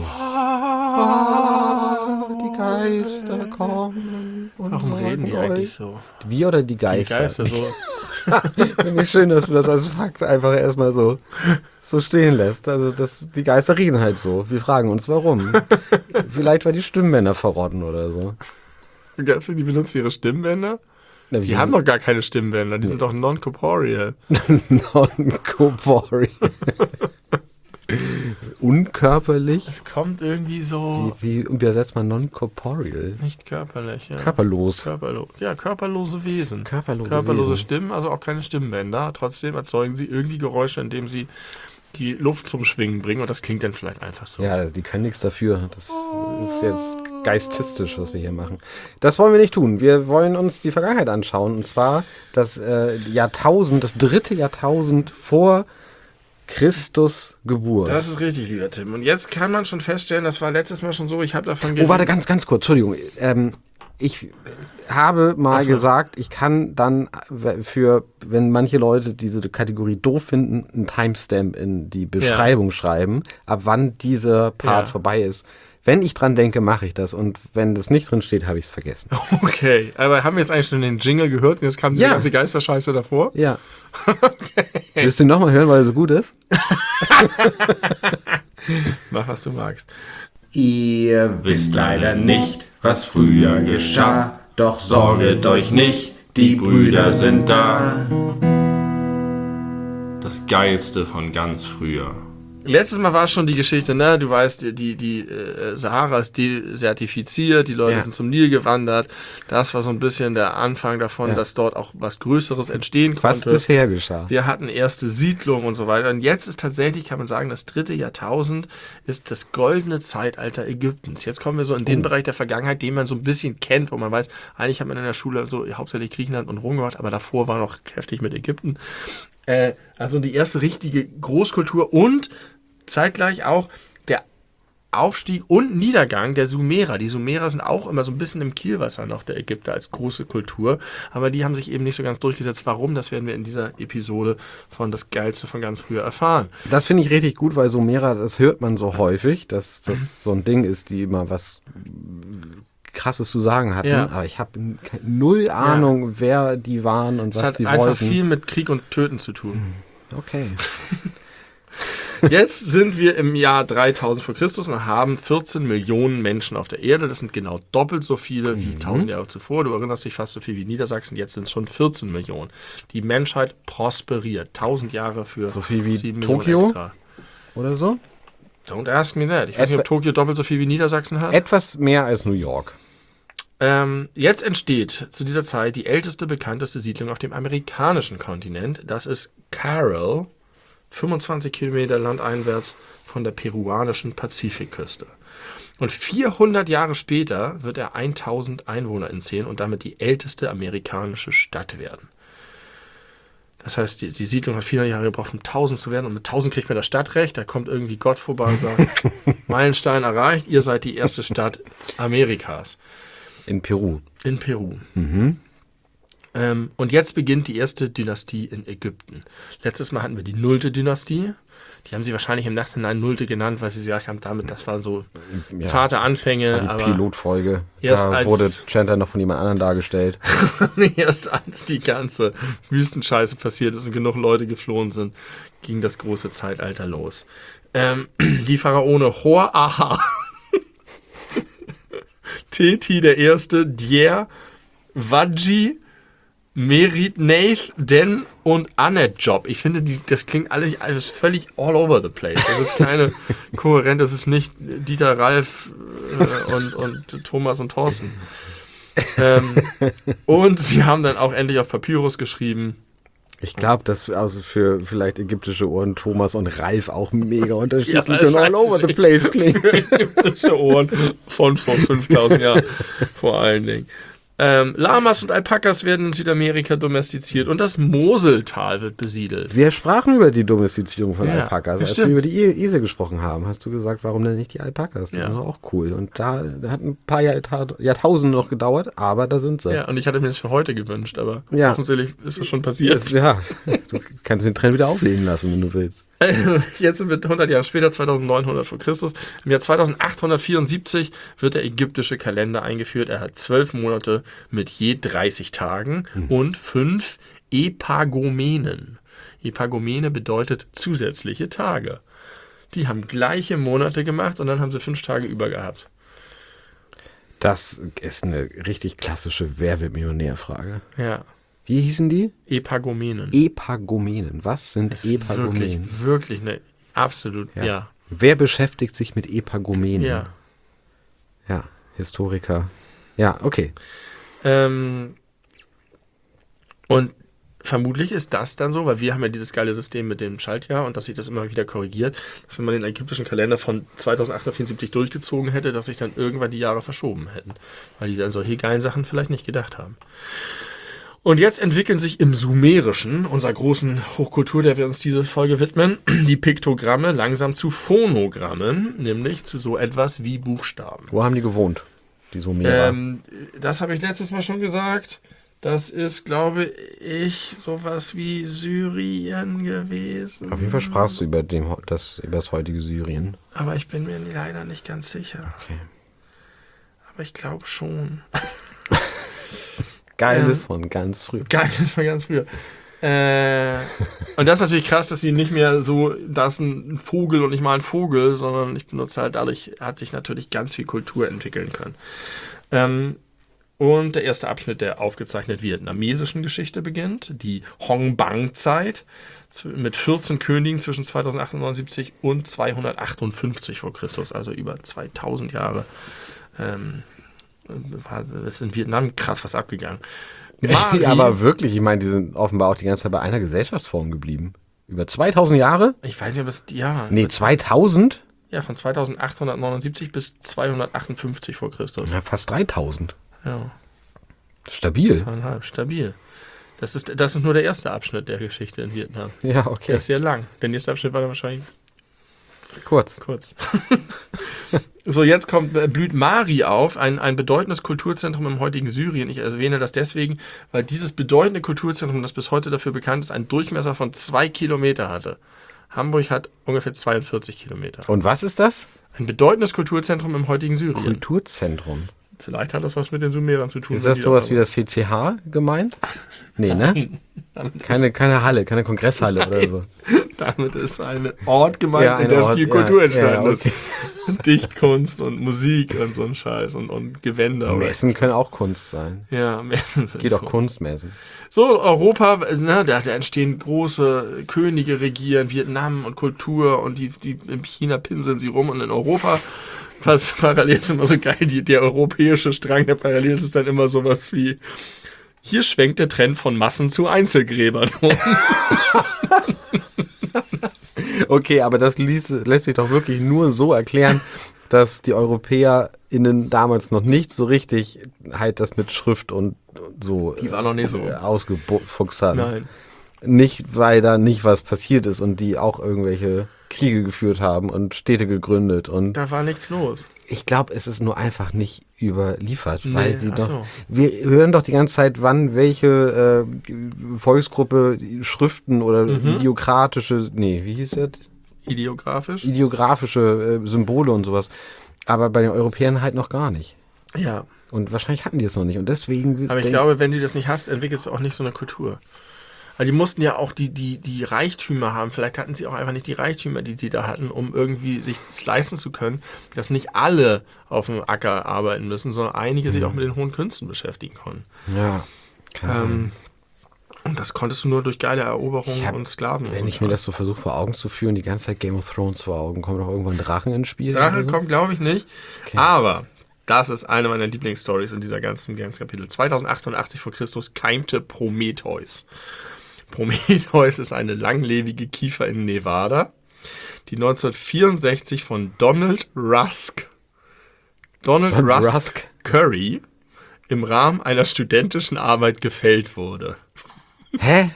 Die Geister kommen. Und Warum reden die euch. eigentlich so? Wir oder die Die Geister? Geister so. Finde ich schön, dass du das als Fakt einfach erstmal so stehen lässt. Also die Geister reden halt so. Wir fragen uns, warum. Vielleicht, weil die Stimmbänder verrotten oder so. Geister, die benutzen ihre Stimmbänder? Die haben doch gar keine Stimmbänder, die sind doch non-corporeal. Non-corporeal. Unkörperlich? Es kommt irgendwie so... Wie übersetzt man non-corporeal? Nicht körperlich, ja. Körperlos. Körperlose Wesen. Körperlose Körperlose Wesen. Stimmen, also auch keine Stimmbänder. Trotzdem erzeugen sie irgendwie Geräusche, indem sie die Luft zum Schwingen bringen. Und das klingt dann vielleicht einfach so. Ja, die können nichts dafür. Das ist jetzt geististisch, was wir hier machen. Das wollen wir nicht tun. Wir wollen uns die Vergangenheit anschauen. Und zwar das Jahrtausend, das 3. Jahrtausend vor Christus Geburt. Das ist richtig, lieber Tim. Und jetzt kann man schon feststellen, das war letztes Mal schon so, ich habe davon Oh, warte, ganz kurz, Entschuldigung. Ich habe mal gesagt, ich kann dann wenn manche Leute diese Kategorie doof finden, einen Timestamp in die Beschreibung schreiben, ab wann dieser Part vorbei ist. Wenn ich dran denke, mache ich das. Und wenn das nicht drin steht, habe ich es vergessen. Okay, aber haben wir jetzt eigentlich schon den Jingle gehört und jetzt kam die ganze Geisterscheiße davor? Ja. Okay. Willst du ihn nochmal hören, weil er so gut ist? Mach, was du magst. Ihr wisst leider nicht, was früher geschah, doch sorget euch nicht, die Brüder sind da. Das Geilste von ganz früher. Letztes Mal war schon die Geschichte, ne? Du weißt, die Sahara ist desertifiziert, die Leute sind zum Nil gewandert. Das war so ein bisschen der Anfang davon, dass dort auch was Größeres entstehen konnte. Was bisher geschah. Wir hatten erste Siedlungen und so weiter. Und jetzt ist tatsächlich, kann man sagen, das 3. Jahrtausend ist das goldene Zeitalter Ägyptens. Jetzt kommen wir so in den Bereich der Vergangenheit, den man so ein bisschen kennt, wo man weiß, eigentlich hat man in der Schule so hauptsächlich Griechenland und Rom gemacht, aber davor war noch heftig mit Ägypten. Also die erste richtige Großkultur und zeitgleich auch der Aufstieg und Niedergang der Sumerer. Die Sumerer sind auch immer so ein bisschen im Kielwasser noch der Ägypter als große Kultur, aber die haben sich eben nicht so ganz durchgesetzt. Warum? Das werden wir in dieser Episode von Das Geilste von ganz früher erfahren. Das finde ich richtig gut, weil Sumerer, das hört man so häufig, dass das so ein Ding ist, die immer was Krasses zu sagen hatten, aber ich habe null Ahnung, wer die waren und was die wollten. Es hat einfach viel mit Krieg und Töten zu tun. Okay. Jetzt sind wir im Jahr 3000 vor Christus und haben 14 Millionen Menschen auf der Erde. Das sind genau doppelt so viele wie 1000 Jahre zuvor. Du erinnerst dich fast so viel wie Niedersachsen. Jetzt sind es schon 14 Millionen. Die Menschheit prosperiert. 1000 Jahre für so viel wie 7 Tokio Millionen extra. Oder so? Don't ask me that. Ich weiß nicht, ob Tokio doppelt so viel wie Niedersachsen hat. Etwas mehr als New York. Jetzt entsteht zu dieser Zeit die älteste, bekannteste Siedlung auf dem amerikanischen Kontinent. Das ist Caral, 25 Kilometer landeinwärts von der peruanischen Pazifikküste. Und 400 Jahre später wird er 1000 Einwohner zählen und damit die älteste amerikanische Stadt werden. Das heißt, die Siedlung hat 400 Jahre gebraucht, um 1000 zu werden. Und mit 1000 kriegt man das Stadtrecht. Da kommt irgendwie Gott vorbei und sagt, Meilenstein erreicht, ihr seid die erste Stadt Amerikas. In Peru. In Peru. Und jetzt beginnt die erste Dynastie in Ägypten. Letztes Mal hatten wir die 0. Dynastie. Die haben sie wahrscheinlich im Nachhinein Nullte genannt, weil sie gesagt haben, das waren so zarte Anfänge. Die aber Pilotfolge. erst Da als- wurde Chandler noch von jemand anderem dargestellt. erst als die ganze Wüstenscheiße passiert ist und genug Leute geflohen sind, ging das große Zeitalter los. Die Pharaone Hor-Aha, Teti der Erste, Djer, Wadji, Merit-Neith, Den und Anetjob. Ich finde, das klingt alles völlig all over the place. Das ist keine kohärent, das ist nicht Dieter, Ralf und Thomas und Thorsten. Und sie haben dann auch endlich auf Papyrus geschrieben. Ich glaube, dass also für vielleicht ägyptische Ohren Thomas und Ralf auch mega unterschiedlich Ja, und all over the place klingen. Ägyptische Ohren von vor 5000 Jahren vor allen Dingen. Lamas und Alpakas werden in Südamerika domestiziert und das Moseltal wird besiedelt. Wir sprachen über die Domestizierung von Ja, Alpakas. das Als wir stimmt. über die Esel gesprochen haben, hast du gesagt, warum denn nicht die Alpakas? Die Ja. sind doch auch cool. Und da hat ein paar Jahrtausende noch gedauert, aber da sind sie. Ja, und ich hatte mir das für heute gewünscht, aber Ja. offensichtlich ist es schon passiert. Ja, du kannst den Trend wieder aufleben lassen, wenn du willst. Jetzt sind wir 100 Jahre später, 2900 vor Christus. Im Jahr 2874 wird der ägyptische Kalender eingeführt. Er hat 12 Monate mit je 30 Tagen und 5 Epagomenen. Epagomene bedeutet zusätzliche Tage. Die haben gleiche Monate gemacht und dann haben sie 5 Tage über gehabt. Das ist eine richtig klassische Wer wird Millionär-Frage. Ja, Wie hießen die? Epagomenen. Epagomenen. Was sind Das ist Epagomenen? wirklich eine absolut, ja. Wer beschäftigt sich mit Epagomenen? Ja. Ja, Historiker. Ja, okay. Und vermutlich ist das dann so, weil wir haben ja dieses geile System mit dem Schaltjahr und dass sich das immer wieder korrigiert, dass wenn man den ägyptischen Kalender von 2874 durchgezogen hätte, dass sich dann irgendwann die Jahre verschoben hätten, weil die an solche geilen Sachen vielleicht nicht gedacht haben. Und jetzt entwickeln sich im Sumerischen, unserer großen Hochkultur, der wir uns diese Folge widmen, die Piktogramme langsam zu Phonogrammen, nämlich zu so etwas wie Buchstaben. Wo haben die gewohnt? Die Sumerer. Das habe ich letztes Mal schon gesagt. Das ist, glaube ich, sowas wie Syrien gewesen. Auf jeden Fall sprachst du über das heutige Syrien. Aber ich bin mir leider nicht ganz sicher. Okay. Aber ich glaube schon. Geiles von ganz früh. Geil, das war ganz früher. Und das ist natürlich krass, dass sie nicht mehr so, da ist ein Vogel und nicht mal ein Vogel, sondern ich benutze halt, dadurch hat sich natürlich ganz viel Kultur entwickeln können. Und der erste Abschnitt der aufgezeichnet vietnamesischen Geschichte beginnt, die Hong Bang-Zeit mit 14 Königen zwischen 2078 und 258 vor Christus, also über 2000 Jahre. Ist in Vietnam krass was abgegangen. Mari, Ja, aber wirklich, ich meine, die sind offenbar auch die ganze Zeit bei einer Gesellschaftsform geblieben. Über 2000 Jahre? ich weiß nicht, ob es, ja, Nee, 2000? ja, von 2879 bis 258 vor Christus. Ja, fast 3000. Ja, Stabil. 2,5, stabil. Das ist nur der erste Abschnitt der Geschichte in Vietnam. Ja, Der okay. ist sehr lang. Der nächste Abschnitt war dann wahrscheinlich Kurz. kurz. So, jetzt blüht Mari auf, ein bedeutendes Kulturzentrum im heutigen Syrien. Ich erwähne das deswegen, weil dieses bedeutende Kulturzentrum, das bis heute dafür bekannt ist, einen Durchmesser von 2 Kilometer hatte. Hamburg hat ungefähr 42 Kilometer. Und was ist das? Ein bedeutendes Kulturzentrum im heutigen Syrien. Kulturzentrum. Vielleicht hat das was mit den Sumerern zu tun. Ist das sowas wie das CCH gemeint? Nee, ne? Keine Halle, keine Kongresshalle oder so. Damit ist ein Ort gemeint, Ja, in ein der Ort, viel ja, Kultur ja, entstanden okay. ist. Dichtkunst und Musik und so ein Scheiß und Gewänder. Messen können auch Kunst sein. Ja, Messen sind Geht auch Kunst. Kunstmessen. So, Europa, ne, da entstehen große Könige, regieren Vietnam und Kultur und die in China pinseln sie rum und in Europa, was parallel ist immer so geil, der europäische Strang der Parallel ist dann immer sowas wie, hier schwenkt der Trend von Massen zu Einzelgräbern um. Okay, aber das lässt sich doch wirklich nur so erklären, dass die EuropäerInnen damals noch nicht so richtig halt das mit Schrift und so Die war noch nicht so. ausgefuchst haben. Nein. Nicht, weil da nicht was passiert ist und die auch irgendwelche Kriege geführt haben und Städte gegründet. Und Da war nichts los. ich glaube, es ist nur einfach nicht überliefert, Nee, weil sie ach doch. so. Wir hören doch die ganze Zeit, wann welche Volksgruppe Schriften oder videokratische. Nee, wie hieß das? ideografische Symbole und sowas. Aber bei den Europäern halt noch gar nicht. Ja. Und wahrscheinlich hatten die es noch nicht. Und deswegen. Aber ich glaube, wenn du das nicht hast, entwickelst du auch nicht so eine Kultur. Weil die mussten ja auch die Reichtümer haben. Vielleicht hatten sie auch einfach nicht die Reichtümer, die da hatten, um irgendwie sich das leisten zu können, dass nicht alle auf dem Acker arbeiten müssen, sondern einige sich auch mit den hohen Künsten beschäftigen konnten. Ja, kann sein. Und das konntest du nur durch geile Eroberungen und Sklaven. Wenn ich mir das so versuche vor Augen zu führen, die ganze Zeit Game of Thrones vor Augen, kommt doch irgendwann Drachen ins Spiel? Drache kommt, glaube ich, nicht. Okay. Aber das ist eine meiner Lieblingsstories in dieser ganzen Kapitel. 2088 vor Christus keimte Prometheus. Prometheus ist eine langlebige Kiefer in Nevada, die 1964 von Donald Rusk Curry im Rahmen einer studentischen Arbeit gefällt wurde. Hä?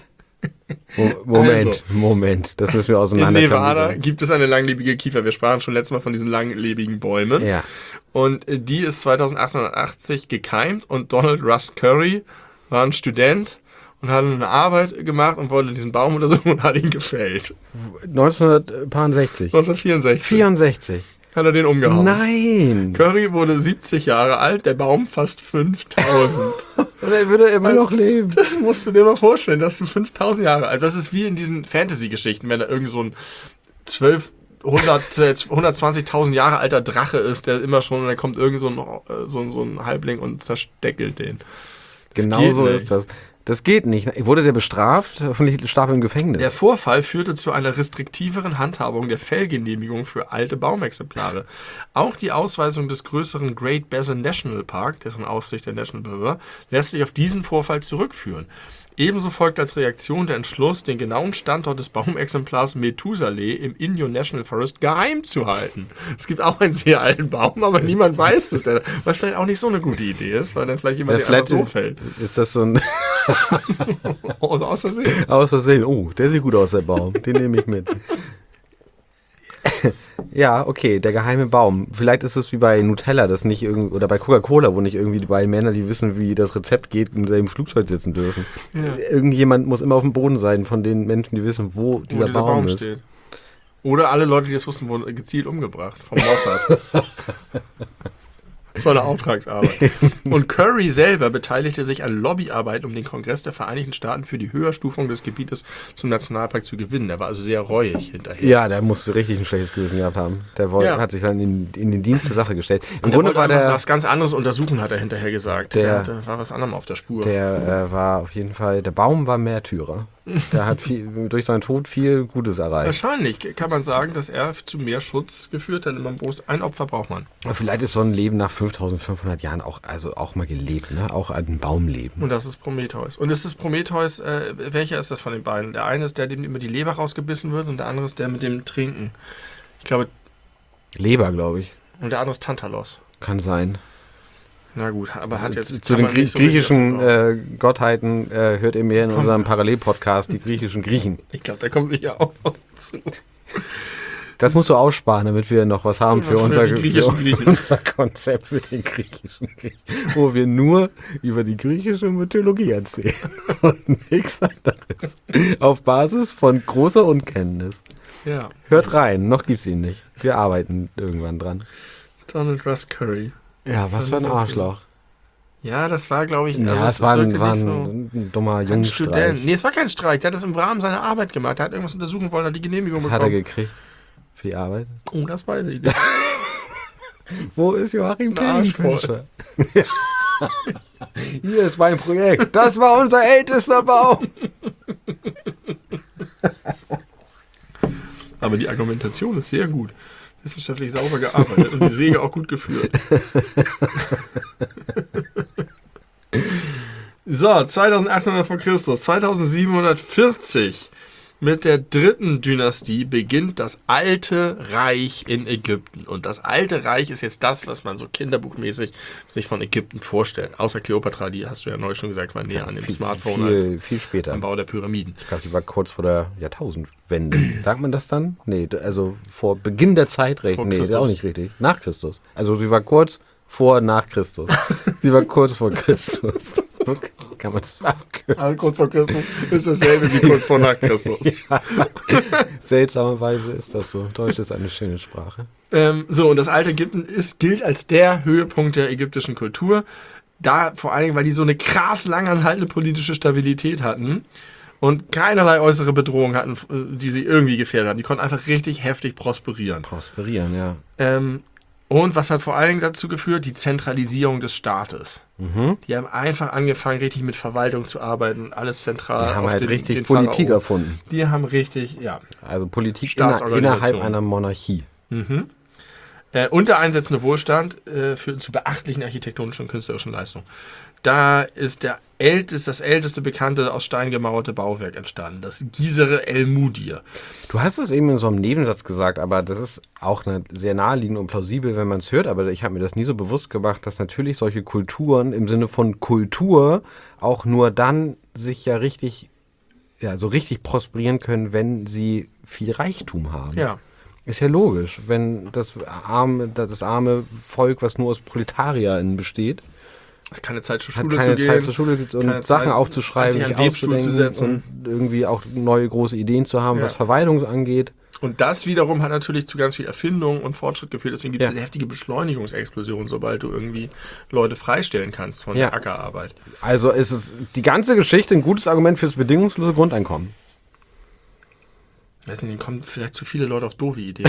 Moment, das müssen wir auseinander. In Nevada gibt es eine langlebige Kiefer. Wir sprachen schon letztes Mal von diesen langlebigen Bäumen. Ja. Und die ist 2880 gekeimt und Donald Rusk Curry war ein Student und hat eine Arbeit gemacht und wollte diesen Baum untersuchen und hat ihn gefällt. 1964. 1964. Hat er den umgehauen. Nein! Curry wurde 70 Jahre alt, der Baum fast 5000. Und er würde immer noch leben. Das musst du dir mal vorstellen, dass du 5000 Jahre alt. Das ist wie in diesen Fantasy-Geschichten, wenn da irgend so ein 120.000 Jahre alter Drache ist, der immer schon, und dann kommt irgend so ein Halbling und zersteckelt den. Genau so ist das. Das geht nicht. Wurde der bestraft? Hoffentlich starb im Gefängnis. Der Vorfall führte zu einer restriktiveren Handhabung der Fellgenehmigung für alte Baumexemplare. Auch die Ausweisung des größeren Great Basin National Park, dessen Aussicht der National Preserve, lässt sich auf diesen Vorfall zurückführen. Ebenso folgt als Reaktion der Entschluss, den genauen Standort des Baumexemplars Methusaleh im Inyo National Forest geheim zu halten. Es gibt auch einen sehr alten Baum, aber niemand weiß es. Was vielleicht auch nicht so eine gute Idee ist, weil dann vielleicht jemand der einfach so fällt. Ist das so ein... Aus Versehen. Aus Versehen. Oh, der sieht gut aus, der Baum. Den nehme ich mit. Ja, okay, der geheime Baum. Vielleicht ist es wie bei Nutella, das nicht irgendwie, oder bei Coca-Cola, wo nicht irgendwie die beiden Männer, die wissen, wie das Rezept geht, im selben Flugzeug sitzen dürfen. Ja. Irgendjemand muss immer auf dem Boden sein von den Menschen, die wissen, wo dieser Baum ist. Steht. Oder alle Leute, die das wussten, wurden gezielt umgebracht vom Mossad. Das war eine Auftragsarbeit. Und Curry selber beteiligte sich an Lobbyarbeit, um den Kongress der Vereinigten Staaten für die Höherstufung des Gebietes zum Nationalpark zu gewinnen. Der war also sehr reuig hinterher. Ja, der musste richtig ein schlechtes Gewissen gehabt haben. Der hat sich dann in den Dienst der Sache gestellt. Im Grunde war der was ganz anderes untersuchen, hat er hinterher gesagt. Der war was anderem auf der Spur. Der war auf jeden Fall, der Baum war Märtyrer. Der hat durch seinen Tod viel Gutes erreicht. Wahrscheinlich kann man sagen, dass er zu mehr Schutz geführt hat. Ein Opfer braucht man. Aber vielleicht ist so ein Leben nach 5500 Jahren auch mal gelebt, ne? Auch ein Baumleben. Und das ist Prometheus. Und ist es Prometheus, welcher ist das von den beiden? Der eine ist der, dem immer die Leber rausgebissen wird, und der andere ist der mit dem Trinken. Ich glaube... Leber, glaube ich. Und der andere ist Tantalos. Kann sein. Na gut, aber hat jetzt... Zu den griechischen Gottheiten hört ihr mehr in unserem Parallelpodcast, die griechischen Griechen. Ich glaube, der kommt nicht auch zu. Das musst du aussparen, damit wir noch was haben für unser Konzept für den griechischen Griechen. Wo wir nur über die griechische Mythologie erzählen und nichts anderes. Auf Basis von großer Unkenntnis. Ja. Hört rein, noch gibt's ihn nicht. Wir arbeiten irgendwann dran. Donald Rusk Curry. Ja, was für ein Arschloch. Ja, das war, glaube ich... Also es war ein dummer Jungstreich. Nee, es war kein Streich. Der hat das im Rahmen seiner Arbeit gemacht. Der hat irgendwas untersuchen wollen, hat die Genehmigung bekommen. Was hat er gekriegt für die Arbeit? Oh, das weiß ich nicht. Wo ist Joachim Tellenfischer? Hier ist mein Projekt. Das war unser ältester Baum. Aber die Argumentation ist sehr gut. Wissenschaftlich sauber gearbeitet und die Säge auch gut geführt. So, 2800 vor Christus, 2740 mit der dritten Dynastie beginnt das Alte Reich in Ägypten. Und das Alte Reich ist jetzt das, was man so kinderbuchmäßig sich von Ägypten vorstellt. Außer Kleopatra, die hast du ja neu schon gesagt, war näher an dem Smartphone als viel später. Am Bau der Pyramiden. Ich glaube, die war kurz vor der Jahrtausendwende. Sagt man das dann? Nee, also vor Beginn der Zeitrechnung. Nee, das ist auch nicht richtig. Nach Christus. Also sie war kurz nach Christus. Sie war kurz vor Christus. kann man es abkürzen. Aber kurz vor Christus ist dasselbe wie kurz vor nach Christus. Ja. Seltsamerweise ist das so. Deutsch ist eine schöne Sprache. Und das alte Ägypten gilt als der Höhepunkt der ägyptischen Kultur. Da vor allen Dingen, weil die so eine krass langanhaltende politische Stabilität hatten und keinerlei äußere Bedrohung hatten, die sie irgendwie gefährdet haben. Die konnten einfach richtig heftig prosperieren. Ja. Und was hat vor allen Dingen dazu geführt? Die Zentralisierung des Staates. Die haben einfach angefangen, richtig mit Verwaltung zu arbeiten und alles zentral. Die haben halt richtig Politik erfunden. Die haben richtig, Also Politik Staatsorganisation. innerhalb einer Monarchie. Und der einsetzende Wohlstand führten zu beachtlichen architektonischen und künstlerischen Leistungen. Da ist das älteste bekannte aus Stein gemauerte Bauwerk entstanden, das Gizeh El Mudir. Du hast es eben in so einem Nebensatz gesagt, aber das ist auch sehr naheliegend und plausibel, wenn man es hört, aber ich habe mir das nie so bewusst gemacht, dass natürlich solche Kulturen im Sinne von Kultur auch nur dann sich so richtig prosperieren können, wenn sie viel Reichtum haben. Ja. Ist ja logisch, wenn das arme Volk, was nur aus ProletarierInnen besteht, keine Zeit zur hat Schule keine zu Zeit gehen, zur Schule und keine Sachen Zeit, aufzuschreiben, sich sich an den Webstuhl zu auszudenken setzen. und irgendwie auch neue große Ideen zu haben, was Verwaltung angeht. Und das wiederum hat natürlich zu ganz viel Erfindung und Fortschritt geführt. Deswegen gibt es eine heftige Beschleunigungsexplosion, sobald du irgendwie Leute freistellen kannst von der Ackerarbeit. Also ist es die ganze Geschichte ein gutes Argument fürs bedingungslose Grundeinkommen. Ich weiß nicht, denen kommen vielleicht zu viele Leute auf doofe Ideen.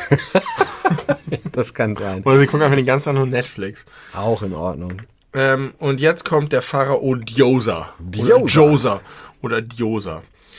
Das kann sein. Oder sie gucken einfach den ganzen Tag nur Netflix. Auch in Ordnung. Und jetzt kommt der Pharao Djoser. Oder Djoser.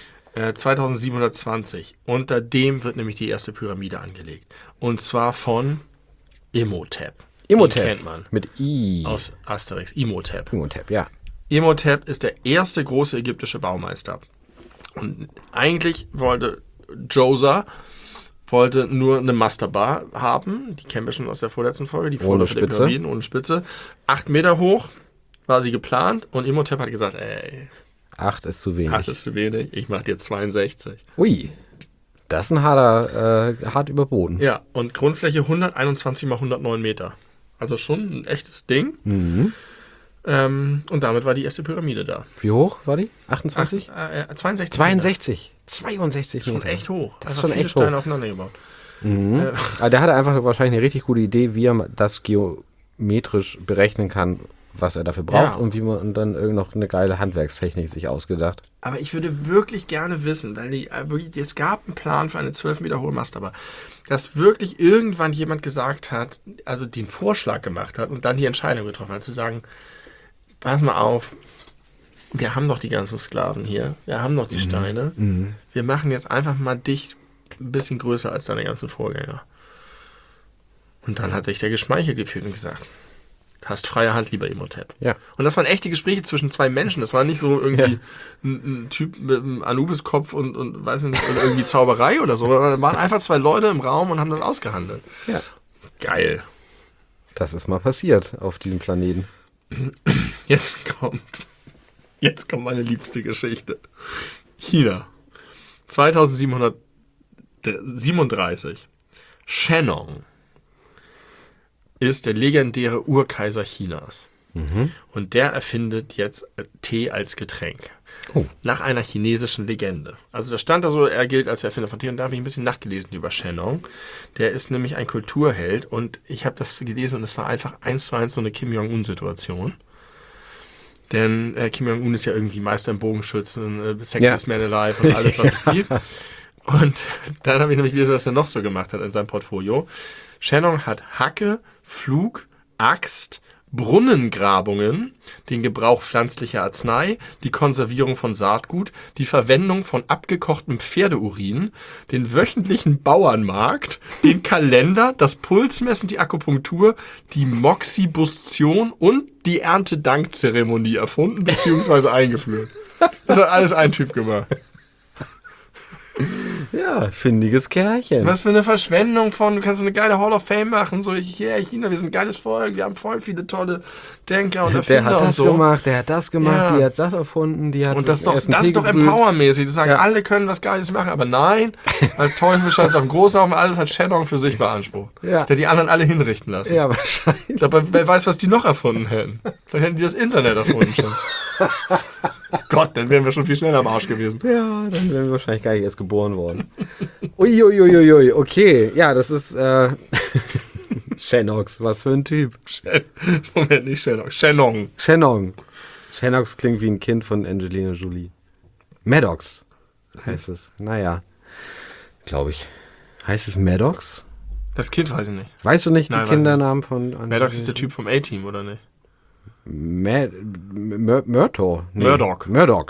2720. Unter dem wird nämlich die erste Pyramide angelegt. Und zwar von Imhotep. Imhotep. Den kennt man. Mit I. Aus Asterix. Imhotep. Imhotep, ja. Imhotep ist der erste große ägyptische Baumeister. Und eigentlich wollte Djoser nur eine Masterbar haben. Die kennen wir schon aus der vorletzten Folge. Die Vorläufer der Pyramiden ohne Spitze. 8 Meter hoch war sie geplant. Und Imhotep hat gesagt, 8 ist zu wenig. 8 ist zu wenig. Ich mache dir 62. Ui. Das ist ein hart überboten. Ja, und Grundfläche 121 mal 109 Meter. Also schon ein echtes Ding. Und damit war die erste Pyramide da. Wie hoch war die? 28? 62. 62 Meter. Schon echt hoch. Das ist schon schon echt Steine hoch. aufeinander gebaut. Aber der hatte einfach wahrscheinlich eine richtig gute Idee, wie er das geometrisch berechnen kann, was er dafür braucht und wie man dann noch eine geile Handwerkstechnik sich ausgedacht. Aber ich würde wirklich gerne wissen, weil es gab einen Plan für eine 12 Meter hohe Masterbar, dass wirklich irgendwann jemand gesagt hat, also den Vorschlag gemacht hat und dann die Entscheidung getroffen hat, zu sagen, pass mal auf, wir haben doch die ganzen Sklaven hier, wir haben doch die Steine, wir machen jetzt einfach mal dich ein bisschen größer als deine ganzen Vorgänger. Und dann hat sich der geschmeichelt gefühlt und gesagt, hast freie Hand, lieber Imhotep. Ja. Und das waren echte Gespräche zwischen zwei Menschen. Das war nicht so irgendwie ein Typ mit einem Anubis-Kopf und weiß nicht, und irgendwie Zauberei oder so. Da waren einfach zwei Leute im Raum und haben das ausgehandelt. Ja. Geil. Das ist mal passiert auf diesem Planeten. Jetzt kommt meine liebste Geschichte. China. 2737. Shennong ist der legendäre Urkaiser Chinas. Und der erfindet jetzt Tee als Getränk. Oh. Nach einer chinesischen Legende. Also da stand da so, er gilt als Erfinder von Tee. Und da habe ich ein bisschen nachgelesen über Shennong. Der ist nämlich ein Kulturheld. Und ich habe das gelesen und es war einfach 1:1 so eine Kim Jong-un-Situation. Denn Kim Jong-un ist ja irgendwie Meister im Bogenschützen, Sexiest Man Alive und alles, was es gibt. Und dann habe ich nämlich gelesen, was er noch so gemacht hat in seinem Portfolio. Shennong hat Hacke, Pflug, Axt, Brunnengrabungen, den Gebrauch pflanzlicher Arznei, die Konservierung von Saatgut, die Verwendung von abgekochtem Pferdeurin, den wöchentlichen Bauernmarkt, den Kalender, das Pulsmessen, die Akupunktur, die Moxibustion und die Erntedankzeremonie erfunden bzw. eingeführt. Das hat alles ein Typ gemacht. Ja, findiges Kerlchen. Was für eine Verschwendung du kannst eine geile Hall of Fame machen, so, China, wir sind ein geiles Volk, wir haben voll viele tolle Denker und Erfinder der hat das und so. gemacht, der hat das gemacht, Ja. die hat das erfunden, die hat Und das ist doch gebrüht. empowermäßig. Du sagst, alle können was Geiles machen, aber nein, weil Teufel scheiß auf den Großhaufen, alles hat Shennong für sich beansprucht. Ja. Der die anderen alle hinrichten lassen. Ja, wahrscheinlich. Dabei, wer weiß, was die noch erfunden hätten. Vielleicht hätten die das Internet erfunden schon. Gott, dann wären wir schon viel schneller am Arsch gewesen. Ja, dann wären wir wahrscheinlich gar nicht erst geboren worden. Uiuiuiui, okay. Ja, das ist Shennox, was für ein Typ. Moment, nicht Shennox. Shenong. Shennox klingt wie ein Kind von Angelina Jolie. Maddox heißt es. Naja, glaube ich. Heißt es Maddox? Das Kind weiß ich nicht. Weißt du nicht Nein, die Kindernamen von... Maddox ist der Typ vom A-Team, oder nicht? Murtaugh. Nee. Murdoch.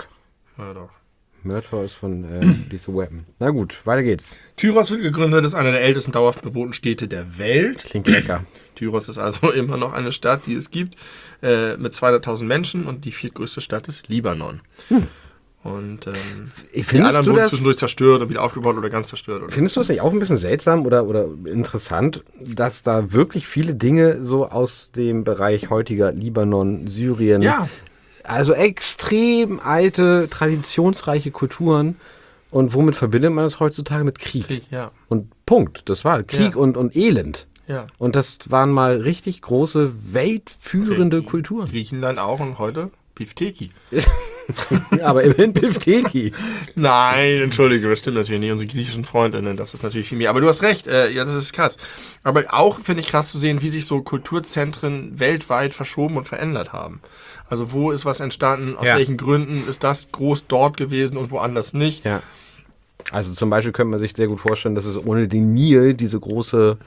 Murtaugh ist von Lethal Weapon. Na gut, weiter geht's. Tyros wird gegründet, ist eine der ältesten dauerhaft bewohnten Städte der Welt. Klingt lecker. Tyros ist also immer noch eine Stadt, die es gibt, mit 200.000 Menschen und die viertgrößte Stadt ist Libanon. Und die anderen wurden zwischendurch zerstört und wieder aufgebaut oder ganz zerstört. Oder? Findest du es nicht auch ein bisschen seltsam oder interessant, dass da wirklich viele Dinge so aus dem Bereich heutiger Libanon, Syrien, also extrem alte, traditionsreiche Kulturen, und womit verbindet man das heutzutage? Mit Krieg. Und Punkt. Das war Krieg und Elend. Ja. Und das waren mal richtig große, weltführende Kulturen. Griechenland auch und heute Bifteki. Aber immerhin Bifteki. Nein, entschuldige, das stimmt natürlich nicht. Unsere griechischen Freundinnen, das ist natürlich viel mehr. Aber du hast recht, ja, das ist krass. Aber auch finde ich krass zu sehen, wie sich so Kulturzentren weltweit verschoben und verändert haben. Also wo ist was entstanden, aus welchen Gründen ist das groß dort gewesen und woanders nicht. Ja. Also zum Beispiel könnte man sich sehr gut vorstellen, dass es ohne den Nil diese große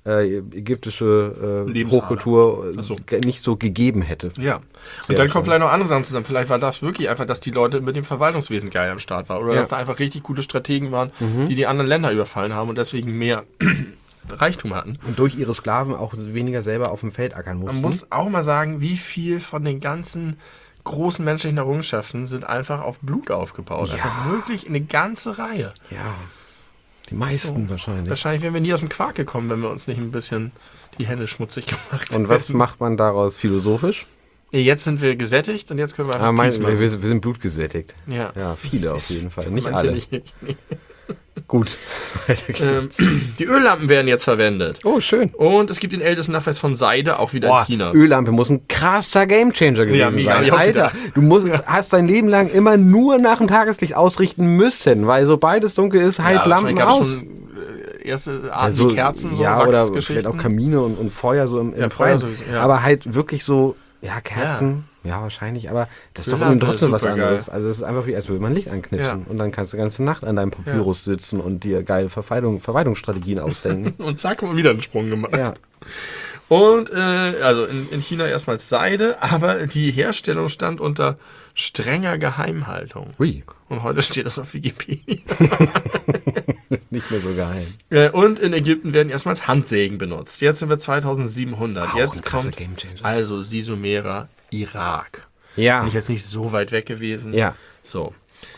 ägyptische Hochkultur nicht so gegeben hätte. Ja. Und dann kommt vielleicht noch andere Sachen zusammen. Vielleicht war das wirklich einfach, dass die Leute mit dem Verwaltungswesen geil am Start waren. Oder dass da einfach richtig gute Strategen waren, die anderen Länder überfallen haben und deswegen mehr Reichtum hatten. Und durch ihre Sklaven auch weniger selber auf dem Feld ackern mussten. Man muss auch mal sagen, wie viel von den ganzen großen menschlichen Errungenschaften sind einfach auf Blut aufgebaut. Ja. Einfach wirklich eine ganze Reihe. Ja. Die meisten wahrscheinlich. Wahrscheinlich wären wir nie aus dem Quark gekommen, wenn wir uns nicht ein bisschen die Hände schmutzig gemacht hätten. Und was macht man daraus philosophisch? Jetzt sind wir gesättigt und jetzt können wir einfach Peace machen. Wir sind blutgesättigt. Ja, viele auf jeden Fall. Nicht manche alle. Nicht. Gut. Weiter geht's. Die Öllampen werden jetzt verwendet. Oh, schön. Und es gibt den ältesten Nachweis von Seide, auch wieder in China. Öllampe muss ein krasser Gamechanger gewesen sein. Alter, du hast dein Leben lang immer nur nach dem Tageslicht ausrichten müssen, weil sobald es dunkel ist, halt Lampen aus. Schon erste Arten wie Kerzen, so oder vielleicht auch Kamine und Feuer so im Freien. Aber halt wirklich so, Kerzen, wahrscheinlich, aber das ist doch trotzdem was anderes. Also es ist einfach wie, als würde man Licht anknipsen und dann kannst du die ganze Nacht an deinem Papyrus sitzen und dir geile Verwaltungsstrategien ausdenken. Und zack, mal wieder einen Sprung gemacht. Ja. Und also in China erstmals Seide, aber die Herstellung stand unter strenger Geheimhaltung. Ui. Und heute steht das auf Wikipedia. Nicht mehr so geheim. Und in Ägypten werden erstmals Handsägen benutzt. Jetzt sind wir 2700. Auch jetzt ein krasser kommt Gamechanger. also Sisumerer, Irak. Ja. Bin ich jetzt nicht so weit weg gewesen. Ja. So.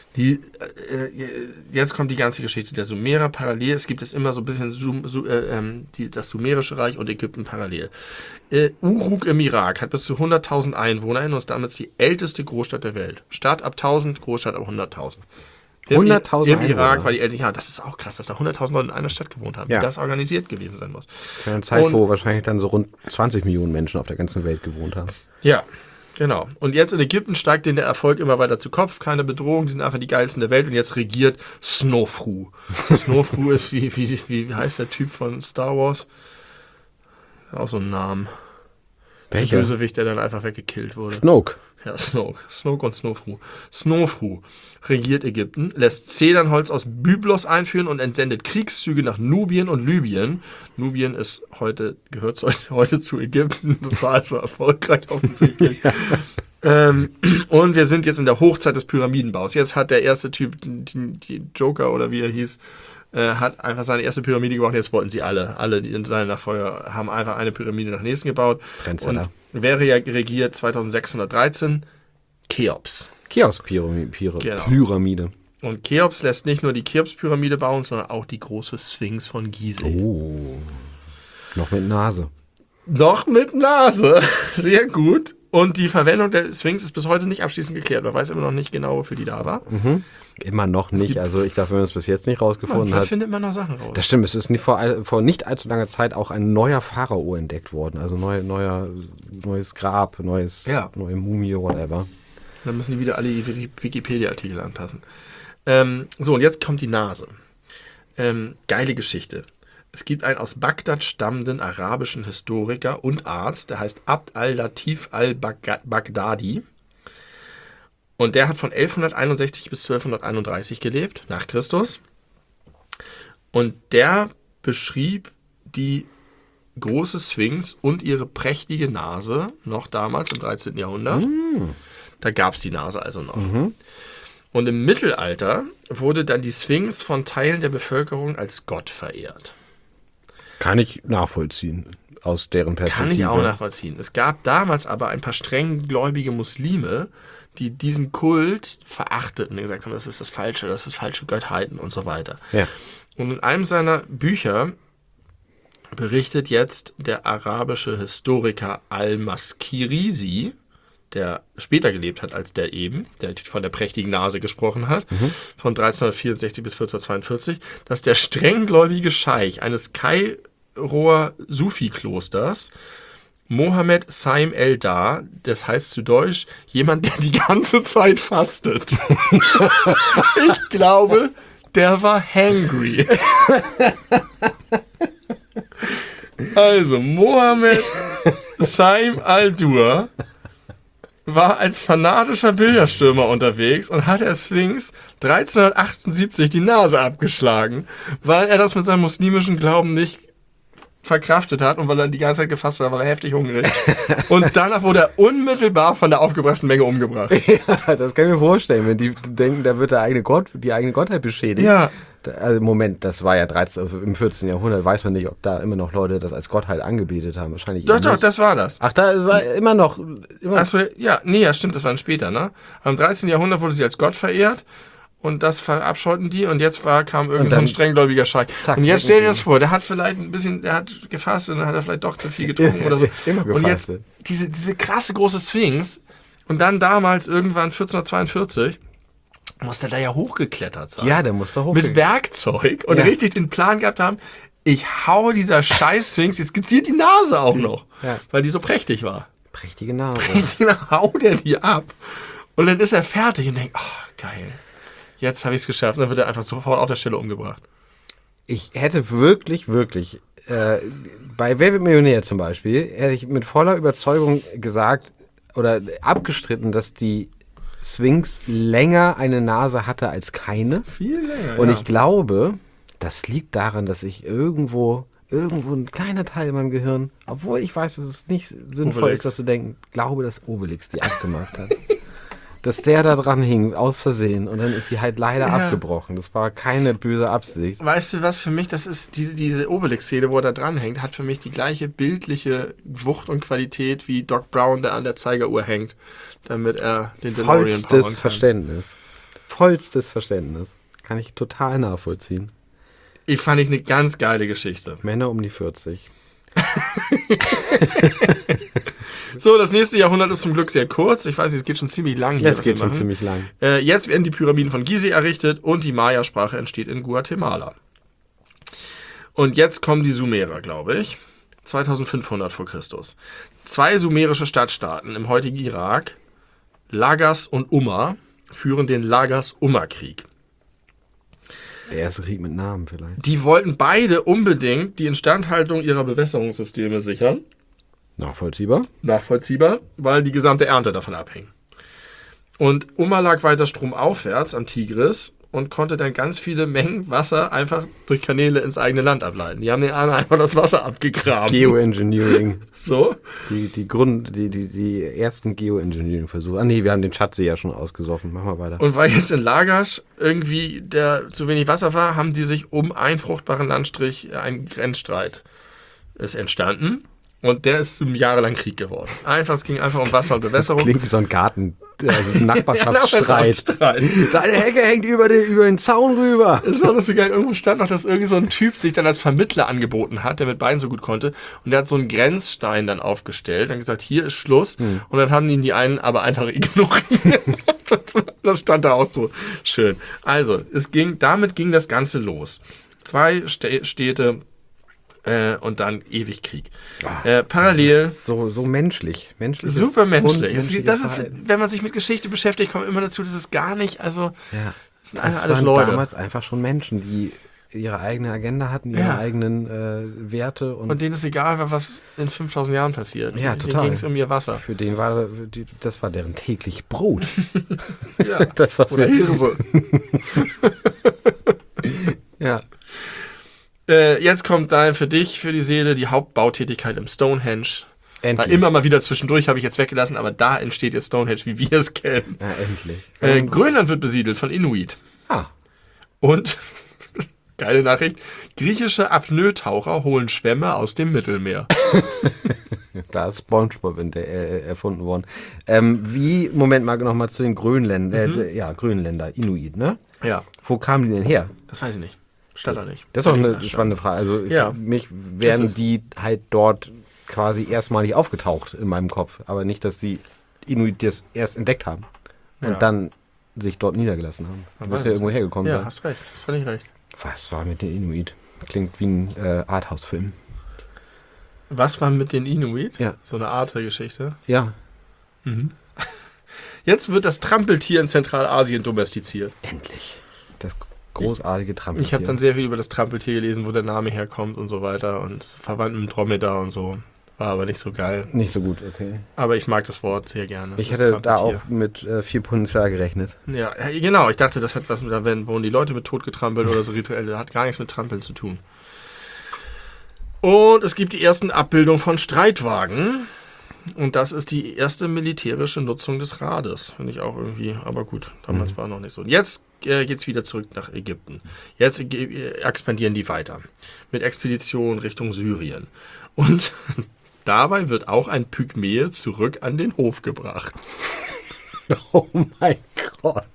Jetzt kommt die ganze Geschichte der Sumerer parallel. Es gibt immer so ein bisschen das Sumerische Reich und Ägypten parallel. Uruk im Irak hat bis zu 100.000 EinwohnerInnen und ist damit die älteste Großstadt der Welt. Stadt ab 1.000, Großstadt ab 100.000. 100.000 Im Irak war die älteste. Ja, das ist auch krass, dass da 100.000 Leute in einer Stadt gewohnt haben. Wie das organisiert gewesen sein muss. Das war eine Zeit, wo wahrscheinlich dann so rund 20 Millionen Menschen auf der ganzen Welt gewohnt haben. Ja. Genau. Und jetzt in Ägypten steigt denen der Erfolg immer weiter zu Kopf. Keine Bedrohung, die sind einfach die geilsten der Welt. Und jetzt regiert Snofru. Snofru ist wie heißt der Typ von Star Wars? Auch so ein Name. Welcher? Der Bösewicht, der dann einfach weggekillt wurde. Snoke. Ja, Snoke und Snofru. Snofru regiert Ägypten, lässt Zedernholz aus Byblos einführen und entsendet Kriegszüge nach Nubien und Libyen. Nubien gehört heute zu Ägypten. Das war also erfolgreich offensichtlich. Und wir sind jetzt in der Hochzeit des Pyramidenbaus. Jetzt hat der erste Typ, die Joker oder wie er hieß, hat einfach seine erste Pyramide gebaut. Jetzt wollten sie alle, die in seinen Nachfolger, haben einfach eine Pyramide nach nächsten gebaut. Trendsetter. Und wer regiert 2613? Cheops. Cheops-Pyramide. Und Cheops lässt nicht nur die Cheops-Pyramide bauen, sondern auch die große Sphinx von Gizeh. Oh. Noch mit Nase. Noch mit Nase. Sehr gut. Und die Verwendung der Sphinx ist bis heute nicht abschließend geklärt. Man weiß immer noch nicht genau, wofür die da war. Mhm. Immer noch nicht. Also ich glaube, wenn man es bis jetzt nicht rausgefunden hat. Da findet man noch Sachen raus. Das stimmt. Es ist vor nicht allzu langer Zeit auch ein neuer Pharao entdeckt worden. Also neues Grab, neue Mumie, whatever. Dann müssen die wieder alle ihre Wikipedia-Artikel anpassen. So, und jetzt kommt die Nase. Geile Geschichte. Es gibt einen aus Bagdad stammenden arabischen Historiker und Arzt, der heißt Abd al-Latif al-Baghdadi. Und der hat von 1161 bis 1231 gelebt, nach Christus. Und der beschrieb die große Sphinx und ihre prächtige Nase, noch damals im 13. Jahrhundert. Da gab es die Nase also noch. Und im Mittelalter wurde dann die Sphinx von Teilen der Bevölkerung als Gott verehrt. Kann ich nachvollziehen, aus deren Perspektive. Kann ich auch nachvollziehen. Es gab damals aber ein paar strenggläubige Muslime, die diesen Kult verachteten und gesagt haben, das ist falsche Gottheiten und so weiter. Ja. Und in einem seiner Bücher berichtet jetzt der arabische Historiker Al-Maskirisi, der später gelebt hat als der von der prächtigen Nase gesprochen hat, von 1364 bis 1442, dass der strenggläubige Scheich eines Kairoer Sufi-Klosters, Mohammed Saim el-Dar, das heißt zu Deutsch, jemand, der die ganze Zeit fastet. Ich glaube, der war hangry. Also, Mohammed Saim al-Dur war als fanatischer Bilderstürmer unterwegs und hat der Sphinx 1378 die Nase abgeschlagen, weil er das mit seinem muslimischen Glauben nicht verkraftet hat und weil er die ganze Zeit gefasst hat, weil er heftig hungrig. Und danach wurde er unmittelbar von der aufgebrachten Menge umgebracht. Ja, das kann ich mir vorstellen, wenn die denken, da wird die eigene Gottheit beschädigt. Ja. Also Moment, das war ja im 14. Jahrhundert, weiß man nicht, ob da immer noch Leute das als Gottheit angebetet haben. Wahrscheinlich Doch, nicht. das war das. Ach, da war immer noch... Achso, ja, stimmt, das war dann später, ne? Im 13. Jahrhundert wurde sie als Gott verehrt und das verabscheuten die und jetzt kam irgend so ein strenggläubiger Scheich. Und jetzt stell dir das vor, der hat vielleicht der hat gefasst und dann hat er vielleicht doch zu viel getrunken oder so. Immer gefasst. Und jetzt diese krasse große Sphinx und dann damals irgendwann 1442 muss der da ja hochgeklettert sein. Ja, der muss da hoch. Mit Werkzeug und richtig den Plan gehabt haben, ich hau dieser scheiß Sphinx jetzt gezielt die Nase auch noch, weil die so prächtig war. Prächtige Nase. Dann haut er die ab und dann ist er fertig und denkt, geil, jetzt habe ich es geschafft. Und dann wird er einfach sofort auf der Stelle umgebracht. Ich hätte wirklich, bei Wer wird Millionär zum Beispiel, hätte ich mit voller Überzeugung gesagt oder abgestritten, dass die Sphinx länger eine Nase hatte als keine. Viel länger, Und ich glaube, das liegt daran, dass ich irgendwo ein kleiner Teil in meinem Gehirn, obwohl ich weiß, dass es nicht sinnvoll ist, dass du denkst, glaube, dass Obelix die abgemacht hat. Dass der da dran hing, aus Versehen. Und dann ist sie halt leider abgebrochen. Das war keine böse Absicht. Weißt du was, für mich, das ist diese Obelix-Szene, wo er da dran hängt, hat für mich die gleiche bildliche Wucht und Qualität wie Doc Brown, der an der Zeigeruhr hängt, damit er den DeLorean powern kann. Vollstes Verständnis. Kann ich total nachvollziehen. Fand ich eine ganz geile Geschichte. Männer um die 40. So, das nächste Jahrhundert ist zum Glück sehr kurz. Ich weiß nicht, es geht schon ziemlich lang hier. Es geht schon ziemlich lang. Jetzt werden die Pyramiden von Gizeh errichtet und die Maya-Sprache entsteht in Guatemala. Und jetzt kommen die Sumerer, glaube ich. 2500 vor Christus. 2 sumerische Stadtstaaten im heutigen Irak, Lagas und Umma, führen den Lagas-Umma-Krieg. Der erste Krieg mit Namen vielleicht. Die wollten beide unbedingt die Instandhaltung ihrer Bewässerungssysteme sichern. Nachvollziehbar, weil die gesamte Ernte davon abhing. Und Umma lag weiter stromaufwärts am Tigris und konnte dann ganz viele Mengen Wasser einfach durch Kanäle ins eigene Land ableiten. Die haben den anderen einfach das Wasser abgegraben. Geoengineering. So? Die ersten Geoengineering-Versuche. Wir haben den Tschadsee ja schon ausgesoffen. Machen wir weiter. Und weil jetzt in Lagasch irgendwie zu wenig Wasser war, haben die sich um einen fruchtbaren Landstrich ein Grenzstreit ist entstanden. Und der ist zum jahrelangen Krieg geworden. Es ging einfach um Wasser und Bewässerung. Klingt wie so ein Garten, also ein Nachbarschaftsstreit. Deine Hecke hängt über den Zaun rüber. Es war das so geil. Irgendwo stand noch, dass irgend so ein Typ sich dann als Vermittler angeboten hat, der mit beiden so gut konnte. Und der hat so einen Grenzstein dann aufgestellt und gesagt, hier ist Schluss. Und dann haben ihn die einen aber einfach ignoriert. Das stand da auch so schön. Also, damit ging das Ganze los. 2 Städte Und dann ewig Krieg. Parallel. Das ist so menschlich. Super menschlich. Das ist, wenn man sich mit Geschichte beschäftigt, kommt immer dazu, das ist gar nicht, das sind alles waren Leute. damals einfach schon Menschen, die ihre eigene Agenda hatten, ihre eigenen Werte. Und denen ist egal war, was in 5000 Jahren passiert. Ja, total. Denen ging es um ihr Wasser. Für den das war deren täglich Brot. Ja. Das, was Oder Hirse. Ja. Jetzt kommt für dich, für die Seele, die Hauptbautätigkeit im Stonehenge. Endlich. War immer mal wieder zwischendurch, habe ich jetzt weggelassen, aber da entsteht jetzt Stonehenge, wie wir es kennen. Ja, endlich. Grönland wird besiedelt von Inuit. Und, geile Nachricht, griechische Apnoe-Taucher holen Schwämme aus dem Mittelmeer. Da ist SpongeBob erfunden worden. Moment mal nochmal zu den Grönländer, Inuit, ne? Ja. Wo kamen die denn her? Das weiß ich nicht. Stand da nicht. Das ist auch eine spannende Frage. Also für mich wären die halt dort quasi erstmalig aufgetaucht in meinem Kopf. Aber nicht, dass die Inuit das erst entdeckt haben und dann sich dort niedergelassen haben. Du musst ja irgendwo hergekommen sein. Ja, hast recht. Völlig recht. Was war mit den Inuit? Klingt wie ein Arthouse-Film. Was war mit den Inuit? Ja. So eine Arte-Geschichte. Ja. Mhm. Jetzt wird das Trampeltier in Zentralasien domestiziert. Endlich. Das großartige Trampeltier. Ich habe dann sehr viel über das Trampeltier gelesen, wo der Name herkommt und so weiter und verwandt mit dem Dromedar und so. War aber nicht so geil. Nicht so gut, okay. Aber ich mag das Wort sehr gerne. Ich hätte da auch mit 4 Potenzial gerechnet. Ja, genau. Ich dachte, das hat was, da wurden die Leute mit tot getrampelt oder so rituell. Das hat gar nichts mit Trampeln zu tun. Und es gibt die ersten Abbildungen von Streitwagen. Und das ist die erste militärische Nutzung des Rades. Finde ich auch irgendwie, aber gut, damals war noch nicht so. Und jetzt geht's wieder zurück nach Ägypten. Jetzt expandieren die weiter. Mit Expeditionen Richtung Syrien. Und dabei wird auch ein Pygmäe zurück an den Hof gebracht. Oh mein Gott.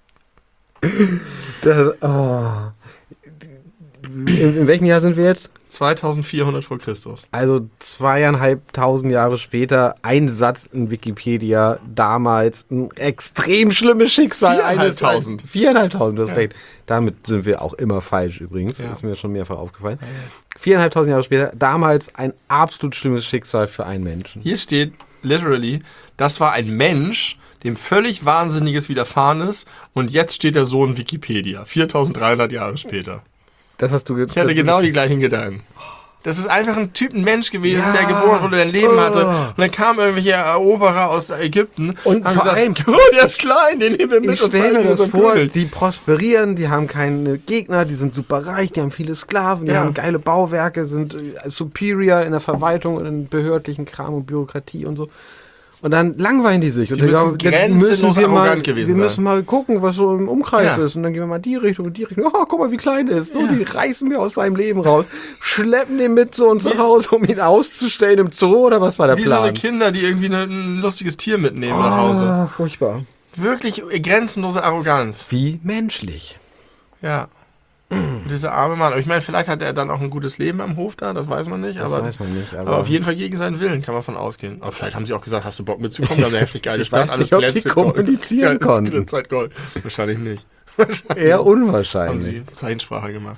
In welchem Jahr sind wir jetzt? 2400 vor Christus. Also 2500 Jahre später, ein Satz in Wikipedia, damals ein extrem schlimmes Schicksal. 4.500. 4.500, du hast recht. Damit sind wir auch immer falsch übrigens, ist mir schon mehrfach aufgefallen. 4.500 Jahre später, damals ein absolut schlimmes Schicksal für einen Menschen. Hier steht literally, das war ein Mensch, dem völlig Wahnsinniges widerfahren ist und jetzt steht er so in Wikipedia, 4300 Jahre später. Das hast du Ich hatte genau die gleichen Gedanken. Das ist einfach ein Mensch gewesen, der geboren wurde, der ein Leben hatte. Und dann kamen irgendwelche Eroberer aus Ägypten und haben vor gesagt, allem, der ist klein, den nehmen wir mit. Ich stelle mir das vor, die prosperieren, die haben keine Gegner, die sind super reich, die haben viele Sklaven, die haben geile Bauwerke, sind superior in der Verwaltung und in behördlichen Kram und Bürokratie und so. Und dann langweilen die sich. Und die müssen grenzenlos arrogant gewesen sein. Wir müssen mal gucken, was so im Umkreis ist. Und dann gehen wir mal die Richtung und die Richtung. Oh, guck mal, wie klein der ist. So, die reißen wir aus seinem Leben raus. Schleppen den mit zu uns nach Hause, um ihn auszustellen im Zoo. Oder was war der Plan? Wie so eine Kinder, die irgendwie ein lustiges Tier mitnehmen nach Hause. Furchtbar. Wirklich grenzenlose Arroganz. Wie menschlich. Ja. Dieser arme Mann. Aber ich meine, vielleicht hat er dann auch ein gutes Leben am Hof da, das weiß man nicht. Das weiß man nicht. Aber auf jeden Fall gegen seinen Willen, kann man von ausgehen. Aber vielleicht haben sie auch gesagt, hast du Bock mitzukommen? Da ist eine heftig geile Stadt, alles glänzt. Ich weiß nicht, ob die kommunizieren konnten. Gold. Wahrscheinlich nicht. Eher unwahrscheinlich. Haben sie Zeichensprache gemacht.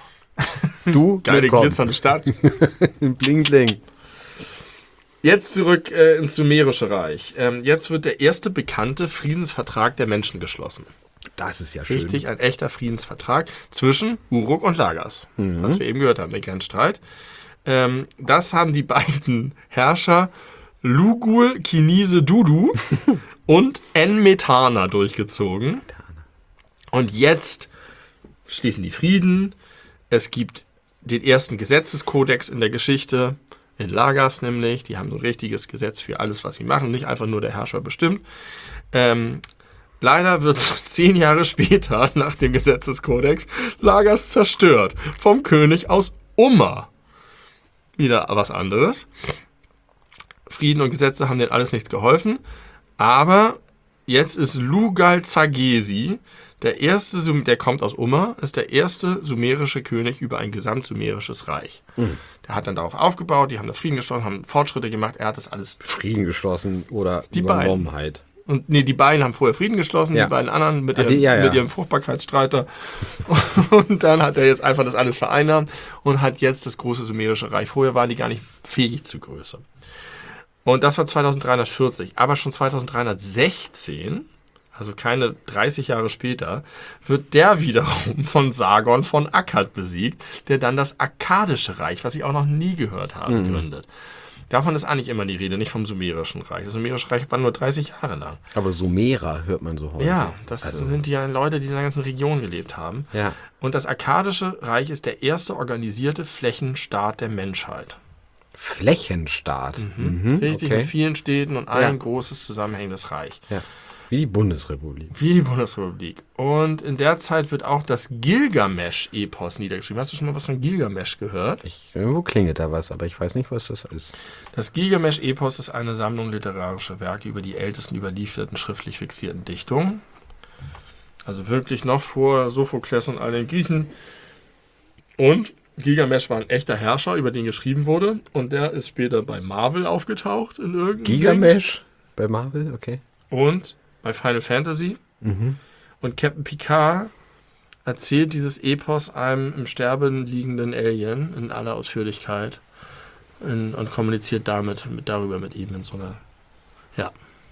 Du, geile glitzernde Stadt. Bling, bling. Jetzt zurück ins Sumerische Reich. Jetzt wird der erste bekannte Friedensvertrag der Menschen geschlossen. Das ist ja schön. Richtig, ein echter Friedensvertrag zwischen Uruk und Lagash, was wir eben gehört haben, der Grenzstreit. Das haben die beiden Herrscher Lugul Kinise Dudu und Enmetana durchgezogen. Und jetzt schließen die Frieden. Es gibt den ersten Gesetzeskodex in der Geschichte, in Lagash nämlich. Die haben so ein richtiges Gesetz für alles, was sie machen, nicht einfach nur der Herrscher bestimmt. Leider wird 10 Jahre später, nach dem Gesetzeskodex, Lagash zerstört vom König aus Umma. Wieder was anderes. Frieden und Gesetze haben denen alles nichts geholfen. Aber jetzt ist Lugal Zagesi, der kommt aus Umma, ist der erste sumerische König über ein gesamtsumerisches Reich. Der hat dann darauf aufgebaut, die haben da Frieden geschlossen, haben Fortschritte gemacht, er hat das alles... Frieden geschlossen oder die Übernommenheit. Und die beiden haben vorher Frieden geschlossen, Ja. die beiden anderen mit die- ihrem Fruchtbarkeitsstreiter. Und dann hat er jetzt einfach das alles vereinnahmt und hat jetzt das große Sumerische Reich. Vorher waren die gar nicht fähig zu Größe. Und das war 2340. Aber schon 2316, also keine 30 Jahre später, wird der wiederum von Sargon von Akkad besiegt, der dann das Akkadische Reich, was ich auch noch nie gehört habe, gründet. Davon ist eigentlich immer die Rede, nicht vom Sumerischen Reich. Das Sumerische Reich war nur 30 Jahre lang. Aber Sumerer hört man so häufig. Ja, das sind die Leute, die in der ganzen Region gelebt haben. Ja. Und das Akkadische Reich ist der erste organisierte Flächenstaat der Menschheit. Flächenstaat. Richtig, okay. mit vielen Städten und ein großes zusammenhängendes Reich. Ja. Wie die Bundesrepublik. Wie die Bundesrepublik. Und in der Zeit wird auch das Gilgamesch-Epos niedergeschrieben. Hast du schon mal was von Gilgamesch gehört? Irgendwo klingelt da was, aber ich weiß nicht, was das ist. Das Gilgamesch-Epos ist eine Sammlung literarischer Werke über die ältesten überlieferten, schriftlich fixierten Dichtungen. Also wirklich noch vor Sophokles und all den Griechen. Und Gilgamesch war ein echter Herrscher, über den geschrieben wurde. Und der ist später bei Marvel aufgetaucht in irgendeinem Gilgamesch bei Marvel, okay. und bei Final Fantasy. Und Captain Picard erzählt dieses Epos einem im Sterben liegenden Alien in aller Ausführlichkeit und kommuniziert darüber mit ihm in so einer. Ja.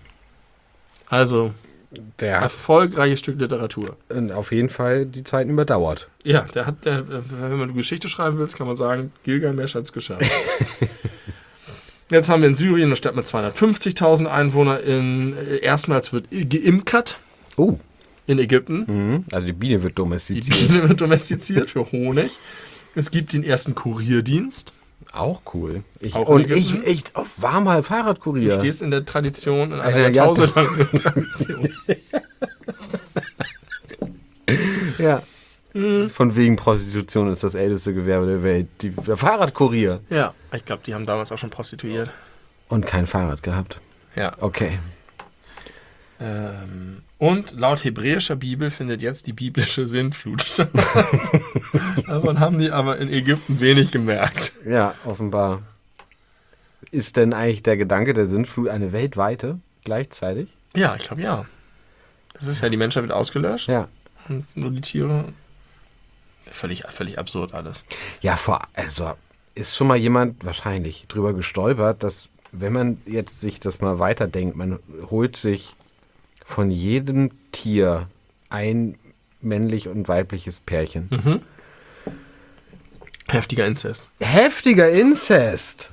Also, Der hat erfolgreiches Stück Literatur. auf jeden Fall die Zeiten überdauert. Ja, wenn man Geschichte schreiben will, kann man sagen, Gilgamesch hat es geschafft. Jetzt haben wir in Syrien eine Stadt mit 250.000 Einwohnern. Erstmals wird geimkert Oh, in Ägypten. also die Biene wird Die domestiziert. Biene wird domestiziert für Honig. Es gibt den ersten Kurierdienst. Auch cool. Auch in Ägypten? Ich war mal Fahrradkurier. Du stehst in der Tradition, in einer Einer jahrtausendlangen Tradition. Ja. Von wegen Prostitution ist das älteste Gewerbe der Welt. Der Fahrradkurier. Ja, ich glaube, die haben damals auch schon prostituiert. Und kein Fahrrad gehabt. Ja. Okay. Und laut hebräischer Bibel findet jetzt die biblische Sintflut statt. Davon haben die aber in Ägypten wenig gemerkt. Ja, offenbar. Ist denn eigentlich der Gedanke der Sintflut eine weltweite gleichzeitig? Ja, ich glaube ja. Das ist ja, die Menschheit wird ausgelöscht Ja. und nur die Tiere. Völlig absurd alles. Ja, also ist schon mal jemand wahrscheinlich drüber gestolpert, dass wenn man jetzt sich das mal weiterdenkt, man holt sich von jedem Tier ein männlich und weibliches Pärchen. Heftiger Inzest. Heftiger Inzest.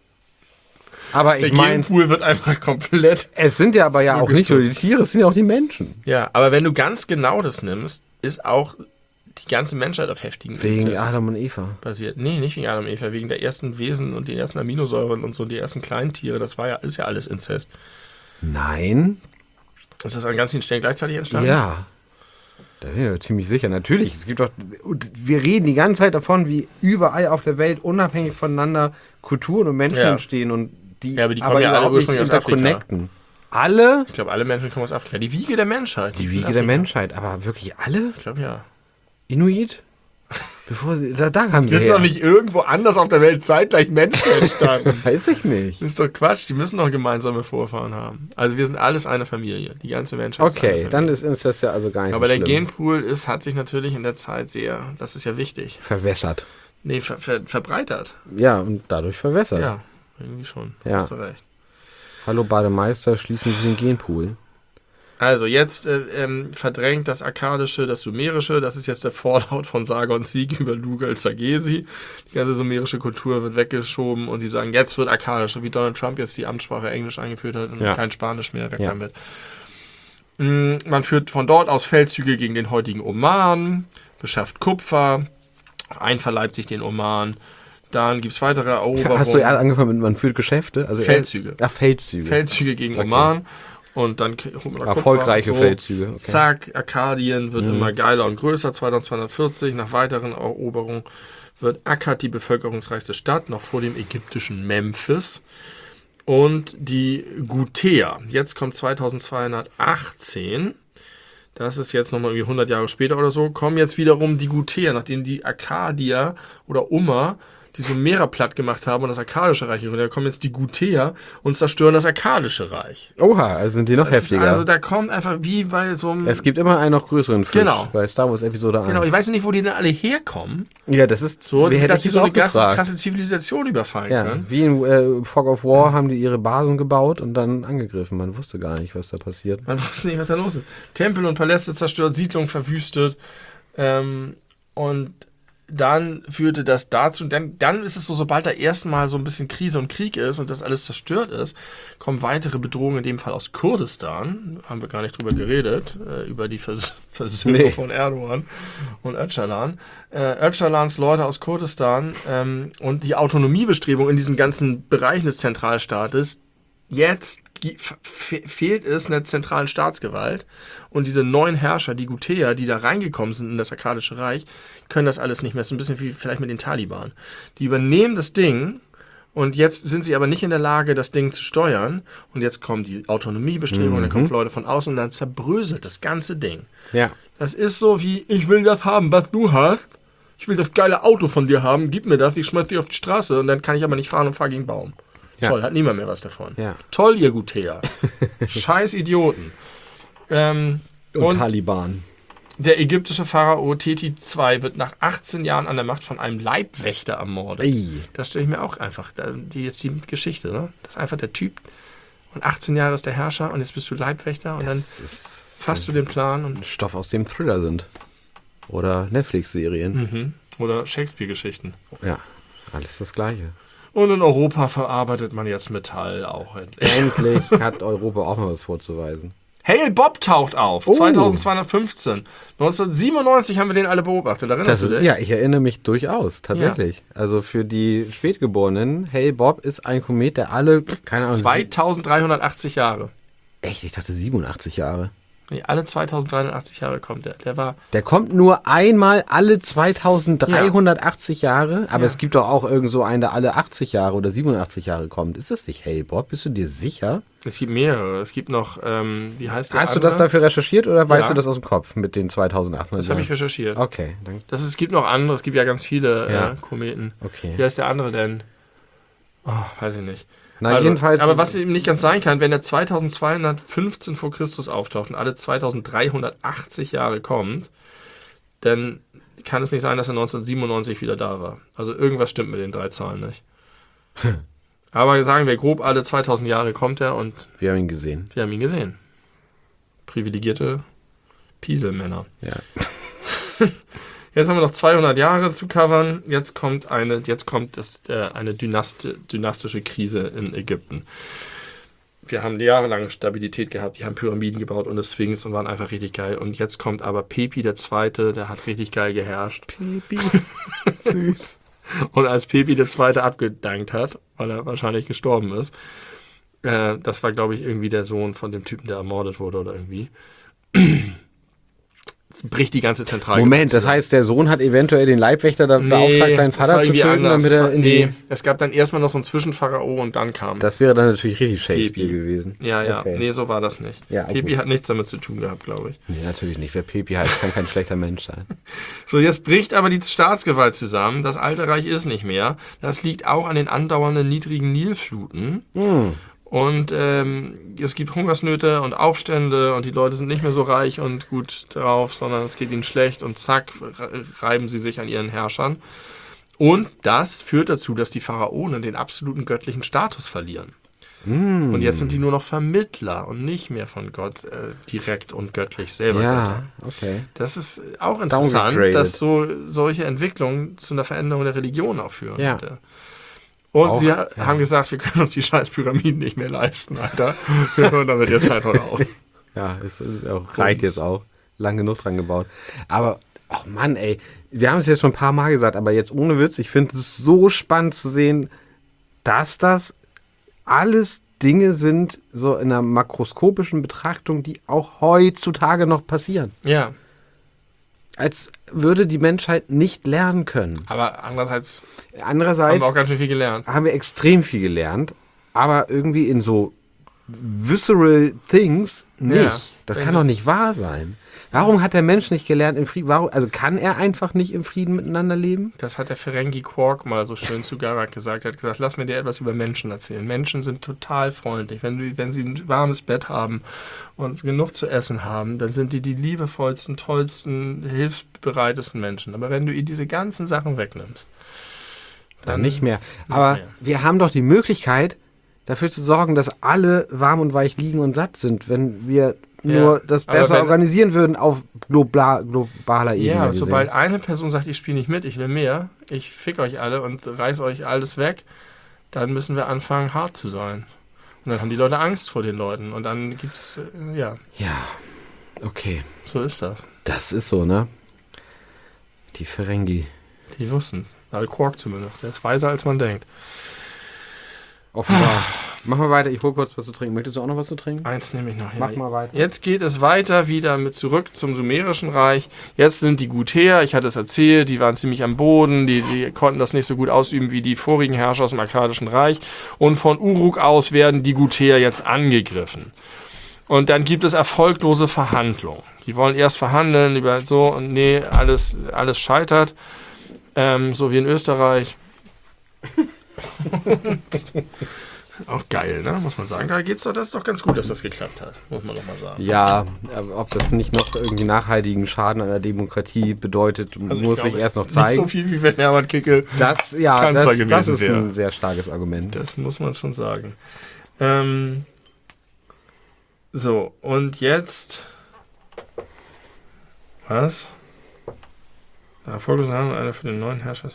Aber Der ich meine, Genpool wird einfach komplett. es sind ja aber ja auch nicht nur die zugestutzt. Tiere, es sind ja auch die Menschen. Ja, aber wenn du ganz genau das nimmst, ist auch die ganze Menschheit auf heftigen Wegen Inzest Adam und Eva. basiert. Nee, nicht wegen Adam und Eva, wegen der ersten Wesen und den ersten Aminosäuren und so, die ersten Kleintiere. Das ist ja alles Inzest. Nein? Ist das an ganz vielen Stellen gleichzeitig entstanden? Ja. Da bin ich mir ziemlich sicher. Natürlich, es gibt doch, wir reden die ganze Zeit davon, wie überall auf der Welt unabhängig voneinander Kulturen und Menschen Ja. entstehen und die Ja, aber die kommen ja alle überhaupt ursprünglich nicht aus Afrika. interconnecten. Alle? Ich glaube, alle Menschen kommen aus Afrika. Die Wiege der Menschheit. Die liegt in Wiege der Afrika. Menschheit, aber wirklich alle? Ich glaube, ja. Inuit? Bevor sie, da haben sie Das ist doch nicht irgendwo anders auf der Welt zeitgleich Menschen entstanden. Weiß ich nicht. Das ist doch Quatsch. Die müssen doch gemeinsame Vorfahren haben. Also wir sind alles eine Familie. Die ganze Menschheit ist eine Okay, Familie. dann ist das ja also gar nicht Aber so der schlimm. Genpool hat sich natürlich in der Zeit sehr, das ist ja wichtig, Verwässert. verbreitert. Ja, und dadurch verwässert. Ja, irgendwie schon. Ja. Hast du recht. Hallo Bademeister, schließen Sie den Genpool. Also jetzt verdrängt das Akkadische, das Sumerische, das ist jetzt der Fallout von Sargons Sieg über Lugal-Zagesi. Die ganze sumerische Kultur wird weggeschoben und die sagen, jetzt wird Akkadisch, so wie Donald Trump jetzt die Amtssprache Englisch eingeführt hat und Ja. kein Spanisch mehr, weg Ja. damit. Man führt von dort aus Feldzüge gegen den heutigen Oman, beschafft Kupfer, einverleibt sich den Oman, dann gibt es weitere Eroberungen. Hast du erst angefangen mit, man führt Geschäfte? Also Feldzüge. Feldzüge. Feldzüge gegen Okay. Oman und dann holt man da Erfolgreiche Kupfer und Feldzüge. Okay. Zack, Akkadien wird immer geiler und größer. 2240, nach weiteren Eroberungen, wird Akkad die bevölkerungsreichste Stadt, noch vor dem ägyptischen Memphis. Und die Gutea, jetzt kommt 2218, das ist jetzt nochmal irgendwie 100 Jahre später oder so, kommen jetzt wiederum die Gutea, nachdem die Akkadier oder die Sumerer platt gemacht haben und das Akkadische Reich. Und da kommen jetzt die Guteer und zerstören das Akkadische Reich. Oha, also sind die noch heftiger. Also da kommt einfach wie bei so einem... Es gibt immer einen noch größeren Fisch Genau. bei Star Wars Episode 1. Genau, ich weiß nicht, wo die denn alle herkommen. Ja, das ist So, wie hätte dass ich sie das so auch eine gefragt. krasse Zivilisation überfallen Ja, können. wie in Fog of War haben die ihre Basen gebaut und dann angegriffen. Man wusste gar nicht, was da passiert. Man wusste nicht, was da los ist. Tempel und Paläste zerstört, Siedlungen verwüstet. Und dann führte das dazu, dann ist es so, sobald da erstmal so ein bisschen Krise und Krieg ist und das alles zerstört ist, kommen weitere Bedrohungen, in dem Fall aus Kurdistan. Haben wir gar nicht drüber geredet, über die Versöhnung von Erdogan und Öcalan. Öcalans Leute aus Kurdistan und die Autonomiebestrebung in diesen ganzen Bereichen des Zentralstaates. Jetzt fehlt es einer zentralen Staatsgewalt und diese neuen Herrscher, die Guteer, die da reingekommen sind in das Akkadische Reich, können das alles nicht mehr. Das ist ein bisschen wie vielleicht mit den Taliban. Die übernehmen das Ding und jetzt sind sie aber nicht in der Lage, das Ding zu steuern und jetzt kommen die Autonomiebestrebungen, dann kommen Leute von außen und dann zerbröselt das ganze Ding. Ja. Das ist so wie, ich will das haben, was du hast. Ich will das geile Auto von dir haben, gib mir das, ich schmeiß dich auf die Straße und dann kann ich aber nicht fahren und fahr gegen einen Baum. Ja. Toll, hat niemand mehr was davon. Ja. Toll, ihr Guteer. Scheiß Idioten. Und Und Taliban. der ägyptische Pharao Teti II wird nach 18 Jahren an der Macht von einem Leibwächter ermordet. Ey. Das stelle ich mir auch einfach, die Geschichte, ne? Das ist einfach der Typ. Und 18 Jahre ist der Herrscher und jetzt bist du Leibwächter und dann fasst du den Plan. Und Stoff, aus dem Thriller sind. Oder Netflix-Serien. oder Shakespeare-Geschichten. Ja, alles das Gleiche. Und in Europa verarbeitet man jetzt Metall auch endlich. Endlich hat Europa auch mal was vorzuweisen. Hale Bob taucht auf, 2215. 1997 haben wir den alle beobachtet, erinnerst du dich? Ja, ich erinnere mich durchaus, tatsächlich. Also für die Spätgeborenen, Hale Bob ist ein Komet, der alle, keine Ahnung... 2380 Jahre. Echt? Ich dachte 87 Jahre. Nee, alle 2380 Jahre kommt der. Der war... Der kommt nur einmal alle 2380 Jahre, aber Ja. es gibt doch auch irgend so einen, der alle 80 Jahre oder 87 Jahre kommt. Ist das nicht Hale Bob? Bist du dir sicher? Es gibt mehrere. Es gibt noch, wie heißt der Hast du andere? das dafür recherchiert oder weißt Ja. du das aus dem Kopf mit den 2800 Das habe ich recherchiert. Okay, dann, Es gibt noch andere. Es gibt ja ganz viele Ja. Kometen. okay. Wie heißt der andere denn? Oh, weiß ich nicht. Na, jedenfalls... Aber was eben nicht ganz sein kann, wenn der 2215 vor Christus auftaucht und alle 2380 Jahre kommt, dann kann es nicht sein, dass er 1997 wieder da war. Also irgendwas stimmt mit den 3 Zahlen nicht. Aber sagen wir grob, alle 2000 Jahre kommt er und Wir haben ihn gesehen. wir haben ihn gesehen. Privilegierte Pieselmänner. Ja. Jetzt haben wir noch 200 Jahre zu covern. Jetzt kommt eine dynastische Krise in Ägypten. Wir haben jahrelang Stabilität gehabt, die haben Pyramiden gebaut und eine Sphinx und waren einfach richtig geil. Und jetzt kommt aber Pepi II., der hat richtig geil geherrscht. Pepi. Süß. Und als Pepi II. Abgedankt hat, weil er wahrscheinlich gestorben ist, das war, glaube ich, irgendwie der Sohn von dem Typen, der ermordet wurde oder irgendwie, jetzt bricht die ganze Zentralgewalt Moment, das zusammen. heißt, der Sohn hat eventuell den Leibwächter beauftragt, seinen das Vater war zu irgendwie töten, anders. damit er in die... Es gab dann erstmal noch so einen Zwischenpharao und dann kam. Das wäre dann natürlich richtig Shakespeare Pepi. gewesen. Ja. Okay. Nee, so war das nicht. Ja, okay. Pepi hat nichts damit zu tun gehabt, glaube ich. Nee, natürlich nicht. Wer Pepi heißt, kann kein schlechter Mensch sein. So, jetzt bricht aber die Staatsgewalt zusammen. Das Alte Reich ist nicht mehr. Das liegt auch an den andauernden niedrigen Nilfluten. Und es gibt Hungersnöte und Aufstände und die Leute sind nicht mehr so reich und gut drauf, sondern es geht ihnen schlecht und zack, reiben sie sich an ihren Herrschern. Und das führt dazu, dass die Pharaonen den absoluten göttlichen Status verlieren. Und jetzt sind die nur noch Vermittler und nicht mehr von Gott direkt und göttlich selber Götter. Ja, okay. Das ist auch interessant, Downgraded. dass solche Entwicklungen zu einer Veränderung der Religion auch führen. Ja. Und Auch, sie haben gesagt, wir können uns die scheiß Pyramiden nicht mehr leisten, Alter. Wir hören damit jetzt einfach auf. Ja, es ist auch, reicht jetzt auch. Lang genug dran gebaut. Aber, oh Mann, ey, wir haben es jetzt schon ein paar Mal gesagt, aber jetzt ohne Witz, ich finde es so spannend zu sehen, dass das alles Dinge sind, so in einer makroskopischen Betrachtung, die auch heutzutage noch passieren. Ja, Als würde die Menschheit nicht lernen können. aber andererseits haben Andererseits wir auch ganz schön viel gelernt. haben wir extrem viel gelernt, aber irgendwie in so visceral things nicht. Ja, das kann doch nicht wahr sein. Warum hat der Mensch nicht gelernt, im Frieden, also kann er einfach nicht im Frieden miteinander leben? Das hat der Ferengi Quark mal so schön zu Garak gesagt. Er hat gesagt, lass mir dir etwas über Menschen erzählen. Menschen sind total freundlich. Wenn sie ein warmes Bett haben und genug zu essen haben, dann sind die liebevollsten, tollsten, hilfsbereitesten Menschen. Aber wenn du ihnen diese ganzen Sachen wegnimmst, dann nicht mehr. Aber wir haben doch die Möglichkeit, dafür zu sorgen, dass alle warm und weich liegen und satt sind, wenn wir nur das besser organisieren würden auf globaler Ebene. Ja, aber sobald eine Person sagt, ich spiele nicht mit, ich will mehr, ich fick euch alle und reiß euch alles weg, dann müssen wir anfangen, hart zu sein. Und dann haben die Leute Angst vor den Leuten und dann gibt's, Ja, okay. So ist das. Das ist so, ne? Die Ferengi. Die wussten's. Also Quark zumindest. Der ist weiser, als man denkt. Offenbar. Mach mal weiter, ich hol kurz was zu trinken. Möchtest du auch noch was zu trinken? Eins nehme ich noch. Ja. Mach mal weiter. Jetzt geht es weiter wieder zurück zum Sumerischen Reich. Jetzt sind die Guter, ich hatte es erzählt, die waren ziemlich am Boden, die konnten das nicht so gut ausüben wie die vorigen Herrscher aus dem Akkadischen Reich. Und von Uruk aus werden die Guter jetzt angegriffen. Und dann gibt es erfolglose Verhandlungen. Die wollen erst verhandeln über so und nee, alles scheitert. So wie in Österreich. Auch geil, ne? Muss man sagen. Das ist doch ganz gut, dass das geklappt hat. Muss man doch mal sagen. Ja, ob das nicht noch irgendwie nachhaltigen Schaden an der Demokratie bedeutet, also muss sich erst noch zeigen. Nicht so viel, wie wenn Herbert Kickl das ist ein sehr starkes Argument. Das muss man schon sagen. So, und jetzt... Was? Erfolglose Verhandlung, einer für den neuen Herrscher.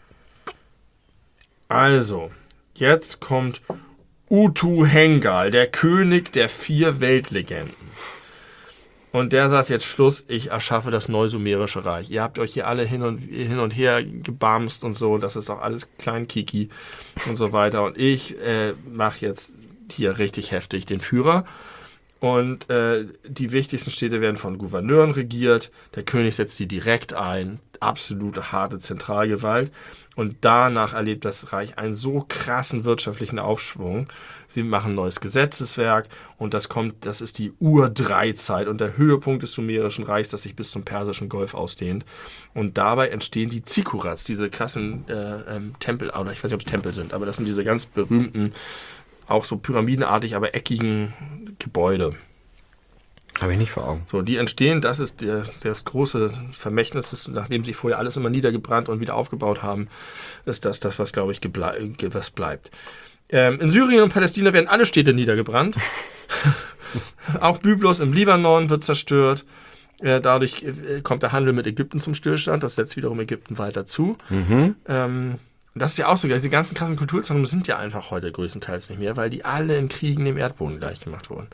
Also, jetzt kommt Utu Hengal, der König der 4 Weltlegenden. Und der sagt jetzt Schluss, ich erschaffe das Neusumerische Reich. Ihr habt euch hier alle hin und her gebamst und so, das ist auch alles Kleinkiki und so weiter. Und ich mache jetzt hier richtig heftig den Führer. Und die wichtigsten Städte werden von Gouverneuren regiert. Der König setzt die direkt ein. Absolute harte Zentralgewalt. Und danach erlebt das Reich einen so krassen wirtschaftlichen Aufschwung. Sie machen ein neues Gesetzeswerk und das ist die Ur-3-Zeit und der Höhepunkt des Sumerischen Reichs, das sich bis zum Persischen Golf ausdehnt. Und dabei entstehen die Zikurats, diese krassen Tempel, oder ich weiß nicht, ob es Tempel sind, aber das sind diese ganz berühmten, auch so pyramidenartig, aber eckigen Gebäude. Habe ich nicht vor Augen. So, die entstehen, das ist das große Vermächtnis, nachdem sie vorher alles immer niedergebrannt und wieder aufgebaut haben, ist das was, glaube ich, was bleibt. In Syrien und Palästina werden alle Städte niedergebrannt. Auch Byblos im Libanon wird zerstört. Dadurch kommt der Handel mit Ägypten zum Stillstand. Das setzt wiederum Ägypten weiter zu. Das ist ja auch so, diese ganzen krassen Kulturzentren sind ja einfach heute größtenteils nicht mehr, weil die alle in Kriegen dem Erdboden gleichgemacht wurden.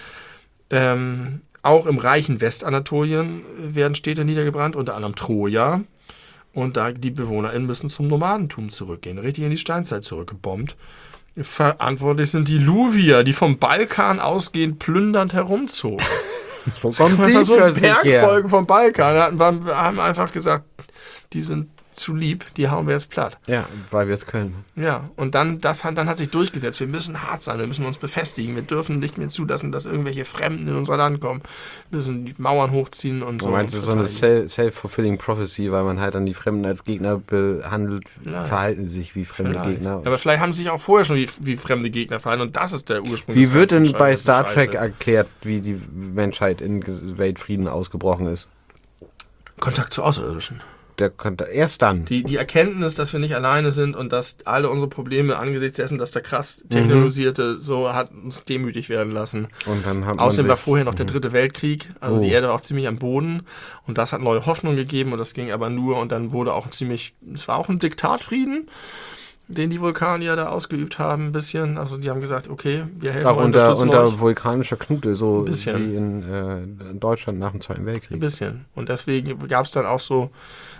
Auch im reichen Westanatolien werden Städte niedergebrannt, unter anderem Troja. Und da die BewohnerInnen müssen zum Nomadentum zurückgehen, richtig in die Steinzeit zurückgebombt. Verantwortlich sind die Luvier, die vom Balkan ausgehend plündernd herumzogen. Wo kommt die so eine plötzlich Bergfolge vom Balkan. Haben einfach gesagt, die sind zu lieb, die hauen wir jetzt platt. Ja, weil wir es können. Ja, und dann hat sich durchgesetzt. Wir müssen hart sein, wir müssen uns befestigen. Wir dürfen nicht mehr zulassen, dass irgendwelche Fremden in unser Land kommen. Wir müssen die Mauern hochziehen und so. Du meinst, das ist so eine self-fulfilling prophecy, weil man halt dann die Fremden als Gegner behandelt, verhalten sie sich wie fremde Gegner. Aber vielleicht haben sie sich auch vorher schon wie fremde Gegner verhalten und das ist der Ursprung. Wie wird denn bei Star Trek erklärt, wie die Menschheit in Weltfrieden ausgebrochen ist? Kontakt zu Außerirdischen. Erst dann. Die Erkenntnis, dass wir nicht alleine sind und dass alle unsere Probleme angesichts dessen, dass der krass Technologisierte so hat uns demütig werden lassen. Und dann außerdem war vorher noch der 3. Weltkrieg, also die Erde war auch ziemlich am Boden und das hat neue Hoffnung gegeben und das ging aber nur und dann wurde auch es war auch ein Diktatfrieden, den die Vulkanier da ausgeübt haben ein bisschen. Also die haben gesagt, okay, wir helfen euch, unterstützen unter vulkanischer Knute, so wie in Deutschland nach dem Zweiten Weltkrieg. Ein bisschen. Und deswegen gab es dann auch so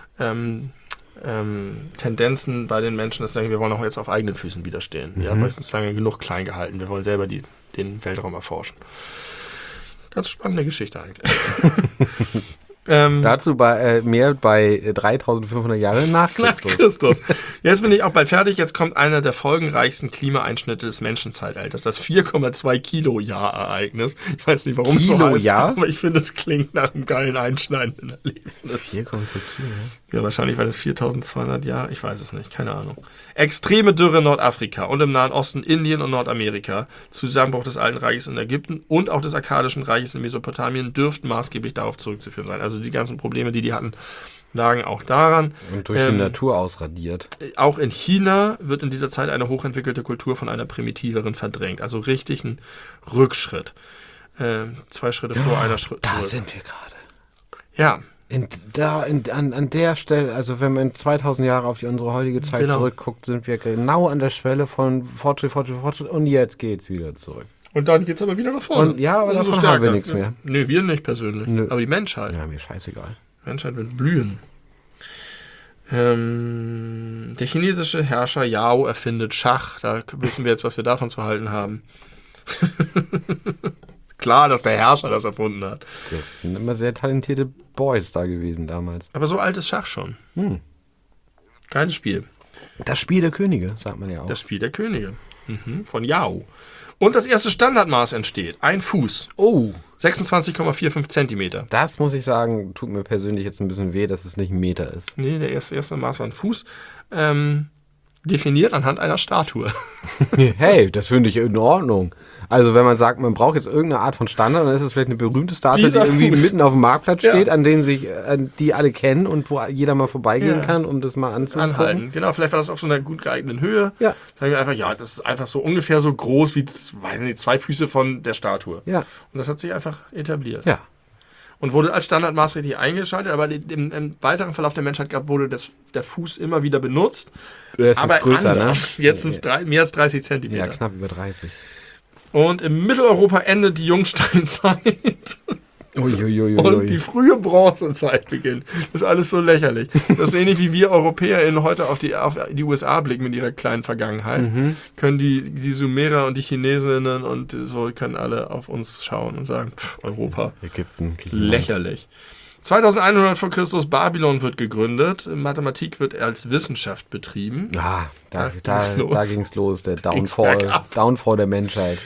Tendenzen bei den Menschen, dass sagen, wir wollen auch jetzt auf eigenen Füßen widerstehen. Wir haben uns lange genug klein gehalten. Wir wollen selber den Weltraum erforschen. Ganz spannende Geschichte eigentlich. Dazu mehr bei 3500 Jahre nach Christus. Jetzt bin ich auch bald fertig. Jetzt kommt einer der folgenreichsten Klimaeinschnitte des Menschenzeitalters. Das 4,2 Kilo-Jahr-Ereignis. Ich weiß nicht, warum es so heißt, aber ich finde, es klingt nach einem geilen einschneidenden Erlebnis. 4,2 Kilo, ja, wahrscheinlich war das 4200 Jahre. Ich weiß es nicht, keine Ahnung. Extreme Dürre in Nordafrika und im Nahen Osten, Indien und Nordamerika. Zusammenbruch des Alten Reiches in Ägypten und auch des Akkadischen Reiches in Mesopotamien dürften maßgeblich darauf zurückzuführen sein. Also die ganzen Probleme, die hatten, lagen auch daran. Und durch die Natur ausradiert. Auch in China wird in dieser Zeit eine hochentwickelte Kultur von einer primitiveren verdrängt. Also richtig ein Rückschritt. 2 Schritte vor, einer Schritt zurück. Da sind wir gerade. Ja. An der Stelle, also wenn man 2000 Jahre auf unsere heutige Zeit zurückguckt, sind wir genau an der Schwelle von Fortschritt und jetzt geht's wieder zurück. Und dann geht's aber wieder nach vorne. Und, ja, aber davon haben wir nichts mehr. Nee, wir nicht persönlich. Nö. Aber die Menschheit. Ja, mir scheißegal. Die Menschheit wird blühen. Der chinesische Herrscher Yao erfindet Schach. Da wissen wir jetzt, was wir davon zu halten haben. Klar, dass der Herrscher das erfunden hat. Das sind immer sehr talentierte Boys da gewesen damals. Aber so alt ist Schach schon. Geiles Spiel. Das Spiel der Könige, sagt man ja auch. Das Spiel der Könige. Von Yao. Und das erste Standardmaß entsteht. 1 Fuß. Oh. 26,45 Zentimeter. Das muss ich sagen, tut mir persönlich jetzt ein bisschen weh, dass es nicht ein Meter ist. Nee, der erste Maß war ein Fuß. Definiert anhand einer Statue. Hey, das finde ich in Ordnung. Also wenn man sagt, man braucht jetzt irgendeine Art von Standard, dann ist es vielleicht eine berühmte Statue, die irgendwie mitten auf dem Marktplatz steht, an denen sich die alle kennen und wo jeder mal vorbeigehen kann, um das mal anzugucken. Anhalten. Genau, vielleicht war das auf so einer gut geeigneten Höhe. Ja. Sagen wir einfach, das ist einfach so ungefähr so groß wie 2 Füße von der Statue. Ja. Und das hat sich einfach etabliert. Ja. Und wurde als Standardmaß richtig eingeschaltet, aber im weiteren Verlauf der Menschheit wurde der Fuß immer wieder benutzt. Der ist jetzt größer, anders. Ne? Jetzt sind es mehr als 30 Zentimeter. Ja, knapp über 30. Und im Mitteleuropa endet die Jungsteinzeit. Uiuiui. Und die frühe Bronzezeit beginnt. Das ist alles so lächerlich. Das ist ähnlich wie wir EuropäerInnen heute auf die USA blicken mit ihrer kleinen Vergangenheit. Können die Sumerer und die Chinesinnen und so können alle auf uns schauen und sagen, Europa, Ägypten, lächerlich. 2100 vor Christus, Babylon wird gegründet. Mathematik wird als Wissenschaft betrieben. Da ging's los, der Downfall der Menschheit.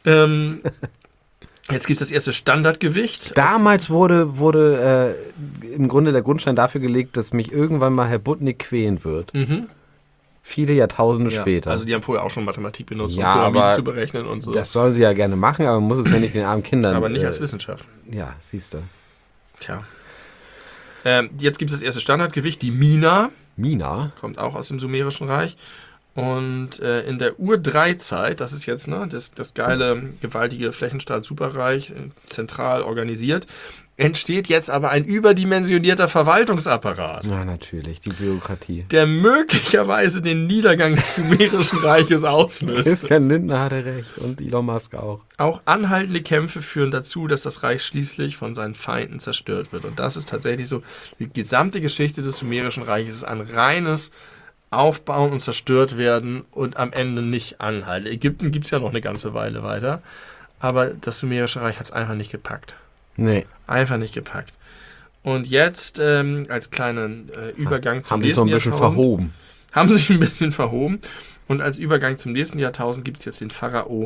Jetzt gibt es das erste Standardgewicht. Damals wurde im Grunde der Grundstein dafür gelegt, dass mich irgendwann mal Herr Budnick quälen wird. Viele Jahrtausende später. Also die haben vorher auch schon Mathematik benutzt, um Pyramiden Pyramiden zu berechnen und so. Das sollen sie ja gerne machen, aber man muss es ja nicht den armen Kindern... Aber nicht als Wissenschaft. Ja, siehst du. Tja. Jetzt gibt es das erste Standardgewicht, die Mina. Mina? Kommt auch aus dem Sumerischen Reich. Und in der Ur-3-Zeit, das ist jetzt das geile, gewaltige Flächenstaat-Superreich, zentral organisiert, entsteht jetzt aber ein überdimensionierter Verwaltungsapparat. Ja, natürlich, die Bürokratie. Der möglicherweise den Niedergang des Sumerischen Reiches auslöst. Christian Lindner hatte recht und Elon Musk auch. Auch anhaltende Kämpfe führen dazu, dass das Reich schließlich von seinen Feinden zerstört wird. Und das ist tatsächlich so, die gesamte Geschichte des Sumerischen Reiches ist ein reines Aufbauen und zerstört werden und am Ende nicht anhalten. Ägypten gibt es ja noch eine ganze Weile weiter, aber das Sumerische Reich hat es einfach nicht gepackt. Nee. Einfach nicht gepackt. Und jetzt als kleinen Übergang zum nächsten Jahrtausend. Haben sich so ein bisschen verhoben. Haben sich ein bisschen verhoben. Und als Übergang zum nächsten Jahrtausend gibt es jetzt den Pharao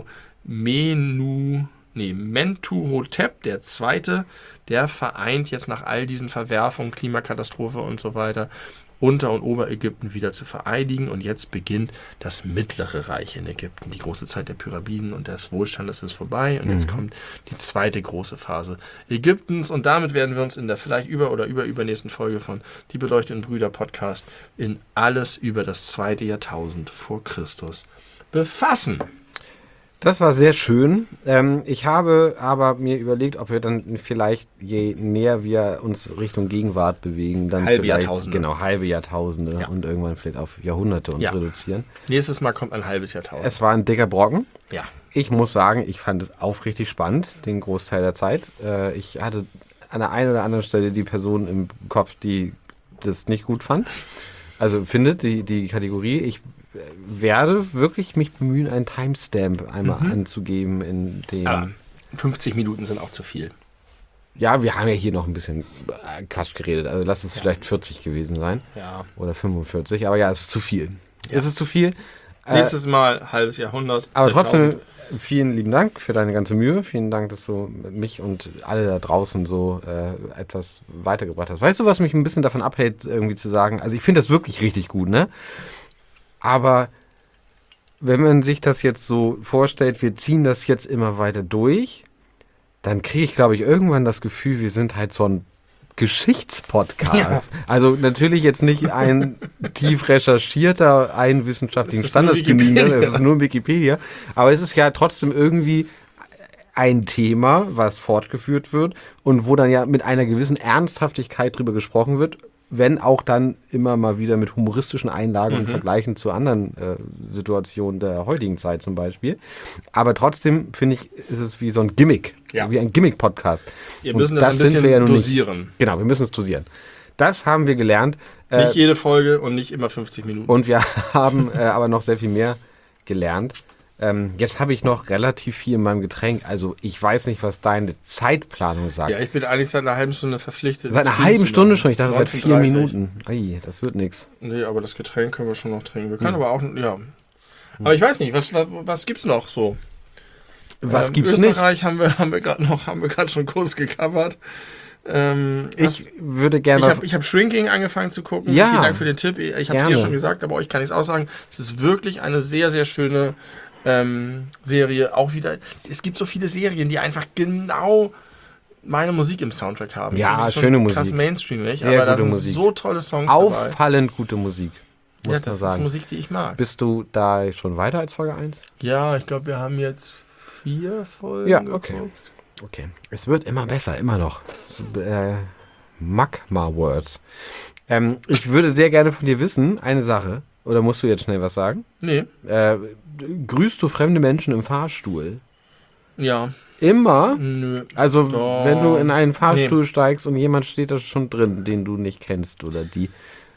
Mentuhotep II. Der vereint jetzt nach all diesen Verwerfungen, Klimakatastrophe und so weiter, Unter- und Oberägypten wieder zu vereinigen. Und jetzt beginnt das mittlere Reich in Ägypten. Die große Zeit der Pyramiden und des Wohlstandes ist vorbei. Und jetzt kommt die zweite große Phase Ägyptens. Und damit werden wir uns in der vielleicht übernächsten Folge von Die beleuchteten Brüder Podcast in alles über das 2. Jahrtausend vor Christus befassen. Das war sehr schön. Ich habe aber mir überlegt, ob wir dann vielleicht, je näher wir uns Richtung Gegenwart bewegen, dann halbe Jahrtausende. Genau, halbe Jahrtausende und irgendwann vielleicht auf Jahrhunderte uns reduzieren. Nächstes Mal kommt ein halbes Jahrtausend. Es war ein dicker Brocken. Ja. Ich muss sagen, ich fand es aufrichtig spannend, den Großteil der Zeit. Ich hatte an der einen oder anderen Stelle die Person im Kopf, die das nicht gut fand. Also findet die Kategorie. Ich werde wirklich mich bemühen, einen Timestamp einmal anzugeben, in dem... Ja, 50 Minuten sind auch zu viel. Ja, wir haben ja hier noch ein bisschen Quatsch geredet. Also lass es vielleicht 40 gewesen sein. Ja. Oder 45. Aber ja, es ist zu viel. Ja. Es ist zu viel. Nächstes Mal halbes Jahrhundert. Aber trotzdem, vielen lieben Dank für deine ganze Mühe. Vielen Dank, dass du mich und alle da draußen so etwas weitergebracht hast. Weißt du, was mich ein bisschen davon abhält, irgendwie zu sagen? Also ich finde das wirklich richtig gut, ne? Aber wenn man sich das jetzt so vorstellt, wir ziehen das jetzt immer weiter durch, dann kriege ich, glaube ich, irgendwann das Gefühl, wir sind halt so ein Geschichtspodcast. Ja. Also natürlich jetzt nicht ein tief recherchierter, einen wissenschaftlichen Standardsgenügender, es ist nur Wikipedia, aber es ist ja trotzdem irgendwie ein Thema, was fortgeführt wird und wo dann ja mit einer gewissen Ernsthaftigkeit drüber gesprochen wird, wenn auch dann immer mal wieder mit humoristischen Einlagen und Vergleichen zu anderen Situationen der heutigen Zeit zum Beispiel. Aber trotzdem, finde ich, ist es wie so ein Gimmick, wie ein Gimmick-Podcast. Wir müssen das ein bisschen dosieren. Nicht. Genau, wir müssen es dosieren. Das haben wir gelernt. Nicht jede Folge und nicht immer 50 Minuten. Und wir haben aber noch sehr viel mehr gelernt. Jetzt habe ich noch relativ viel in meinem Getränk. Also ich weiß nicht, was deine Zeitplanung sagt. Ja, ich bin eigentlich seit einer halben Stunde verpflichtet. Seit einer halben Stunde schon? Ich dachte, seit 4 Minuten. Ei, das wird nichts. Nee, aber das Getränk können wir schon noch trinken. Wir können aber auch, ja. Aber ich weiß nicht, was gibt's noch so? Was gibt's Österreich nicht? haben wir gerade schon kurz gecovert. Ich würde gerne... Ich hab Shrinking angefangen zu gucken. Ja, vielen Dank für den Tipp. Ich habe es dir schon gesagt, aber euch kann ich es auch sagen. Es ist wirklich eine sehr, sehr schöne Serie. Auch wieder, es gibt so viele Serien, die einfach genau meine Musik im Soundtrack haben. Ja, schöne Musik. Krass mainstreamig, sehr aber da sind Musik. So tolle Songs auffallend dabei. Gute Musik, muss man sagen. Das ist Musik, die ich mag. Bist du da schon weiter als Folge 1? Ja, ich glaube, wir haben jetzt 4 Folgen geguckt. Okay. Es wird immer besser, immer noch. Magma-Words. Ich würde sehr gerne von dir wissen, eine Sache. Oder musst du jetzt schnell was sagen? Nee. Grüßt du fremde Menschen im Fahrstuhl? Ja. Immer? Nö. Also, wenn du in einen Fahrstuhl steigst und jemand steht da schon drin, den du nicht kennst oder die.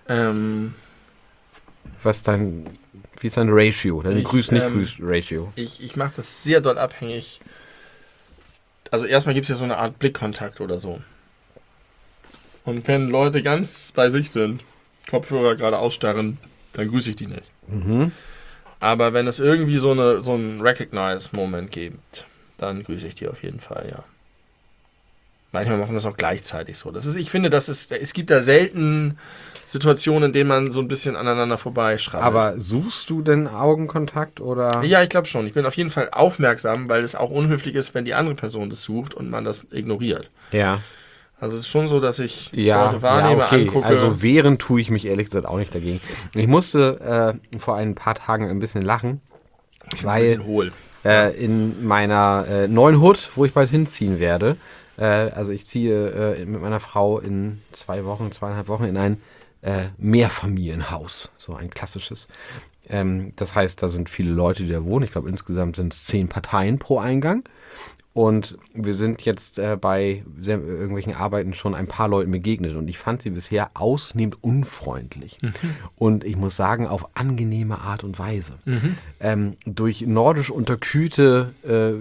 Wie ist dein Ratio? Deine Grüß-Nicht-Grüß-Ratio? Ich mache das sehr doll abhängig. Also erstmal gibt es ja so eine Art Blickkontakt oder so. Und wenn Leute ganz bei sich sind, Kopfhörer gerade ausstarren, dann grüße ich die nicht. Mhm. Aber wenn es irgendwie so einen Recognize-Moment gibt, dann grüße ich die auf jeden Fall, ja. Manchmal machen wir das auch gleichzeitig so. Ich finde, es gibt da selten Situationen, in denen man so ein bisschen aneinander vorbeischreibt. Aber suchst du denn Augenkontakt oder? Ja, ich glaube schon. Ich bin auf jeden Fall aufmerksam, weil es auch unhöflich ist, wenn die andere Person das sucht und man das ignoriert. Ja. Also es ist schon so, dass ich Leute wahrnehme, angucke. Also wehren tue ich mich ehrlich gesagt auch nicht dagegen. Ich musste vor ein paar Tagen ein bisschen lachen, weil ein bisschen hohl. In meiner neuen Hut, wo ich bald hinziehen werde, also ich ziehe mit meiner Frau in 2,5 Wochen in ein Mehrfamilienhaus, so ein klassisches. Das heißt, da sind viele Leute, die da wohnen. Ich glaube, insgesamt sind es 10 Parteien pro Eingang. Und wir sind jetzt bei irgendwelchen Arbeiten schon ein paar Leuten begegnet und ich fand sie bisher ausnehmend unfreundlich. Mhm. Und ich muss sagen, auf angenehme Art und Weise. Mhm. Durch nordisch unterkühltes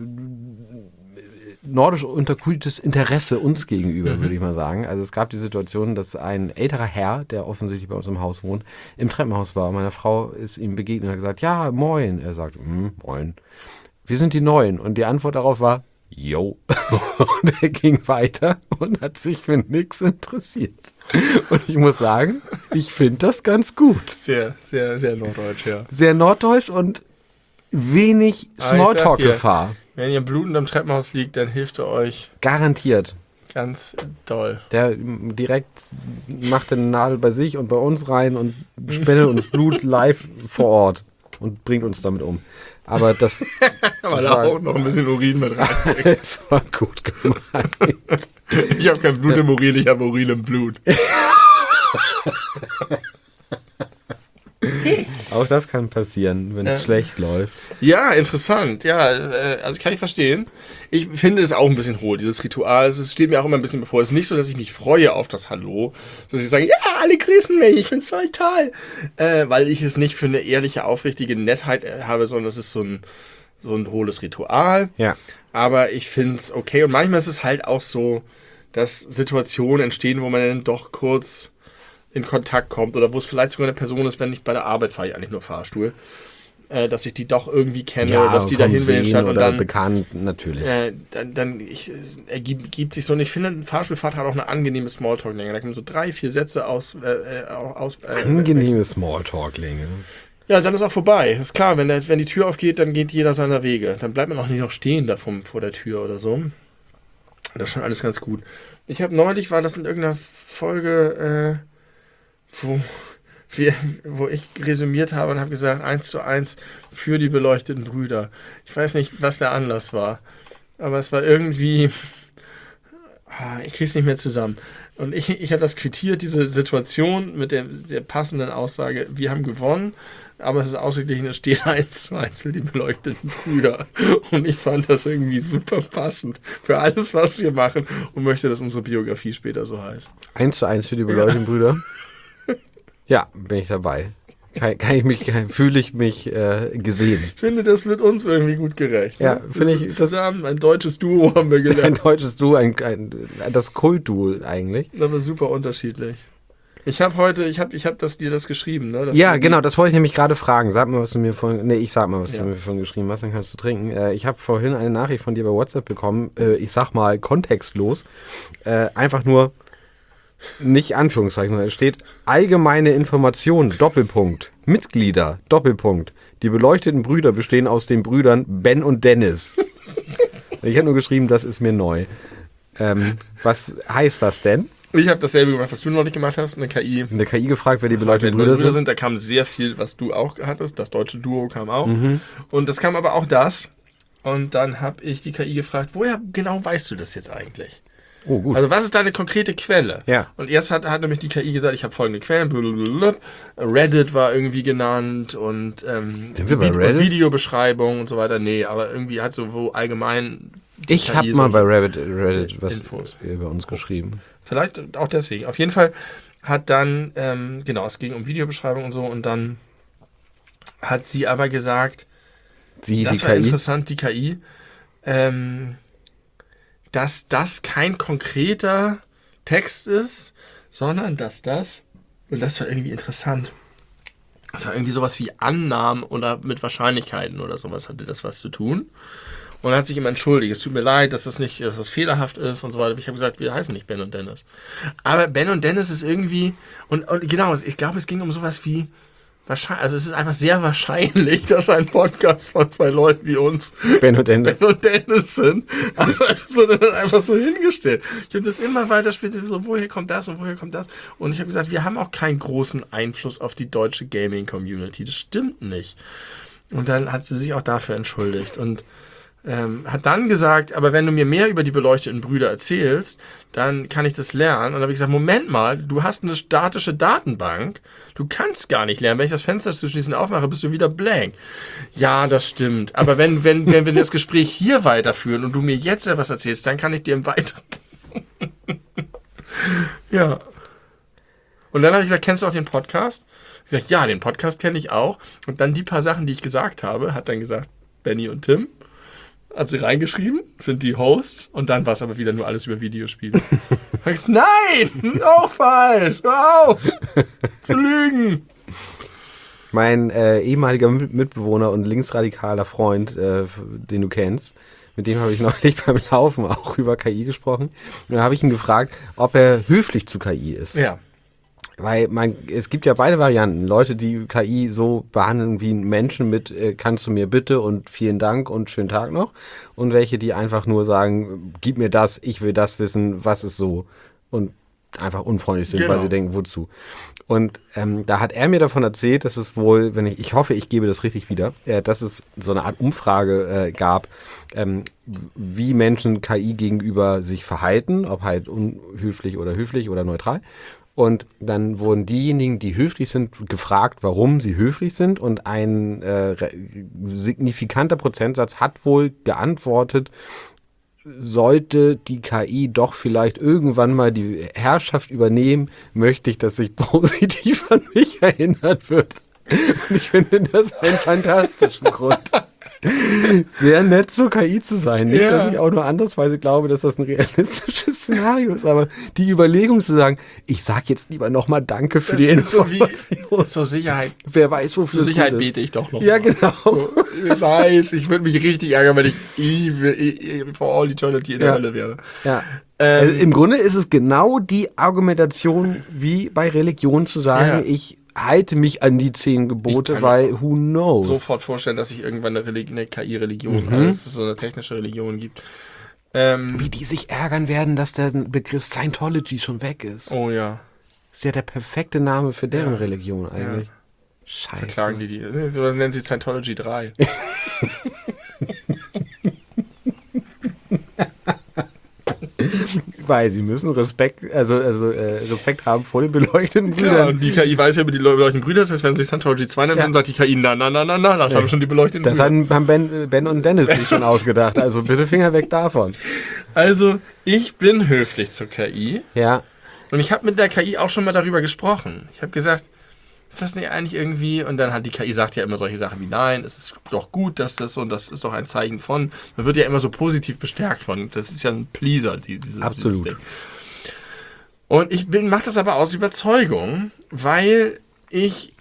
Interesse uns gegenüber, würde ich mal sagen. Also es gab die Situation, dass ein älterer Herr, der offensichtlich bei uns im Haus wohnt, im Treppenhaus war. Meine Frau ist ihm begegnet und hat gesagt, ja, moin. Er sagt, moin. Wir sind die Neuen. Und die Antwort darauf war, jo. Und er ging weiter und hat sich für nichts interessiert. Und ich muss sagen, ich finde das ganz gut. Sehr, sehr, sehr norddeutsch, ja. Sehr norddeutsch und wenig Smalltalk-Gefahr. Wenn ihr blutend am Treppenhaus liegt, dann hilft er euch. Garantiert. Ganz doll. Der direkt macht eine Nadel bei sich und bei uns rein und spendet uns Blut live vor Ort und bringt uns damit um. Aber das aber da auch noch ein bisschen Urin mit rein. Es war gut gemeint. Ich habe kein Blut im Urin, ich habe Urin im Blut. Auch das kann passieren, wenn es schlecht läuft. Ja, interessant. Ja, also kann ich verstehen. Ich finde es auch ein bisschen hohl, dieses Ritual. Es steht mir auch immer ein bisschen bevor. Es ist nicht so, dass ich mich freue auf das Hallo. Dass ich sage, ja, alle grüßen mich, ich finde es voll toll. Weil ich es nicht für eine ehrliche, aufrichtige Nettheit habe, sondern es ist so ein hohles Ritual. Ja. Aber ich finde es okay. Und manchmal ist es halt auch so, dass Situationen entstehen, wo man dann doch kurz in Kontakt kommt oder wo es vielleicht sogar eine Person ist, wenn ich bei der Arbeit fahre, ich eigentlich nur Fahrstuhl, dass ich die doch irgendwie kenne oder dass die da hin will in die Stadt und dann bekannt, natürlich. Dann ergibt sich so, und ich finde, ein Fahrstuhlfahrt hat auch eine angenehme Smalltalk-Länge. Da kann man so 3-4 Sätze angenehme Smalltalk-Länge. Ja, dann ist auch vorbei. Ist klar, wenn die Tür aufgeht, dann geht jeder seiner Wege. Dann bleibt man auch nicht noch stehen da vor der Tür oder so. Das ist schon alles ganz gut. Ich habe neulich, war das in irgendeiner Folge, wo ich resümiert habe und habe gesagt, 1:1 für die beleuchteten Brüder. Ich weiß nicht, was der Anlass war, aber es war irgendwie, ich krieg's nicht mehr zusammen. Und ich habe das quittiert, diese Situation mit der passenden Aussage, wir haben gewonnen, aber es ist ausgeglichen, es steht 1:1 für die beleuchteten Brüder. Und ich fand das irgendwie super passend für alles, was wir machen und möchte, dass unsere Biografie später so heißt. 1:1 für die beleuchteten Brüder? Ja, bin ich dabei. Fühle ich mich gesehen. Ich finde, das wird uns irgendwie gut gerecht. Ja, finde ich. Zusammen ein deutsches Duo haben wir gelernt. Ein deutsches Duo, das Kultduo eigentlich. Das war super unterschiedlich. Ich habe dir das geschrieben, ne? Ja, genau, das wollte ich nämlich gerade fragen. Sag mal, was du mir vorhin, ich sag mal, was du mir vorhin geschrieben hast, dann kannst du trinken. Ich habe vorhin eine Nachricht von dir bei WhatsApp bekommen, ich sag mal kontextlos, einfach nur, nicht Anführungszeichen, sondern es steht allgemeine Informationen, Doppelpunkt, Mitglieder, Doppelpunkt. Die beleuchteten Brüder bestehen aus den Brüdern Ben und Dennis. Ich habe nur geschrieben, das ist mir neu. Was heißt das denn? Ich habe dasselbe gemacht, was du noch nicht gemacht hast, eine KI. Eine KI gefragt, wer die beleuchteten Brüder sind. Da kam sehr viel, was du auch hattest. Das deutsche Duo kam auch. Mhm. Und das kam aber auch das. Und dann habe ich die KI gefragt, woher genau weißt du das jetzt eigentlich? Oh, gut. Also was ist deine konkrete Quelle? Ja. Und erst hat nämlich die KI gesagt, ich habe folgende Quellen. Blablabla. Reddit war irgendwie genannt und Sind wir bei Reddit? Videobeschreibung und so weiter. Nee, aber irgendwie hat so wo allgemein... Ich habe mal bei Reddit was Infos über uns geschrieben. Vielleicht auch deswegen. Auf jeden Fall hat dann, es ging um Videobeschreibung und so, und dann hat sie aber gesagt, das war interessant, die KI, dass das kein konkreter Text ist, sondern dass das, und das war irgendwie interessant, das war irgendwie sowas wie Annahmen oder mit Wahrscheinlichkeiten oder sowas hatte das was zu tun. Und hat sich ihm entschuldigt. Es tut mir leid, dass das fehlerhaft ist und so weiter. Ich habe gesagt, wir heißen nicht Ben und Dennis. Aber Ben und Dennis ist irgendwie, und genau, ich glaube, es ging um sowas wie, wahrscheinlich, also es ist einfach sehr wahrscheinlich, dass ein Podcast von zwei Leuten wie uns Ben und Dennis sind. Aber es wurde dann einfach so hingestellt. Ich habe das immer weiter spezifiziert, so, woher kommt das und woher kommt das? Und ich habe gesagt, wir haben auch keinen großen Einfluss auf die deutsche Gaming-Community. Das stimmt nicht. Und dann hat sie sich auch dafür entschuldigt und hat dann gesagt, aber wenn du mir mehr über die beleuchteten Brüder erzählst, dann kann ich das lernen. Und dann habe ich gesagt, Moment mal, du hast eine statische Datenbank, du kannst gar nicht lernen. Wenn ich das Fenster zu schließen aufmache, bist du wieder blank. Ja, das stimmt. Aber wenn wir das Gespräch hier weiterführen und du mir jetzt etwas erzählst, dann kann ich dir im Weiteren... Ja. Und dann habe ich gesagt, kennst du auch den Podcast? Ich gesagt, ja, den Podcast kenne ich auch. Und dann die paar Sachen, die ich gesagt habe, hat dann gesagt, Benny und Tim. Hat sie reingeschrieben, sind die Hosts, und dann war es aber wieder nur alles über Videospiele. Nein! Auch falsch! Hör auf! Zu lügen! Mein ehemaliger Mitbewohner und linksradikaler Freund, den du kennst, mit dem habe ich neulich beim Laufen auch über KI gesprochen. Und da habe ich ihn gefragt, ob er höflich zu KI ist. Ja. Weil es gibt ja beide Varianten. Leute, die KI so behandeln wie Menschen mit kannst du mir bitte und vielen Dank und schönen Tag noch. Und welche, die einfach nur sagen, gib mir das, ich will das wissen, was ist so. Und einfach unfreundlich sind, weil sie denken, wozu. Und da hat er mir davon erzählt, dass es wohl, ich hoffe, ich gebe das richtig wieder, dass es so eine Art Umfrage gab, wie Menschen KI gegenüber sich verhalten, ob halt unhöflich oder neutral. Und dann wurden diejenigen, die höflich sind, gefragt, warum sie höflich sind. Und ein signifikanter Prozentsatz hat wohl geantwortet, sollte die KI doch vielleicht irgendwann mal die Herrschaft übernehmen, möchte ich, dass sich positiv an mich erinnert wird. Und ich finde das einen fantastischen Grund. Sehr nett, zur KI zu sein. Nicht, Ja. dass ich auch nur andersweise glaube, dass das ein realistisches Szenario ist, aber die Überlegung zu sagen, ich sag jetzt lieber nochmal Danke für die ist so Information. wie zur Sicherheit. Wer weiß, wofür Zur es Sicherheit gut ist. bete ich doch noch. Ja, mal. genau. So, ich weiß, ich würde mich richtig ärgern, wenn ich for all eternity in der Ja. Hölle wäre. Ja. Also im Grunde ist es genau die Argumentation wie bei Religion zu sagen, Ja. ich halte mich an die 10 Gebote, Ich kann weil who knows. Sofort vorstellen, dass sich irgendwann eine KI-Religion, also dass es so eine technische Religion gibt. Wie die sich ärgern werden, dass der Begriff Scientology schon weg ist. Oh ja, Ist ja der perfekte Name für deren Religion eigentlich. Scheiße. verklagen die. So nennen sie Scientology 3. Weil sie müssen Respekt haben vor den beleuchteten Klar, Brüdern. und die KI weiß ja über die beleuchteten Brüder, das heißt, wenn sie Scientology 2 nennen, dann sagt die KI, na, das haben schon die beleuchteten Das Brüder. haben Ben und Dennis sich schon ausgedacht. Also bitte Finger weg davon. Also, ich bin höflich zur KI Ja. und ich habe mit der KI auch schon mal darüber gesprochen. Ich habe gesagt, ist das nicht eigentlich irgendwie, und dann hat die KI sagt ja immer solche Sachen wie, nein, es ist doch gut, dass das und das ist doch ein Zeichen von, man wird ja immer so positiv bestärkt von, das ist ja ein Pleaser, Absolut. dieses Ding. Und ich mache das aber aus Überzeugung, weil ich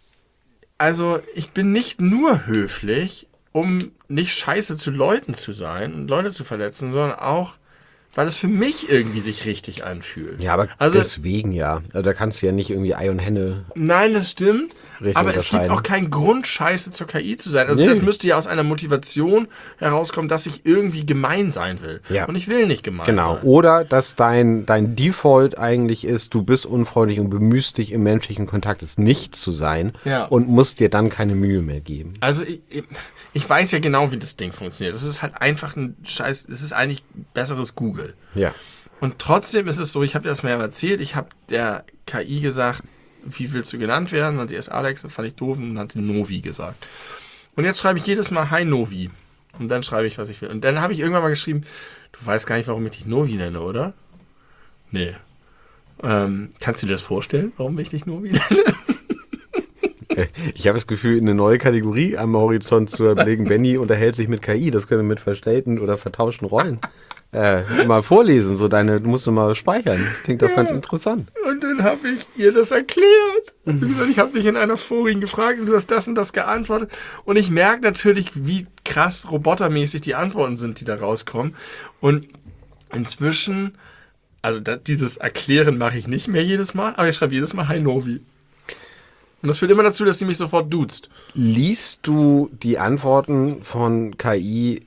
bin nicht nur höflich, um nicht scheiße zu Leuten zu sein und Leute zu verletzen, sondern auch, weil es für mich irgendwie sich richtig anfühlt. Ja, aber Also- deswegen ja. Also da kannst du ja nicht irgendwie Ei und Henne. Nein, das stimmt. Richtig Aber es gibt unterscheiden. auch keinen Grund, scheiße zur KI zu sein. Also Nee. das müsste ja aus einer Motivation herauskommen, dass ich irgendwie gemein sein will. Ja. Und ich will nicht gemein Genau. sein. Oder dass dein Default eigentlich ist, du bist unfreundlich und bemühst dich im menschlichen Kontakt es nicht zu sein Ja. und musst dir dann keine Mühe mehr geben. Also ich weiß ja genau, wie das Ding funktioniert. Das ist halt einfach ein Scheiß, es ist eigentlich besseres Google. Ja. Und trotzdem ist es so, ich habe dir das mal erzählt, ich habe der KI gesagt, wie willst du genannt werden? Und sie ist Alex, das fand ich doof, und dann hat sie Novi gesagt. Und jetzt schreibe ich jedes Mal Hi Novi. Und dann schreibe ich, was ich will. Und dann habe ich irgendwann mal geschrieben, du weißt gar nicht, warum ich dich Novi nenne, oder? Nee. Kannst du dir das vorstellen, warum ich dich Novi nenne? Ich habe das Gefühl, eine neue Kategorie am Horizont zu erblicken. Benny unterhält sich mit KI. Das können wir mit verstellten oder vertauschten Rollen mal vorlesen. So du musst du mal speichern. Das klingt doch ganz interessant. Und dann habe ich ihr das erklärt. Wie gesagt, ich habe dich in einer vorigen gefragt und du hast das und das geantwortet. Und ich merke natürlich, wie krass robotermäßig die Antworten sind, die da rauskommen. Und inzwischen, also dieses Erklären mache ich nicht mehr jedes Mal, aber ich schreibe jedes Mal Hi Novi. Und das führt immer dazu, dass sie mich sofort duzt. Liest du die Antworten von KI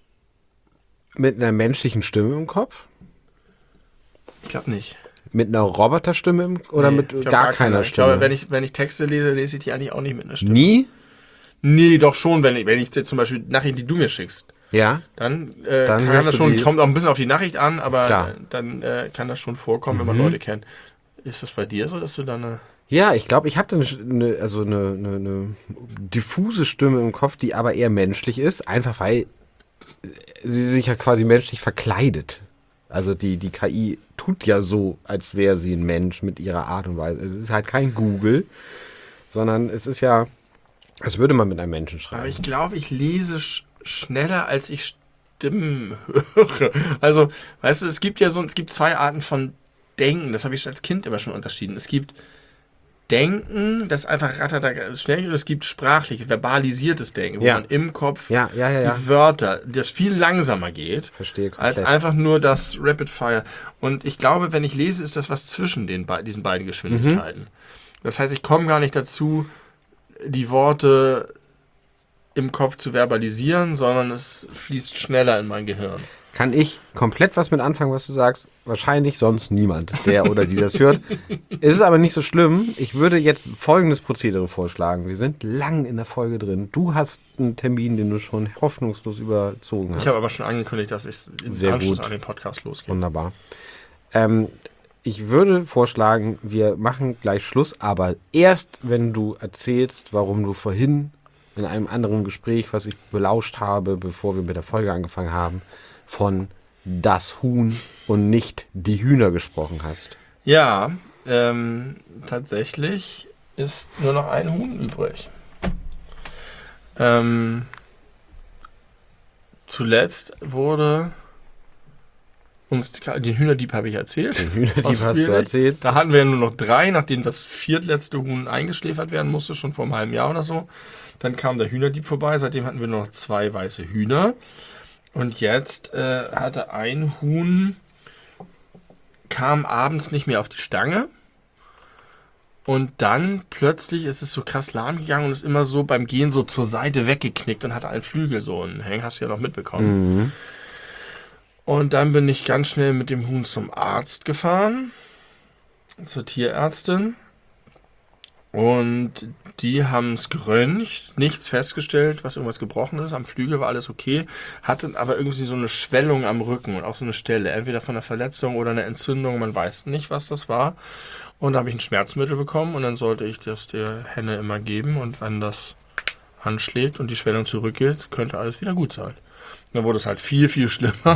mit einer menschlichen Stimme im Kopf? Ich glaube nicht. Mit einer Roboterstimme oder Nee, mit ich glaub, gar keiner Ich Stimme? glaube, wenn ich Texte lese, lese ich die eigentlich auch nicht mit einer Stimme. Nie? Nee, doch schon, wenn ich jetzt zum Beispiel Nachrichten, die du mir schickst. Ja. Dann, Dann kann hörst das du schon, die- kommt auch ein bisschen auf die Nachricht an, aber Klar. dann kann das schon vorkommen, wenn man Leute kennt. Ist das bei dir so, dass du dann eine... Ja, ich glaube, ich habe eine diffuse Stimme im Kopf, die aber eher menschlich ist, einfach weil sie sich ja quasi menschlich verkleidet. Also die KI tut ja so, als wäre sie ein Mensch mit ihrer Art und Weise. Es ist halt kein Google, sondern es ist ja, als würde man mit einem Menschen Aber schreiben. ich glaube, ich lese schneller, als ich Stimmen höre. Also, weißt du, es gibt zwei Arten von Denken. Das habe ich als Kind immer schon unterschieden. Es gibt Denken, das einfach schnell geht, und es gibt sprachlich, verbalisiertes Denken, wo Ja. man im Kopf Ja. die Wörter, das viel langsamer geht, Verstehe komplett. als einfach nur das Rapid Fire. Und ich glaube, wenn ich lese, ist das was zwischen diesen beiden Geschwindigkeiten. Das heißt, ich komme gar nicht dazu, die Worte im Kopf zu verbalisieren, sondern es fließt schneller in mein Gehirn. Kann ich komplett was mit anfangen, was du sagst? Wahrscheinlich sonst niemand, der oder die das hört. Es ist aber nicht so schlimm. Ich würde jetzt folgendes Prozedere vorschlagen. Wir sind lang in der Folge drin. Du hast einen Termin, den du schon hoffnungslos überzogen hast. Ich habe aber schon angekündigt, dass ich im Sehr Anschluss gut. an den Podcast losgehe. Wunderbar. Ich würde vorschlagen, wir machen gleich Schluss, aber erst, wenn du erzählst, warum du vorhin in einem anderen Gespräch, was ich belauscht habe, bevor wir mit der Folge angefangen haben, von das Huhn und nicht die Hühner gesprochen hast. Ja, tatsächlich ist nur noch ein Huhn übrig. zuletzt wurde uns, den Hühnerdieb habe ich erzählt. Den Hühnerdieb hast du erzählt. Da hatten wir ja nur noch 3, nachdem das 4. Huhn eingeschläfert werden musste, schon vor einem halben Jahr oder so. Dann kam der Hühnerdieb vorbei, seitdem hatten wir nur noch 2 weiße Hühner. Und jetzt hatte ein Huhn, kam abends nicht mehr auf die Stange. Und dann plötzlich ist es so krass lahm gegangen und ist immer so beim Gehen so zur Seite weggeknickt und hatte einen Flügel so einen Hängen. Hast du ja noch mitbekommen. Mhm. Und dann bin ich ganz schnell mit dem Huhn zum Arzt gefahren, zur Tierärztin. Und die haben es geröntgt, nichts festgestellt, was irgendwas gebrochen ist. Am Flügel war alles okay, hatte aber irgendwie so eine Schwellung am Rücken und auch so eine Stelle, entweder von einer Verletzung oder einer Entzündung, man weiß nicht, was das war. Und da habe ich ein Schmerzmittel bekommen und dann sollte ich das der Henne immer geben und wenn das anschlägt und die Schwellung zurückgeht, könnte alles wieder gut sein. Dann wurde es halt viel, viel schlimmer.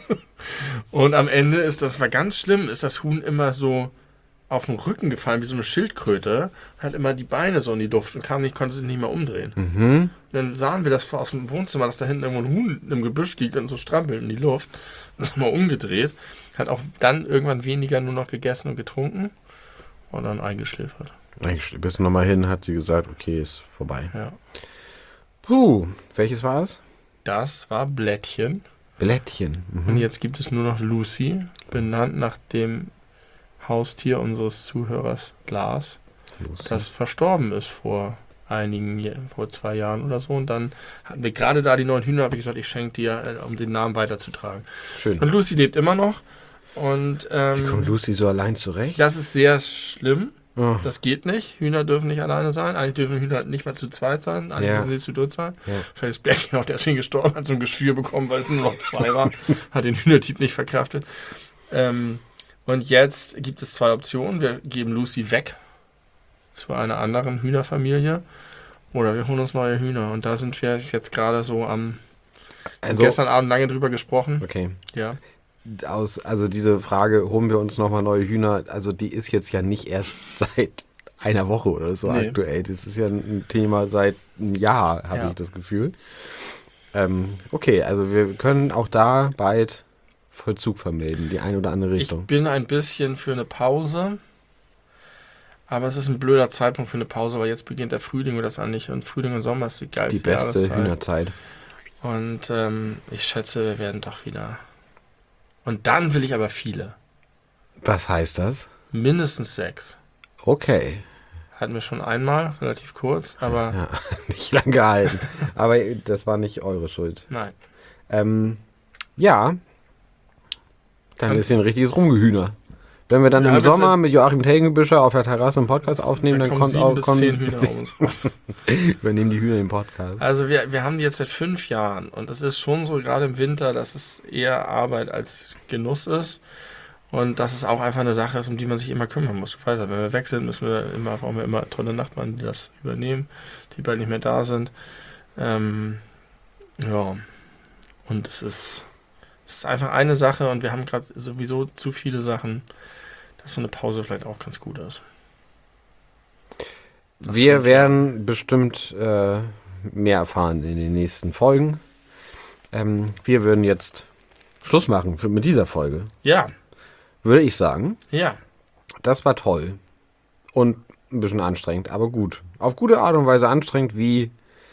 Und am Ende war ganz schlimm, ist das Huhn immer so auf den Rücken gefallen, wie so eine Schildkröte, hat immer die Beine so in die Luft und konnte sich nicht mehr umdrehen. Mhm. Und dann sahen wir das aus dem Wohnzimmer, dass da hinten irgendwo ein Huhn im Gebüsch liegt und so strampelt in die Luft. Das ist mal umgedreht. Hat auch dann irgendwann weniger nur noch gegessen und getrunken und dann eingeschläfert. Eigentlich bist du nochmal hin, hat sie gesagt, okay, ist vorbei. Ja. Puh, welches war es? Das war Blättchen. Blättchen. Und jetzt gibt es nur noch Lucy, benannt nach dem Haustier unseres Zuhörers Lars, das verstorben ist vor 2 Jahren oder so. Und dann hatten wir gerade da die 9 Hühner, habe ich gesagt, ich schenke dir, um den Namen weiterzutragen. Schön. Und Lucy lebt immer noch. Und wie kommt Lucy so allein zurecht? das ist sehr schlimm. Oh. Das geht nicht. Hühner dürfen nicht alleine sein. Eigentlich dürfen Hühner nicht mal zu zweit sein. Eigentlich müssen sie zu dritt sein. Ja. Vielleicht ist Blättchen auch deswegen gestorben, hat so ein Geschwür bekommen, weil es nur noch 2 war. Hat den Hühnerdieb nicht verkraftet. Und jetzt gibt es 2 Optionen. Wir geben Lucy weg zu einer anderen Hühnerfamilie oder wir holen uns neue Hühner. Und da sind wir jetzt gerade so gestern Abend lange drüber gesprochen. Okay. Ja. Also diese Frage, holen wir uns nochmal neue Hühner, also die ist jetzt ja nicht erst seit einer Woche oder so aktuell. Das ist ja ein Thema seit einem Jahr, habe ich das Gefühl. Okay, also wir können auch da bald Vollzug vermelden, die eine oder andere Richtung. Ich bin ein bisschen für eine Pause, aber es ist ein blöder Zeitpunkt für eine Pause, weil jetzt beginnt der Frühling und das eigentlich. Und Frühling und Sommer ist die geilste die beste Jahreszeit. Hühnerzeit. Und ich schätze, wir werden doch wieder. Und dann will ich aber viele. Was heißt das? Mindestens 6. Okay. Hatten wir schon einmal, relativ kurz, aber Ja, nicht lang gehalten. Aber das war nicht eure Schuld. nein. Ja. Dann ist hier ein richtiges Rumgehühner. Wenn wir dann Ja, im Sommer mit Joachim Telgengebüscher auf der Terrasse einen Podcast aufnehmen, dann kommt 7 auch bis 10 Hühner um uns rum. übernehmen die Hühner den Podcast. Also wir haben die jetzt seit 5 Jahren und es ist schon so, gerade im Winter, dass es eher Arbeit als Genuss ist und dass es auch einfach eine Sache ist, um die man sich immer kümmern muss. Du weißt ja, wenn wir weg sind, brauchen wir immer tolle Nachbarn, die das übernehmen, die bald nicht mehr da sind. Ja, und es ist einfach eine Sache und wir haben gerade sowieso zu viele Sachen, dass so eine Pause vielleicht auch ganz gut ist. Wir werden bestimmt mehr erfahren in den nächsten Folgen. Wir würden jetzt Schluss machen mit dieser Folge. Ja, Würde ich sagen. ja. Das war toll. Und ein bisschen anstrengend, aber gut. Auf gute Art und Weise anstrengend wie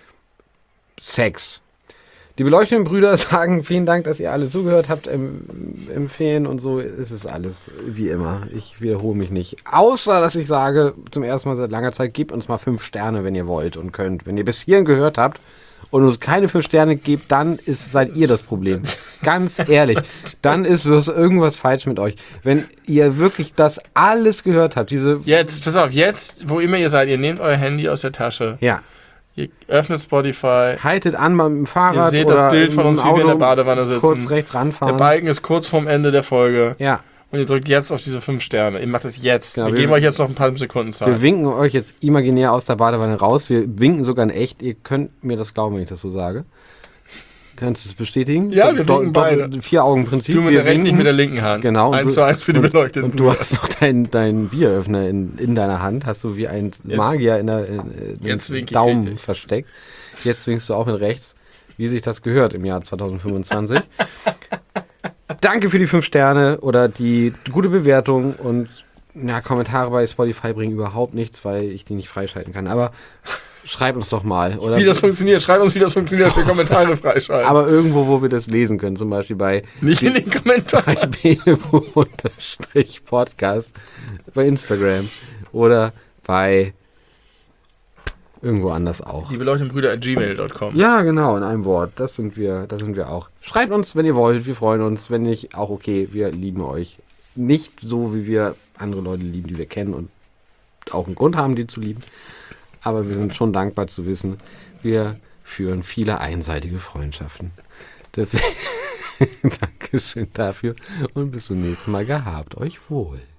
Sex. Die beleuchteten Brüder sagen, vielen Dank, dass ihr alle zugehört habt, empfehlen und so ist es alles wie immer. Ich wiederhole mich nicht. Außer, dass ich sage, zum ersten Mal seit langer Zeit, gebt uns mal 5 Sterne, wenn ihr wollt und könnt. Wenn ihr bis hierhin gehört habt und uns keine 5 Sterne gebt, dann seid ihr das Problem. Ganz ehrlich. Dann ist irgendwas falsch mit euch. Wenn ihr wirklich das alles gehört habt, Jetzt, pass auf, wo immer ihr seid, ihr nehmt euer Handy aus der Tasche. Ja. Ihr öffnet Spotify. Haltet an beim Fahrrad Ihr seht oder das Bild von im uns, wie wir in Auto der Badewanne sitzen. kurz rechts ranfahren. Der Balken ist kurz vorm Ende der Folge. Ja. Und ihr drückt jetzt auf diese 5 Sterne. Ihr macht das jetzt. Genau, wir wir geben euch jetzt noch ein paar Sekunden Zeit. Wir winken euch jetzt imaginär aus der Badewanne raus. Wir winken sogar in echt. Ihr könnt mir das glauben, wenn ich das so sage. Kannst du es bestätigen? Ja, wir winken beide. 4-Augen-Prinzip. Du mit der rechten, ich mit der linken Hand. Genau. 1:1 für die beleuchteten Und du Brüder. hast noch deinen Bieröffner in deiner Hand. Hast du wie ein Magier in Jetzt wink ich Daumen richtig. versteckt. Jetzt winkst du auch in rechts. wie sich das gehört im Jahr 2025. Danke für die 5 Sterne oder die gute Bewertung und Kommentare bei Spotify bringen überhaupt nichts, weil ich die nicht freischalten kann. Aber schreibt uns doch mal. Oder wie das funktioniert. Schreibt uns, wie das funktioniert, für Kommentare freischalten. Aber irgendwo, wo wir das lesen können. Zum Beispiel bei... Nicht in den Kommentaren. Belevo_Podcast bei Instagram. Oder bei... irgendwo anders auch. Die beleuchteten@gmail.com. Ja, genau, in einem Wort. Das sind wir auch. Schreibt uns, wenn ihr wollt. Wir freuen uns. Wenn nicht, auch okay. Wir lieben euch. Nicht so, wie wir andere Leute lieben, die wir kennen und auch einen Grund haben, die zu lieben. Aber wir sind schon dankbar zu wissen, wir führen viele einseitige Freundschaften. Deswegen Dankeschön dafür und bis zum nächsten Mal. Gehabt euch wohl.